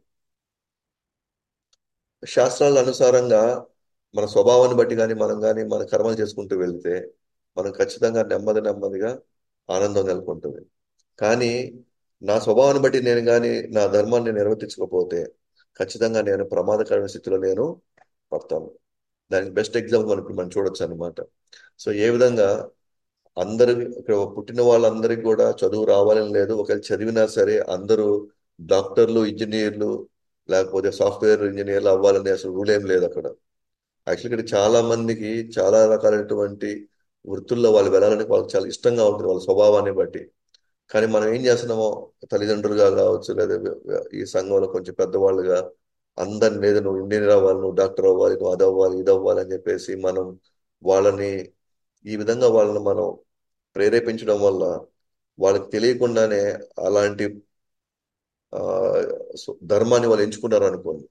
శాస్త్రాల అనుసారంగా మన స్వభావాన్ని బట్టి కానీ మనం కానీ మన కర్మలు చేసుకుంటూ వెళ్తే మనం ఖచ్చితంగా నెమ్మదిగా ఆనందం నెలకొంటుంది. కానీ నా స్వభావాన్ని బట్టి నేను కానీ నా ధర్మాన్ని నిర్వర్తించకపోతే ఖచ్చితంగా నేను ప్రమాదకరమైన స్థితిలో నేను పడతాను. దానికి బెస్ట్ ఎగ్జాంపుల్ మనం చూడొచ్చు అనమాట. సో ఏ విధంగా అందరు ఇక్కడ పుట్టిన వాళ్ళందరికీ కూడా చదువు రావాలని లేదు. ఒకవేళ చదివినా సరే అందరూ డాక్టర్లు, ఇంజనీర్లు, లేకపోతే సాఫ్ట్వేర్ ఇంజనీర్లు అవ్వాలని అసలు రూల్ ఏం లేదు అక్కడ. యాక్చువల్లీ ఇక్కడ చాలా మందికి చాలా రకాలైనటువంటి వృత్తుల్లో వాళ్ళు వెళ్ళాలని వాళ్ళకి చాలా ఇష్టంగా ఉంటుంది వాళ్ళ స్వభావాన్ని బట్టి. కానీ మనం ఏం చేస్తున్నామో, తల్లిదండ్రులుగా కావచ్చు, లేదా ఈ సంఘంలో కొంచెం పెద్దవాళ్ళుగా అందరిని, లేదు నువ్వు ఇంజనీర్ అవ్వాలి, నువ్వు డాక్టర్ అవ్వాలి, నువ్వు అది అవ్వాలి ఇది అవ్వాలి అని చెప్పేసి మనం వాళ్ళని ఈ విధంగా వాళ్ళని మనం ప్రేరేపించడం వల్ల వాళ్ళకి తెలియకుండానే అలాంటి ఆ ధర్మాన్ని వాళ్ళు ఎంచుకున్నారు అనుకోండి,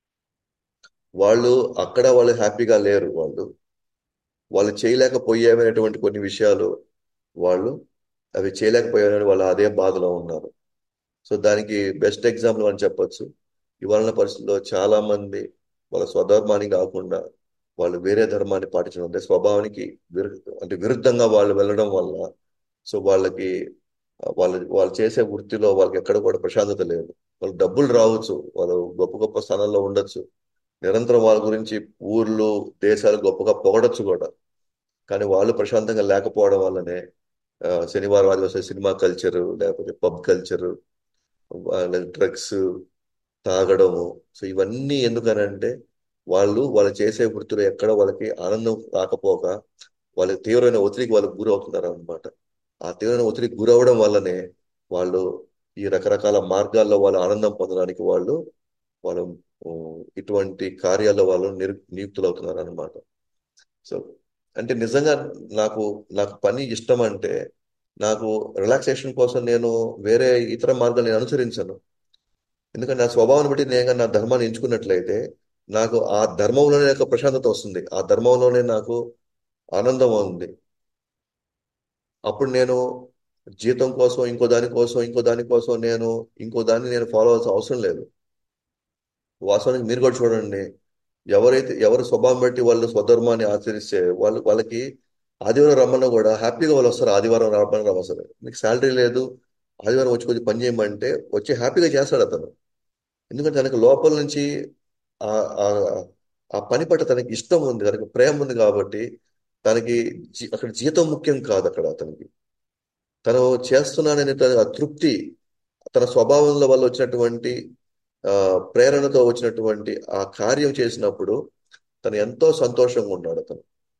వాళ్ళు హ్యాపీగా లేరు. వాళ్ళు చేయలేకపోయేమైనటువంటి కొన్ని విషయాలు వాళ్ళు అవి చేయలేకపోయారని వాళ్ళు అదే బాధలో ఉన్నారు. సో దానికి బెస్ట్ ఎగ్జాంపుల్ అని చెప్పొచ్చు. ఇవాళ పరిస్థితుల్లో చాలా మంది వాళ్ళ స్వధర్మాన్ని కాకుండా వాళ్ళు వేరే ధర్మాన్ని పాటించడం, అంటే స్వభావానికి అంటే విరుద్ధంగా వాళ్ళు వెళ్ళడం వల్ల సో వాళ్ళకి వాళ్ళు వాళ్ళు చేసే వృత్తిలో వాళ్ళకి ఎక్కడ కూడా ప్రశాంతత లేదు. వాళ్ళు డబ్బులు రావచ్చు, వాళ్ళు గొప్ప గొప్ప స్థానాల్లో ఉండొచ్చు, నిరంతరం వాళ్ళ గురించి ఊర్లు దేశాలు గొప్పగా పొగడొచ్చు కూడా. కానీ వాళ్ళు ప్రశాంతంగా లేకపోవడం వల్లనే శనివారం ఆదివారం వస్తే సినిమా కల్చరు, లేకపోతే పబ్ కల్చరు, డ్రగ్స్ తాగడము. సో ఇవన్నీ ఎందుకనంటే వాళ్ళు చేసే వృత్తిలో ఎక్కడ వాళ్ళకి ఆనందం రాకపోక వాళ్ళకి తీవ్రమైన ఒత్తిడికి వాళ్ళు గురవుతున్నారు అనమాట. ఆ తీవ్రమైన ఒత్తిడికి గురవడం వల్లనే వాళ్ళు ఈ రకరకాల మార్గాల్లో వాళ్ళు ఆనందం పొందడానికి వాళ్ళు ఇటువంటి కార్యాల్లో వాళ్ళు నియుక్తులవుతున్నారు అనమాట. సో అంటే నిజంగా నాకు నాకు పని ఇష్టం అంటే నాకు రిలాక్సేషన్ కోసం నేను వేరే ఇతర మార్గాలు నేను అనుసరించను. ఎందుకంటే నా స్వభావాన్ని బట్టి నేను నా ధర్మాన్ని ఎంచుకున్నట్లయితే నాకు ఆ ధర్మంలోనే నాకు ప్రశాంతత వస్తుంది, ఆ ధర్మంలోనే నాకు ఆనందం ఉంది. అప్పుడు నేను జీతం కోసం ఇంకో దాని కోసం ఇంకో దాన్ని నేను ఫాలో అవ్వాల్సిన అవసరం లేదు. వాస్తవానికి మీరు కూడా చూడండి, ఎవరు స్వభావం బట్టి వాళ్ళు స్వధర్మాన్ని ఆచరిస్తే వాళ్ళకి ఆదివారం రమ్మన్నా కూడా హ్యాపీగా వాళ్ళు వస్తారు. ఆదివారం రమ్మని వస్తారు, మీకు శాలరీ లేదు, ఆదివారం వచ్చి కొద్దిగా పని చేయమంటే వచ్చి హ్యాపీగా చేస్తాడు అతను. ఎందుకంటే తనకు లోపల నుంచి ఆ ఆ ఆ పని పట్ల తనకి ఇష్టం ఉంది, తనకి ప్రేమ ఉంది కాబట్టి తనకి అక్కడ జీతం ముఖ్యం కాదు. అక్కడ అతనికి తను చేస్తున్నాననే ఆ తృప్తి, తన స్వభావంలో వల్ల వచ్చినటువంటి ఆ ప్రేరణతో వచ్చినటువంటి ఆ కార్యం చేసినప్పుడు తను ఎంతో సంతోషంగా ఉన్నాడు అతను.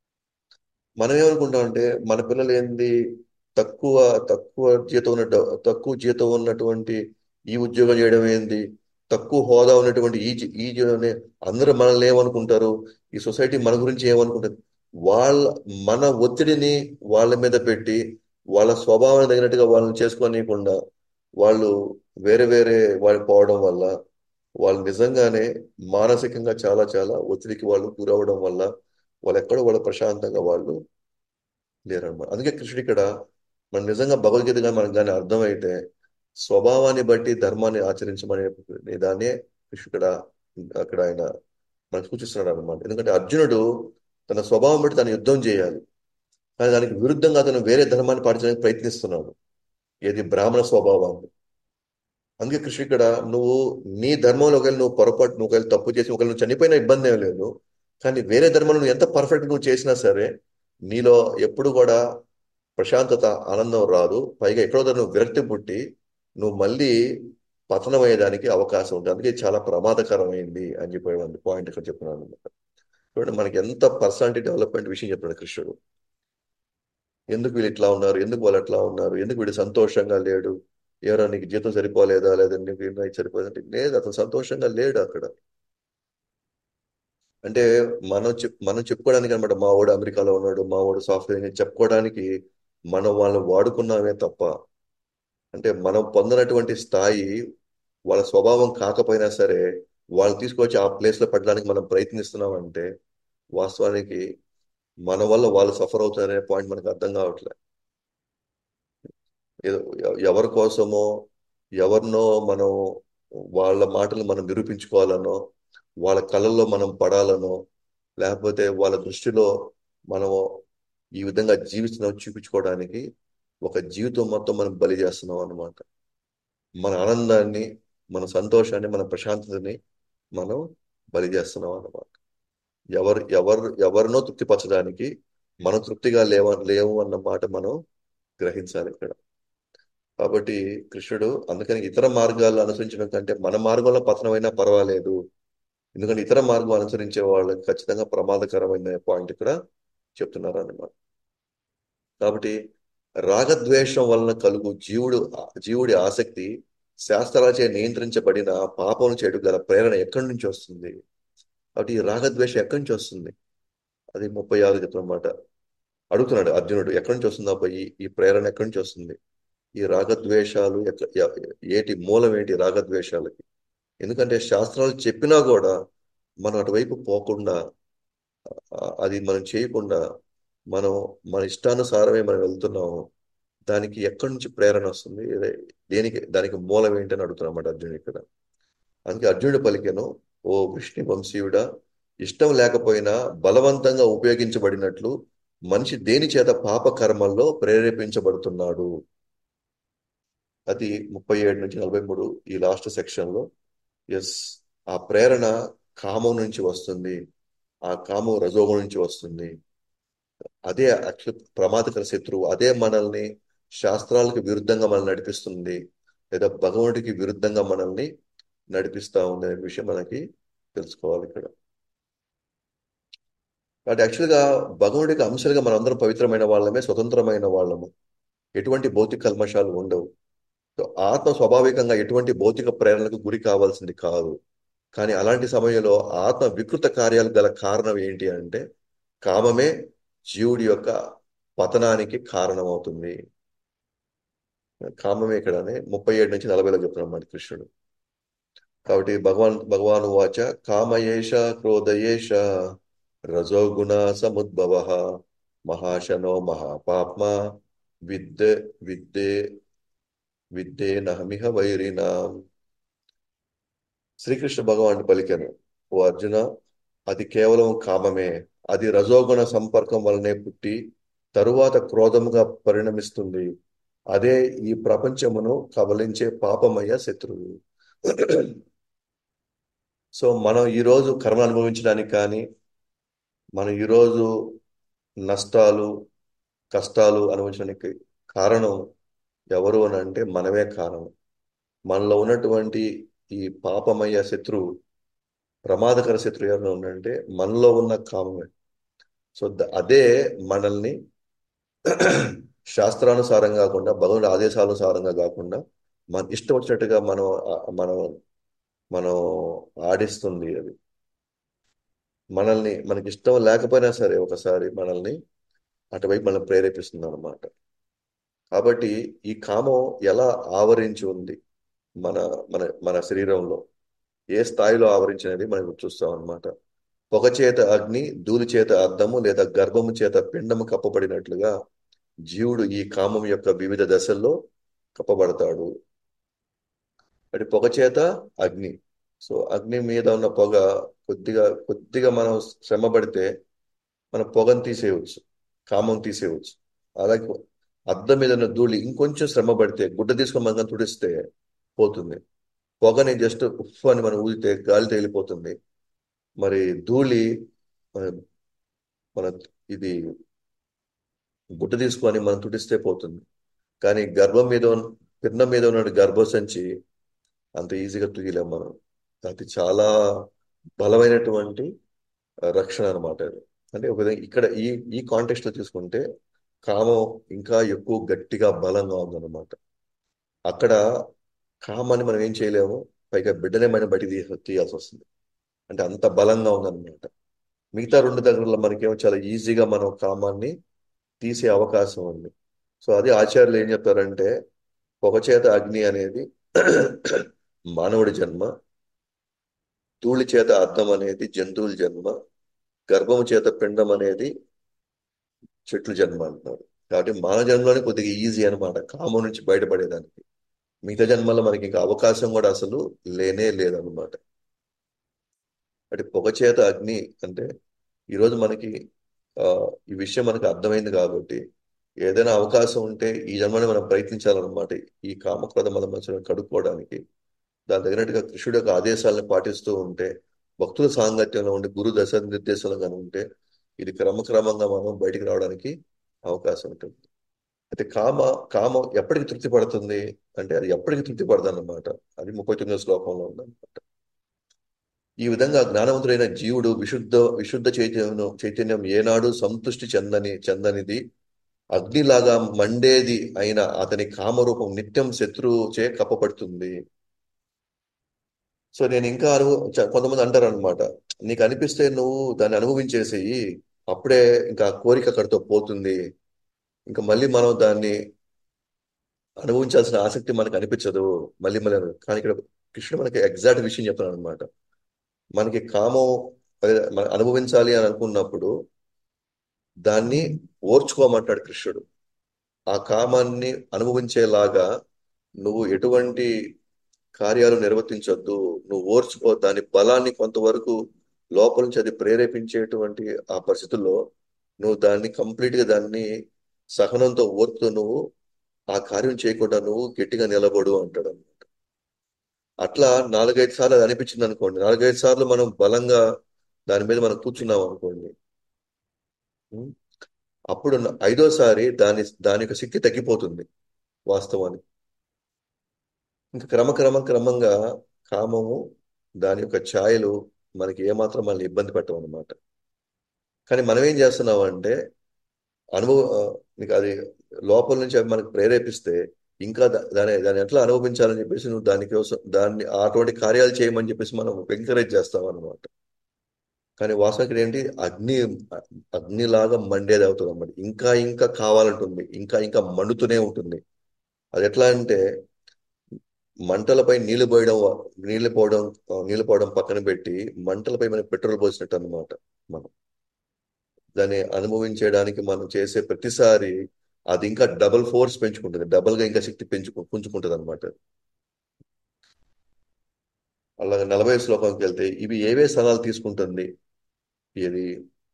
మనం ఏమనుకుంటామంటే మన పిల్లలు ఏంది, తక్కువ తక్కువ జీతం తక్కువ జీతం ఉన్నటువంటి ఈ ఉద్యోగం చేయడం ఏంది, తక్కువ హోదా ఉన్నటువంటి ఈ జీవనే, అందరూ మనల్ని ఏమనుకుంటారు, ఈ సొసైటీ మన గురించి ఏమనుకుంటారు, వాళ్ళ మన ఒత్తిడిని వాళ్ళ మీద పెట్టి వాళ్ళ స్వభావానికి తగినట్టుగా వాళ్ళని చేసుకోనీయకుండా వాళ్ళు వేరే వేరే వాళ్ళు పోవడం వల్ల వాళ్ళు నిజంగానే మానసికంగా చాలా చాలా ఒత్తిడికి వాళ్ళు గురవడం వల్ల వాళ్ళు ఎక్కడో వాళ్ళు ప్రశాంతంగా వాళ్ళు లేరనమాట. అందుకే కృష్ణుడు ఇక్కడ మనం నిజంగా భగవద్గీతగా మనకు కానీ అర్థమైతే స్వభావాన్ని బట్టి ధర్మాన్ని ఆచరించమనే దాన్నే కృష్ణుడు అక్కడ ఆయన మనకు సూచిస్తున్నాడు అనమాట. ఎందుకంటే అర్జునుడు తన స్వభావం బట్టి తను యుద్ధం చేయాలి, కానీ దానికి విరుద్ధంగా అతను వేరే ధర్మాన్ని పాటించడానికి ప్రయత్నిస్తున్నాడు, ఏది బ్రాహ్మణ స్వభావాన్ని. అందుకే కృష్ణుడు ఇక్కడ నువ్వు నీ ధర్మంలో ఒకవేళ నువ్వు పొరపాటు, నువ్వు ఒకవేళ తప్పు చేసి ఒకవేళ నువ్వు చనిపోయినా ఇబ్బంది ఏం లేదు, కానీ వేరే ధర్మంలో నువ్వు ఎంత పర్ఫెక్ట్ నువ్వు చేసినా సరే నీలో ఎప్పుడు కూడా ప్రశాంతత ఆనందం రాదు. పైగా ఎక్కడో దగ్గర నువ్వు విరక్తి పుట్టి నువ్వు మళ్ళీ పతనమయ్యేదానికి అవకాశం ఉంది. అందుకే చాలా ప్రమాదకరమైంది అని చెప్పేటువంటి పాయింట్ ఇక్కడ చెప్తున్నాను అనమాట. చూడండి మనకి ఎంత పర్సనాలిటీ డెవలప్మెంట్ విషయం చెప్తున్నాడు కృష్ణుడు. ఎందుకు వీళ్ళు ఇట్లా ఉన్నారు, ఎందుకు వాళ్ళు అట్లా ఉన్నారు, ఎందుకు వీడు సంతోషంగా లేడు, ఎవరో నీకు జీతం సరిపోలేదా, లేదా నీకు ఇది సరిపోలేదంటే లేదు, అతను సంతోషంగా లేడు అక్కడ. అంటే మనం చెప్పుకోవడానికి అనమాట, మా వాడు అమెరికాలో ఉన్నాడు, మా వాడు సాఫ్ట్వేర్ ఇంజనీర్ చెప్పుకోవడానికి మనం వాళ్ళని వాడుకున్నామే తప్ప, అంటే మనం పొందినటువంటి స్థాయి వాళ్ళ స్వభావం కాకపోయినా సరే వాళ్ళు తీసుకొచ్చి ఆ ప్లేస్ లో పెట్టడానికి మనం ప్రయత్నిస్తున్నాం అంటే వాస్తవానికి మన వల్ల వాళ్ళు సఫర్ అవుతారనే పాయింట్ మనకు అర్థం కావట్లేదు. ఏదో ఎవరి కోసమో ఎవరినో మనం వాళ్ళ మాటలు మనం నిరూపించుకోవాలనో, వాళ్ళ కళల్లో మనం పడాలనో, లేకపోతే వాళ్ళ దృష్టిలో మనము ఈ విధంగా జీవిస్తున్నాం చూపించుకోవడానికి ఒక జీవితం మొత్తం మనం బలి చేస్తున్నాం అన్నమాట. మన ఆనందాన్ని, మన సంతోషాన్ని, మన ప్రశాంతతని మనం బలి చేస్తున్నాం అన్నమాట. ఎవరినో తృప్తిపరచడానికి మనం తృప్తిగా లేవు అన్న మాట మనం గ్రహించాలి ఇక్కడ. కాబట్టి కృష్ణుడు అందుకని ఇతర మార్గాలు అనుసరించడం కంటే మన మార్గంలో పతనమైనా పర్వాలేదు, ఎందుకంటే ఇతర మార్గం అనుసరించే వాళ్ళకి ఖచ్చితంగా ప్రమాదకరమైన పాయింట్ ఇక్కడ చెప్తున్నారు అన్నమాట. కాబట్టి రాగద్వేషం వలన కలుగు జీవుడి ఆసక్తి శాస్త్రాలచే నియంత్రించబడిన పాపం చేయడం గల ప్రేరణ ఎక్కడి నుంచి వస్తుంది. కాబట్టి ఈ రాగద్వేషం ఎక్కడి నుంచి వస్తుంది, అది 36 చెప్తున్నమాట. అడుగుతున్నాడు అర్జునుడు, ఎక్కడి నుంచి వస్తుంది అబ్బా ఈ ప్రేరణ ఎక్కడి నుంచి వస్తుంది, ఈ రాగద్వేషాలు ఏటి మూలం ఏంటి రాగద్వేషాలకి. ఎందుకంటే శాస్త్రాలు చెప్పినా కూడా మనం అటువైపు పోకుండా అది మనం చేయకుండా మనం మన ఇష్టానుసారమే మనం వెళ్తున్నాము. దానికి ఎక్కడి నుంచి ప్రేరణ వస్తుంది, దేనికి దానికి మూలం ఏంటని అడుగుతున్నమాట అర్జునుడు ఇక్కడ. అందుకే అర్జునుడు పలికెను, ఓ వృష్ణి వంశీయుడా, ఇష్టం లేకపోయినా బలవంతంగా ఉపయోగించబడినట్లు మనిషి దేని చేత పాప కర్మల్లో ప్రేరేపించబడుతున్నాడు. అది 37 నుంచి 43 ఈ లాస్ట్ సెక్షన్ లో. ఎస్, ఆ ప్రేరణ కామం నుంచి వస్తుంది. ఆ కామం రజోగుణం నుంచి వస్తుంది. అదే యాక్చువల్ ప్రమాదకర శత్రువు. అదే మనల్ని శాస్త్రాలకు విరుద్ధంగా మనల్ని నడిపిస్తుంది, లేదా భగవంతుడికి విరుద్ధంగా మనల్ని నడిపిస్తా ఉంది అనే విషయం మనకి తెలుసుకోవాలి ఇక్కడ. కాబట్టి యాక్చువల్గా భగవంతుడికి అంశాలుగా మనందరం పవిత్రమైన వాళ్ళమే, స్వతంత్రమైన వాళ్ళము. ఎటువంటి భౌతిక కల్మషాలు ఉండవు. సో ఆత్మ స్వాభావికంగా ఎటువంటి భౌతిక ప్రేరణలకు గురి కావాల్సింది కాదు. కానీ అలాంటి సమయంలో ఆత్మ వికృత కార్యాలు గల కారణం ఏంటి అంటే కామమే జీవుడి యొక్క పతనానికి కారణమవుతుంది. కామమే ఇక్కడనే 37 నుంచి 40లో చెప్తున్నాడు కృష్ణుడు. కాబట్టి భగవాన్ వాచ కామయేష క్రోధయేష రజోగుణ సముద్భవ మహాశనో మహాపాప్మ విద్య విద్యే విద్యే నహమిహ వైరినా. శ్రీకృష్ణ భగవానుడు పలికెను, ఓ అర్జున, అది కేవలం కామమే. అది రజోగుణ సంపర్కం వలనే పుట్టి తరువాత క్రోధముగా పరిణమిస్తుంది. అదే ఈ ప్రపంచమును కబలించే పాపమయ్య శత్రువు. సో మనం ఈరోజు కర్మ అనుభవించడానికి కానీ, మనం ఈరోజు నష్టాలు కష్టాలు అనుభవించడానికి కారణం ఎవరు అని అంటే మనమే కారణం. మనలో ఉన్నటువంటి ఈ పాపమయ్య శత్రువు, ప్రమాదకర శత్రువు ఎవరైనా ఉందంటే మనలో ఉన్న కామమే. సో అదే మనల్ని శాస్త్రానుసారంగా కాకుండా, భగవంతుడి ఆదేశానుసారంగా కాకుండా మన ఇష్టం వచ్చినట్టుగా మనం మనం ఆడిస్తుంది. అది మనకి ఇష్టం లేకపోయినా సరే ఒకసారి మనల్ని అటువైపు మనం ప్రేరేపిస్తుంది అనమాట. కాబట్టి ఈ కామం ఎలా ఆవరించి ఉంది మన మన మన శరీరంలో, ఏ స్థాయిలో ఆవరించినది మనం చూస్తాం అనమాట. పొగ చేత అగ్ని, ధూళి చేత అద్దము లేదా గర్భము చేత పిండము కప్పబడినట్లుగా జీవుడు ఈ కామం యొక్క వివిధ దశల్లో కప్పబడతాడు. అంటే పొగ చేత అగ్ని. సో అగ్ని మీద ఉన్న పొగ కొద్దిగా కొద్దిగా మనం శ్రమ పడితే మన పొగను తీసేయవచ్చు, కామం తీసేయవచ్చు. అలాగే అద్దం మీద ఉన్న ధూళి ఇంకొంచెం శ్రమ పడితే, గుడ్డ తీసుకొని మనం తుడిస్తే పోతుంది. పొగని జస్ట్ ఉఫ్ అని మనం ఊదితే గాలి తేలిపోతుంది. మరి ధూళి మన మన ఇది గుడ్డ తీసుకొని మనం తుడిస్తే పోతుంది. కానీ పిండం మీద ఉన్న గర్భసంచి అంత ఈజీగా తుయ్యలేం మనం. అది చాలా బలమైనటువంటి రక్షణ అనమాట అది. అంటే ఒక విధంగా ఇక్కడ ఈ ఈ కాంటెక్స్ట్ లో తీసుకుంటే కామం ఇంకా ఎక్కువ గట్టిగా బలంగా ఉందన్నమాట. అక్కడ కామాన్ని మనం ఏం చేయలేము, పైగా బిడ్డనే మనం బయట తీయాల్సి వస్తుంది. అంటే అంత బలంగా ఉందన్నమాట. మిగతా రెండు దగ్గరలో మనకేమో చాలా ఈజీగా మనం కామాన్ని తీసే అవకాశం ఉంది. సో అది ఆచార్యులు ఏం చెప్తారంటే, పొగ చేత అగ్ని అనేది మానవుడి జన్మ, ధూళి చేత అద్దం అనేది జంతువుల జన్మ, గర్భము చేత పిండం అనేది చెట్లు జన్మ అంటున్నారు. కాబట్టి మానవ జన్మలోనే కొద్దిగా ఈజీ అనమాట కామం నుంచి బయటపడేదానికి. మిగతా జన్మలో మనకి ఇంకా అవకాశం కూడా అసలు లేనే లేదనమాట. అంటే పొగ చేత అగ్ని అంటే ఈరోజు మనకి ఆ, ఈ విషయం మనకు అర్థమైంది కాబట్టి ఏదైనా అవకాశం ఉంటే ఈ జన్మని మనం ప్రయత్నించాలన్నమాట. ఈ కామక్రోధ మల మనసులను కడుక్కోవడానికి దాని తగినట్టుగా కృష్ణుడి యొక్క ఆదేశాలను పాటిస్తూ ఉంటే, భక్తుల సాంగత్యంలో ఉండి గురు దశ నిర్దేశాలు కానీ ఉంటే ఇది క్రమక్రమంగా మనం బయటికి రావడానికి అవకాశం ఉంటుంది. అయితే కామం ఎప్పటికి తృప్తి పడుతుంది అంటే అది ఎప్పటికి తృప్తి పడదు అన్నమాట. అది 39వ శ్లోకంలో ఉందన్నమాట. ఈ విధంగా జ్ఞానవంతుడైన జీవుడు విశుద్ధ విశుద్ధ చైతన్యం ఏనాడు సంతృష్టి చెందనిది అగ్నిలాగా మండేది అయిన అతని కామరూపం నిత్యం శత్రువుచే కప్పబడుతుంది. సో నేను ఇంకా కొంతమంది అంటారు అనమాట, నీకు అనిపిస్తే నువ్వు దాన్ని అనుభవించేసేయి, అప్పుడే ఇంకా కోరిక అక్కడితో పోతుంది, ఇంకా మళ్ళీ మనం దాన్ని అనుభవించాల్సిన ఆసక్తి మనకు అనిపించదు మళ్ళీ మళ్ళీ కానీ ఇక్కడ కృష్ణుడు మనకి ఎగ్జాక్ట్ విషయం చెప్తున్నాడు అనమాట. మనకి కామం మనం అనుభవించాలి అని అనుకున్నప్పుడు దాన్ని ఓర్చుకోమంటాడు కృష్ణుడు. ఆ కామాన్ని అనుభవించేలాగా నువ్వు ఎటువంటి కార్యాలు నిర్వర్తించొద్దు, నువ్వు ఓర్చుకో, దాని బలాన్ని కొంతవరకు లోపల నుంచి అది ప్రేరేపించేటువంటి ఆ పరిస్థితుల్లో నువ్వు దాన్ని కంప్లీట్ గా దాన్ని సహనంతో ఓర్పుతో నువ్వు ఆ కార్యం చేయకుండా నువ్వు గట్టిగా నిలబడు అంటాడు అనమాట. అట్లా 4-5 సార్లు అది అనిపించింది అనుకోండి, 4-5 సార్లు మనం బలంగా దాని మీద మనం కూర్చున్నాం అనుకోండి, ఉం? అప్పుడు 5వ సారి దాని యొక్క శక్తి తగ్గిపోతుంది వాస్తవానికి. ఇంకా క్రమంగా కామము దాని యొక్క ఛాయలు మనకి ఏమాత్రం మనల్ని ఇబ్బంది పెట్టవు అనమాట. కానీ మనం ఏం చేస్తున్నామంటే అనుభవం నీకు అది లోపల నుంచి అవి మనకు ప్రేరేపిస్తే ఇంకా దాన్ని ఎట్లా అనుభవించాలని చెప్పేసి నువ్వు దానికోసం దాన్ని అటువంటి కార్యాలు చేయమని చెప్పేసి మనం ఎంకరేజ్ చేస్తాం అనమాట. కానీ వాస్తవానికి ఏంటి, అగ్నిలాగా మండేది అవుతుంది అన్నమాట. ఇంకా ఇంకా కావాలంటుంది, ఇంకా ఇంకా మండుతూనే ఉంటుంది. అది ఎట్లా అంటే మంటలపై నీళ్లు పోవడం పక్కన పెట్టి మంటలపై మనం పెట్రోల్ పోసినట్టు అన్నమాట. మనం దాన్ని అనుభవించడానికి మనం చేసే ప్రతిసారి అది ఇంకా డబుల్ ఫోర్స్ పెంచుకుంటుంది, డబుల్ గా ఇంకా శక్తి పుంజుకుంటుంది అనమాట. అలాగే 40వ శ్లోకంకి వెళ్తే ఇవి ఏవే స్థలాలు తీసుకుంటుంది, ఇది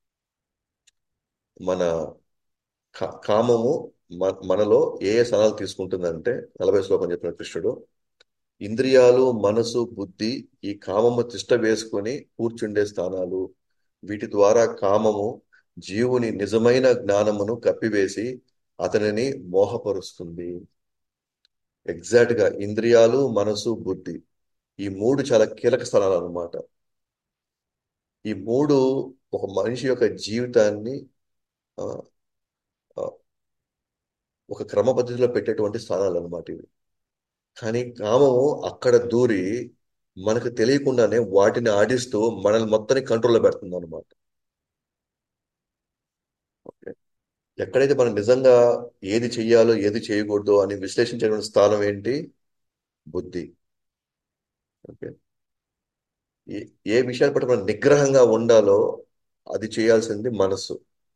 మన కామము మనలో ఏ ఏ స్థలాలు తీసుకుంటుందంటే, 40వ శ్లోకం చెప్పిన కృష్ణుడు, ఇంద్రియాలు, మనసు, బుద్ధి ఈ కామము తిష్ట వేసుకొని కూర్చుండే స్థానాలు. వీటి ద్వారా కామము జీవుని నిజమైన జ్ఞానమును కప్పివేసి అతనిని మోహపరుస్తుంది. ఎగ్జాక్ట్ గా ఇంద్రియాలు, మనసు, బుద్ధి ఈ మూడు చాలా కీలక స్థలాలు అన్నమాట. ఈ మూడు ఒక మనిషి యొక్క జీవితాన్ని ఆ, ఆ, ఒక క్రమ పద్ధతిలో పెట్టేటువంటి స్థానాలు అన్నమాట ఇవి. కానీ కామము అక్కడ దూరి మనకు తెలియకుండానే వాటిని ఆడిస్తూ మనల్ని మొత్తాన్ని కంట్రోల్లో పెడుతుంది అనమాట. ఎక్కడైతే మనం నిజంగా ఏది చెయ్యాలో ఏది చేయకూడదో అని విశ్లేషించే స్థానం ఏంటి, బుద్ధి. ఓకే. ఏ ఏ విషయాల పట్ల మనం నిగ్రహంగా ఉండాలో అది చేయాల్సింది మనస్సు.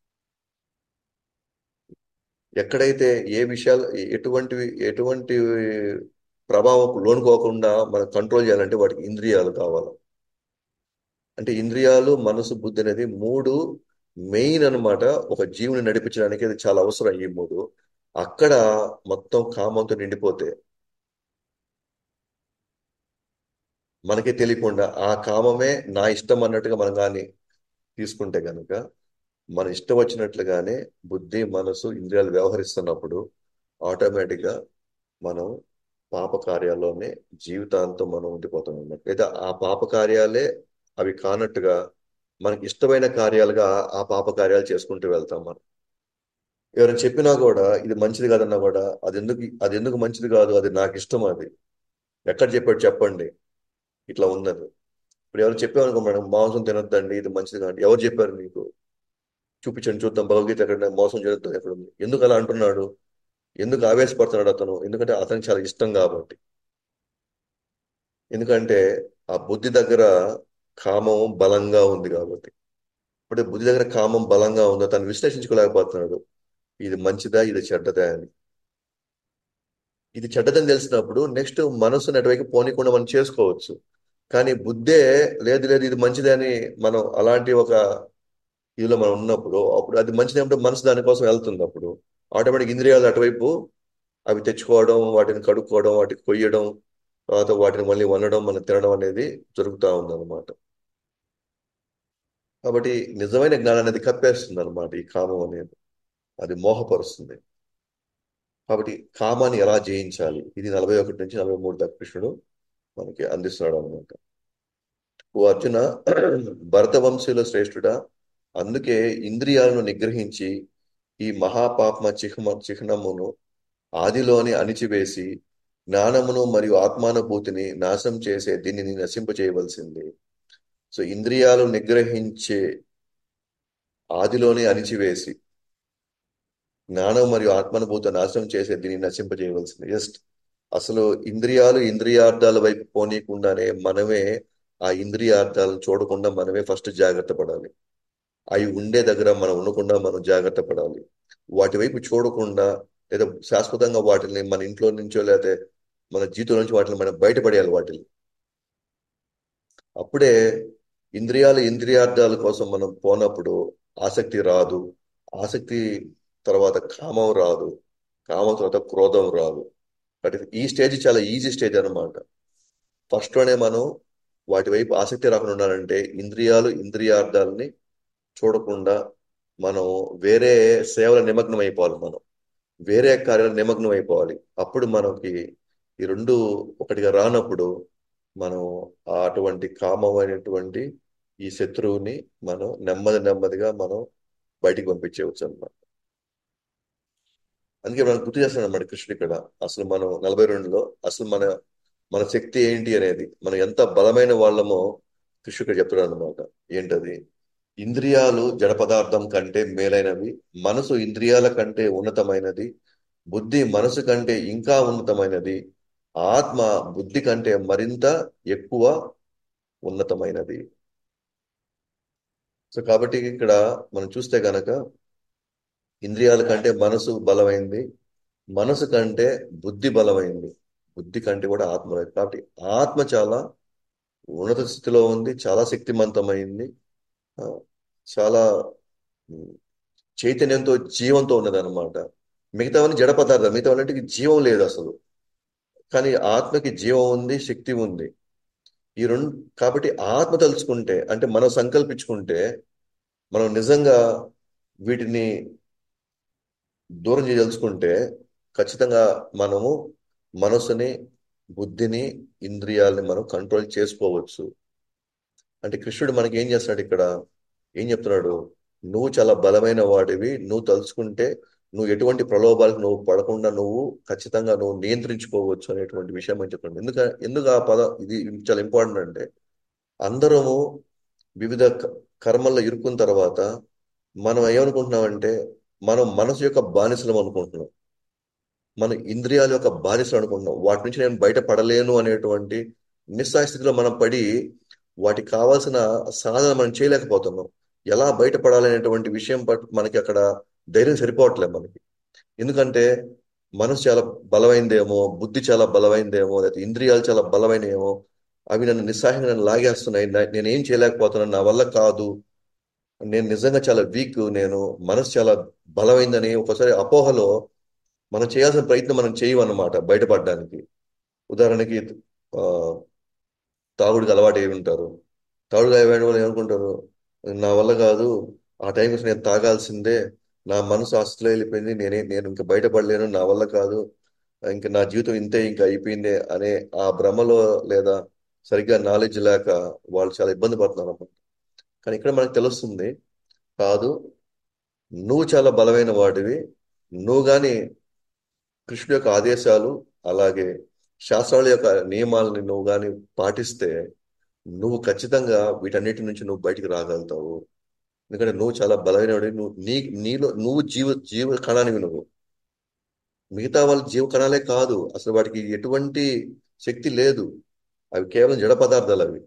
ఎక్కడైతే ఏ విషయాలు ఎటువంటి ప్రభావం లోనుకోకుండా మనం కంట్రోల్ చేయాలంటే వాటికి ఇంద్రియాలు కావాలి. అంటే ఇంద్రియాలు, మనసు, బుద్ధి అనేది మూడు మెయిన్ అన్నమాట. ఒక జీవుని నడిపించడానికి అది చాలా అవసరం ఈ మూడు. అక్కడ మొత్తం కామంతో నిండిపోతే మనకే తెలియకుండా ఆ కామమే నా ఇష్టం అన్నట్టుగా మనం కానీ తీసుకుంటే కనుక, మన ఇష్టం వచ్చినట్లుగానే బుద్ధి, మనసు, ఇంద్రియాలు వ్యవహరిస్తున్నప్పుడు ఆటోమేటిక్ గా మనం పాప కార్యాల్లోనే జీవితాంతం మనం ఉండిపోతాం అన్నమాట. లేదా ఆ పాప కార్యాలే అవి కానట్టుగా మనకి ఇష్టమైన కార్యాలుగా ఆ పాప కార్యాలు చేసుకుంటూ వెళ్తాం మనం. ఎవరైనా చెప్పినా కూడా ఇది మంచిది కాదన్నా కూడా అది ఎందుకు మంచిది కాదు, అది నాకు ఇష్టం. అది ఎక్కడ చెప్పాడు చెప్పండి, ఇట్లా ఉన్నది. ఇప్పుడు ఎవరు చెప్పామనుకో, మేడం మాంసం తినొద్దండి, ఇది మంచిది కాదు, ఎవరు చెప్పారు నీకు, చూపించండి చూద్దాం, భగవద్గీత ఎక్కడ మోసం జరుగుతుంది ఎక్కడ ఉంది, ఎందుకు అలా అంటున్నాడు, ఎందుకు ఆవేశపడుతున్నాడు అతను, ఎందుకంటే అతనికి చాలా ఇష్టం కాబట్టి. ఎందుకంటే ఆ బుద్ధి దగ్గర కామం బలంగా ఉంది కాబట్టి. ఇప్పుడు బుద్ధి దగ్గర కామం బలంగా ఉందో తను విశ్లేషించుకోలేకపోతున్నాడు, ఇది మంచిదా ఇది చెడ్డదా అని. ఇది చెడ్డదని తెలిసినప్పుడు నెక్స్ట్ మనసుని అటువైపు పోనీకుండా మనం చేసుకోవచ్చు. కానీ బుద్ధే లేదు లేదు ఇది మంచిదే అని మనం అలాంటి ఒక ఇదిలో మనం ఉన్నప్పుడు, అప్పుడు అది మంచిది అంటే మనసు దానికోసం వెళ్తుంది. అప్పుడు ఆటోమేటిక్ ఇంద్రియాలు అటువైపు అవి తెచ్చుకోవడం, వాటిని కడుక్కోవడం, వాటికి కొయ్యడం, తర్వాత వాటిని మళ్ళీ వండడం, మనం తినడం అనేది జరుగుతూ ఉందన్నమాట. కాబట్టి నిజమైన జ్ఞానం అనేది కప్పేస్తుంది అనమాట ఈ కామం అనేది, అది మోహపరుస్తుంది. కాబట్టి కామాన్ని ఎలా జయించాలి, ఇది 41 నుంచి 43 దాకా కృష్ణుడు మనకి అందిస్తున్నాడు అనమాట. ఓ అర్జున, భరతవంశీయుల శ్రేష్ఠుడా, అందుకే ఇంద్రియాలను నిగ్రహించి ఈ మహాపాపమ చిహ్నమును ఆదిలోని అణిచివేసి జ్ఞానమును మరియు ఆత్మానుభూతిని నాశనం చేసే దీనిని నశింపచేయవలసింది. సో ఇంద్రియాలు నిగ్రహించే ఆదిలోనే అణిచివేసి జ్ఞానం మరియు ఆత్మానుభూతి నాశనం చేసే దీన్ని నశింపజేయవలసింది. జస్ట్ అసలు ఇంద్రియార్థాల వైపు పోనీయకుండానే మనమే ఆ ఇంద్రియార్థాలను చూడకుండా మనమే ఫస్ట్ జాగ్రత్త పడాలి. అవి ఉండే దగ్గర మనం ఉండకుండా మనం జాగ్రత్త పడాలి. వాటి వైపు చూడకుండా లేదా శాశ్వతంగా వాటిని మన ఇంట్లో నుంచో లేకపోతే మన జీవితం నుంచి వాటిని మనం బయటపడేయాలి వాటిని. అప్పుడే ఇంద్రియార్థాల కోసం మనం పోనప్పుడు ఆసక్తి రాదు. ఆసక్తి తర్వాత కామం రాదు. కామం తర్వాత క్రోధం రాదు. బట్ ఈ స్టేజ్ చాలా ఈజీ స్టేజ్ అన్నమాట. ఫస్ట్ లోనే మనం వాటి వైపు ఆసక్తి రాకుండా ఉండాలంటే ఇంద్రియార్థాలని చూడకుండా మనం వేరే సేవల నిమగ్నం అయిపోవాలి. మనం వేరే కార్యాల నిమగ్నం అయిపోవాలి. అప్పుడు మనకి ఈ రెండు ఒకటిగా రానప్పుడు మనం అటువంటి కామమైనటువంటి ఈ శత్రువుని మనం నెమ్మదిగా మనం బయటికి పంపించేయవచ్చు అన్నమాట. అందుకే మనం గుర్తు చేస్తున్నాం అన్నమాట కృష్ణుడు ఇక్కడ. అసలు మనం 42లో అసలు మన మన శక్తి ఏంటి అనేది, మనం ఎంత బలమైన వాళ్ళమో కృష్ణుడు ఇక్కడ చెప్తున్నాడు అనమాట. ఏంటది? ఇంద్రియాలు జడ పదార్థం కంటే మేలైనవి, మనసు ఇంద్రియాల కంటే ఉన్నతమైనది, బుద్ధి మనసు కంటే ఇంకా ఉన్నతమైనది, ఆత్మ బుద్ధి కంటే మరింత ఎక్కువ ఉన్నతమైనది. సో కాబట్టి ఇక్కడ మనం చూస్తే గనక ఇంద్రియాల కంటే మనసు బలమైంది, మనసు కంటే బుద్ధి బలమైంది, బుద్ధి కంటే కూడా ఆత్మ బలమైంది. కాబట్టి ఆత్మ చాలా ఉన్నత స్థితిలో ఉంది, చాలా శక్తివంతమైంది, ఆ, చాలా ఉమ్, చైతన్యంతో జీవంతో ఉన్నది అనమాట. మిగతావన్నీ జడ పదార్థాలు, మిగతావన్నిటికి జీవం లేదు అసలు. కానీ ఆత్మకి జీవం ఉంది, శక్తి ఉంది. ఈ రెండు. కాబట్టి ఆత్మ తలుచుకుంటే, అంటే మనం సంకల్పించుకుంటే, మనం నిజంగా వీటిని దూరం చేయదలుచుకుంటే ఖచ్చితంగా మనము మనసుని, బుద్ధిని, ఇంద్రియాలని మనం కంట్రోల్ చేసుకోవచ్చు. అంటే కృష్ణుడు మనకి ఏం చేస్తున్నాడు ఇక్కడ? ఏం చెప్తున్నాడు? నువ్వు చాలా బలమైన వాడివి, నువ్వు తలుచుకుంటే నువ్వు ఎటువంటి ప్రలోభాలకు నువ్వు పడకుండా నువ్వు ఖచ్చితంగా నువ్వు నియంత్రించుకోవచ్చు అనేటువంటి విషయం అని చెప్తున్నాడు. ఎందుకు ఆ పదం ఇది చాలా ఇంపార్టెంట్ అంటే, అందరము వివిధ కర్మల్లో ఇరుక్కున్న తర్వాత మనం ఏమనుకుంటున్నామంటే మనం మనసు యొక్క బానిసలం అనుకుంటున్నాం. మన ఇంద్రియాల యొక్క బానిసలు అనుకుంటున్నాం. వాటి నుంచి నేను బయటపడలేను అనేటువంటి నిస్సహాయ స్థితిలో మనం పడి వాటికి కావాల్సిన సాధన మనం చేయలేకపోతున్నాం. ఎలా బయటపడాలనేటువంటి విషయం పట్ల మనకి అక్కడ ధైర్యం సరిపోవట్లేదు మనకి. ఎందుకంటే మనసు చాలా బలమైందేమో, బుద్ధి చాలా బలమైందేమో, లేకపోతే ఇంద్రియాలు చాలా బలమైనయేమో, అవి నన్ను నిస్సహాయంగా నన్ను లాగేస్తున్నాయి, నేనేం చేయలేకపోతున్నాను, నా వల్ల కాదు, నేను నిజంగా చాలా వీక్, నేను మనసు చాలా బలమైందని ఒకసారి అపోహలో మనం చేయాల్సిన ప్రయత్నం మనం చేయమన్నమాట బయటపడడానికి. ఉదాహరణకి ఆ, తాగుడికి అలవాటు అయి ఉంటారు. తాగుడుకి అలవాటు వాళ్ళు ఏమనుకుంటారు, నా వల్ల కాదు, ఆ టైంకి నేను తాగాల్సిందే, నా మనసు ఆ స్థితిలో వెళ్ళిపోయింది, నేను ఇంకా బయటపడలేను, నా వల్ల కాదు, ఇంకా నా జీవితం ఇంతే, ఇంకా అయిపోయిందే అనే ఆ భ్రమలో, లేదా సరిగ్గా నాలెడ్జ్ లేక వాళ్ళు చాలా ఇబ్బంది పడుతున్నారు అన్నమాట. కానీ ఇక్కడ మనకు తెలుస్తుంది, కాదు, నువ్వు చాలా బలమైన వాడివి. నువ్వు గాని కృష్ణుడి యొక్క ఆదేశాలు, అలాగే శాస్త్రాల యొక్క నియమాలని నువ్వు గాని పాటిస్తే నువ్వు ఖచ్చితంగా వీటన్నిటి నుంచి నువ్వు బయటికి రాగలుగుతావు. ఎందుకంటే నువ్వు చాలా బలమైనవాడివి. నీలో నువ్వు జీవ కణానివి నువ్వు. మిగతా వాళ్ళ జీవ కణాలే కాదు, అసలు వాటికి ఎటువంటి శక్తి లేదు. అవి కేవలం జడ పదార్థాలు అవి.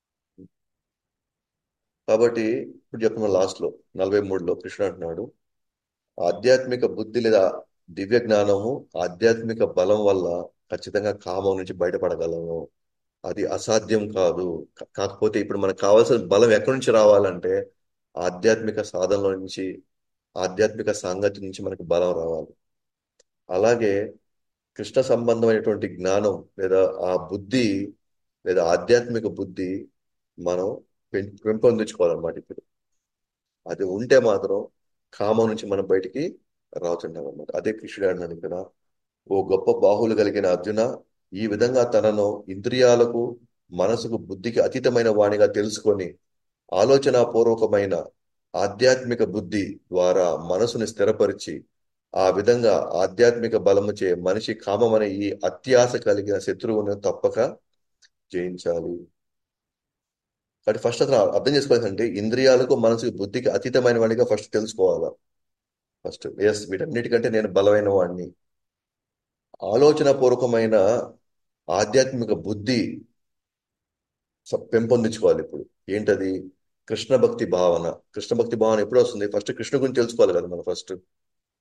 కాబట్టి ఇప్పుడు చెప్తున్నా లాస్ట్ లో 43లో కృష్ణ అంటున్నాడు, ఆధ్యాత్మిక బుద్ధి లేదా దివ్య జ్ఞానము, ఆధ్యాత్మిక బలం వల్ల ఖచ్చితంగా కామం నుంచి బయటపడగలము. అది అసాధ్యం కాదు. కాకపోతే ఇప్పుడు మనకు కావాల్సిన బలం ఎక్కడి నుంచి రావాలంటే ఆధ్యాత్మిక సాధనలో నుంచి, ఆధ్యాత్మిక సాంగత్యం నుంచి మనకు బలం రావాలి. అలాగే కృష్ణ సంబంధమైనటువంటి జ్ఞానం లేదా ఆ బుద్ధి, లేదా ఆధ్యాత్మిక బుద్ధి మనం పెంపొందించుకోవాలన్నమాట. ఇప్పుడు అది ఉంటే మాత్రం కామం నుంచి మనం బయటికి రావుతుంటాం అన్నమాట. అదే కృష్ణుడు అన్నాడు ఇక్కడ, ఓ గొప్ప బాహువులు కలిగిన అర్జున, ఈ విధంగా తనను ఇంద్రియాలకు, మనసుకు, బుద్ధికి అతీతమైన వాణిగా తెలుసుకొని ఆలోచనాపూర్వకమైన ఆధ్యాత్మిక బుద్ధి ద్వారా మనసుని స్థిరపరిచి, ఆ విధంగా ఆధ్యాత్మిక బలముచే మనిషి కామమనే ఈ అత్యాశ కలిగిన శత్రువును తప్పక జయించాలి. కాబట్టి ఫస్ట్ అతను అర్థం చేసుకోవాలంటే ఇంద్రియాలకు, మనసుకు, బుద్ధికి అతీతమైన వాడిగా ఫస్ట్ తెలుసుకోవాలా. ఫస్ట్ ఎస్, వీటన్నిటికంటే నేను బలమైన వాడిని. ఆలోచన పూర్వకమైన ఆధ్యాత్మిక బుద్ధి పెంపొందించుకోవాలి. ఇప్పుడు ఏంటది? కృష్ణ భక్తి భావన. కృష్ణ భక్తి భావన ఎప్పుడు వస్తుంది? ఫస్ట్ కృష్ణ గురించి తెలుసుకోవాలి కదా మనం ఫస్ట్.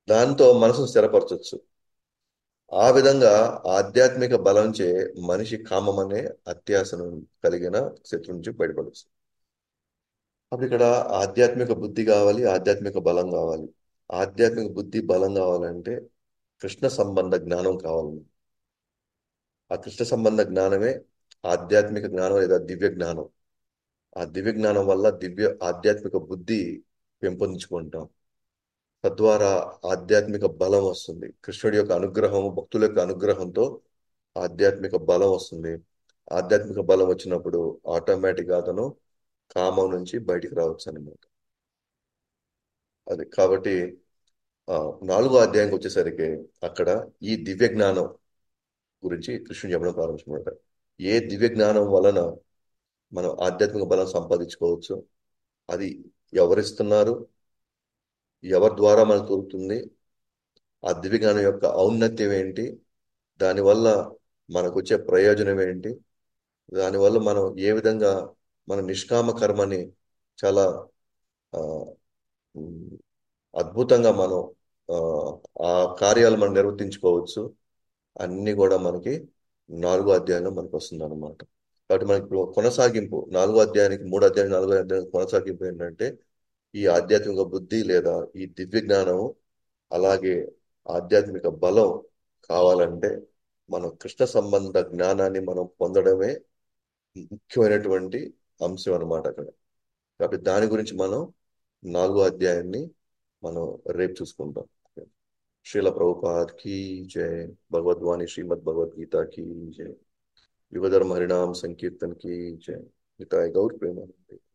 దాంతో మనసును స్థిరపరచవచ్చు. ఆ విధంగా ఆధ్యాత్మిక బలంచే మనిషి కామం అనే అత్యాసను కలిగిన స్థితి నుంచి బయటపడవచ్చు. అప్పుడు ఇక్కడ ఆధ్యాత్మిక బుద్ధి కావాలి, ఆధ్యాత్మిక బలం కావాలి. ఆధ్యాత్మిక బుద్ధి బలం కావాలంటే కృష్ణ సంబంధ జ్ఞానం కావాలి. ఆ కృష్ణ సంబంధ జ్ఞానమే ఆధ్యాత్మిక జ్ఞానం లేదా దివ్య జ్ఞానం. ఆ దివ్య జ్ఞానం వల్ల ఆధ్యాత్మిక బుద్ధి పెంపొందించుకుంటాం. తద్వారా ఆధ్యాత్మిక బలం వస్తుంది. కృష్ణుడి యొక్క అనుగ్రహం, భక్తుల యొక్క అనుగ్రహంతో ఆధ్యాత్మిక బలం వస్తుంది. ఆధ్యాత్మిక బలం వచ్చినప్పుడు ఆటోమేటిక్గా అతను కామం నుంచి బయటికి రావచ్చు అనమాట. అది కాబట్టి ఆ, 4వ అధ్యాయంకి వచ్చేసరికి అక్కడ ఈ దివ్య జ్ఞానం గురించి కృష్ణుడు చెప్పడం ప్రారంభించబడతారు. ఏ దివ్య జ్ఞానం వలన మనం ఆధ్యాత్మిక బలం సంపాదించుకోవచ్చు, అది ఎవరిస్తున్నారు, ఎవరి ద్వారా మనకు దొరుకుతుంది, ఆ దివ్య జ్ఞానం యొక్క ఔన్నత్యం ఏంటి, దానివల్ల మనకు వచ్చే ప్రయోజనం ఏంటి, దానివల్ల మనం ఏ విధంగా మన నిష్కామ కర్మని చాలా ఆ, ఉమ్, అద్భుతంగా మనం ఆ, ఆ కార్యాలు మనం నిర్వర్తించుకోవచ్చు, అన్ని కూడా మనకి 4వ అధ్యాయంలో మనకు వస్తుంది అనమాట. కాబట్టి మనకి ఇప్పుడు కొనసాగింపు 4వ అధ్యాయానికి 3వ అధ్యాయం 4వ అధ్యాయం కొనసాగింపు ఏంటంటే ఈ ఆధ్యాత్మిక బుద్ధి లేదా ఈ దివ్య జ్ఞానం, అలాగే ఆధ్యాత్మిక బలం కావాలంటే మనం కృష్ణ సంబంధ జ్ఞానాన్ని మనం పొందడమే ముఖ్యమైనటువంటి అంశం అన్నమాట అక్కడ. కాబట్టి దాని గురించి మనం 4వ అధ్యాయాన్ని మనం రేపు చూసుకుంటాం. శ్రీల ప్రభుపాద్ की जय। भगवद्वाणी श्रीमद् भगवद गीता की जय। युगधर्म हरिनाम संकीर्तन की जय। निताय गौर प्रेमानंद।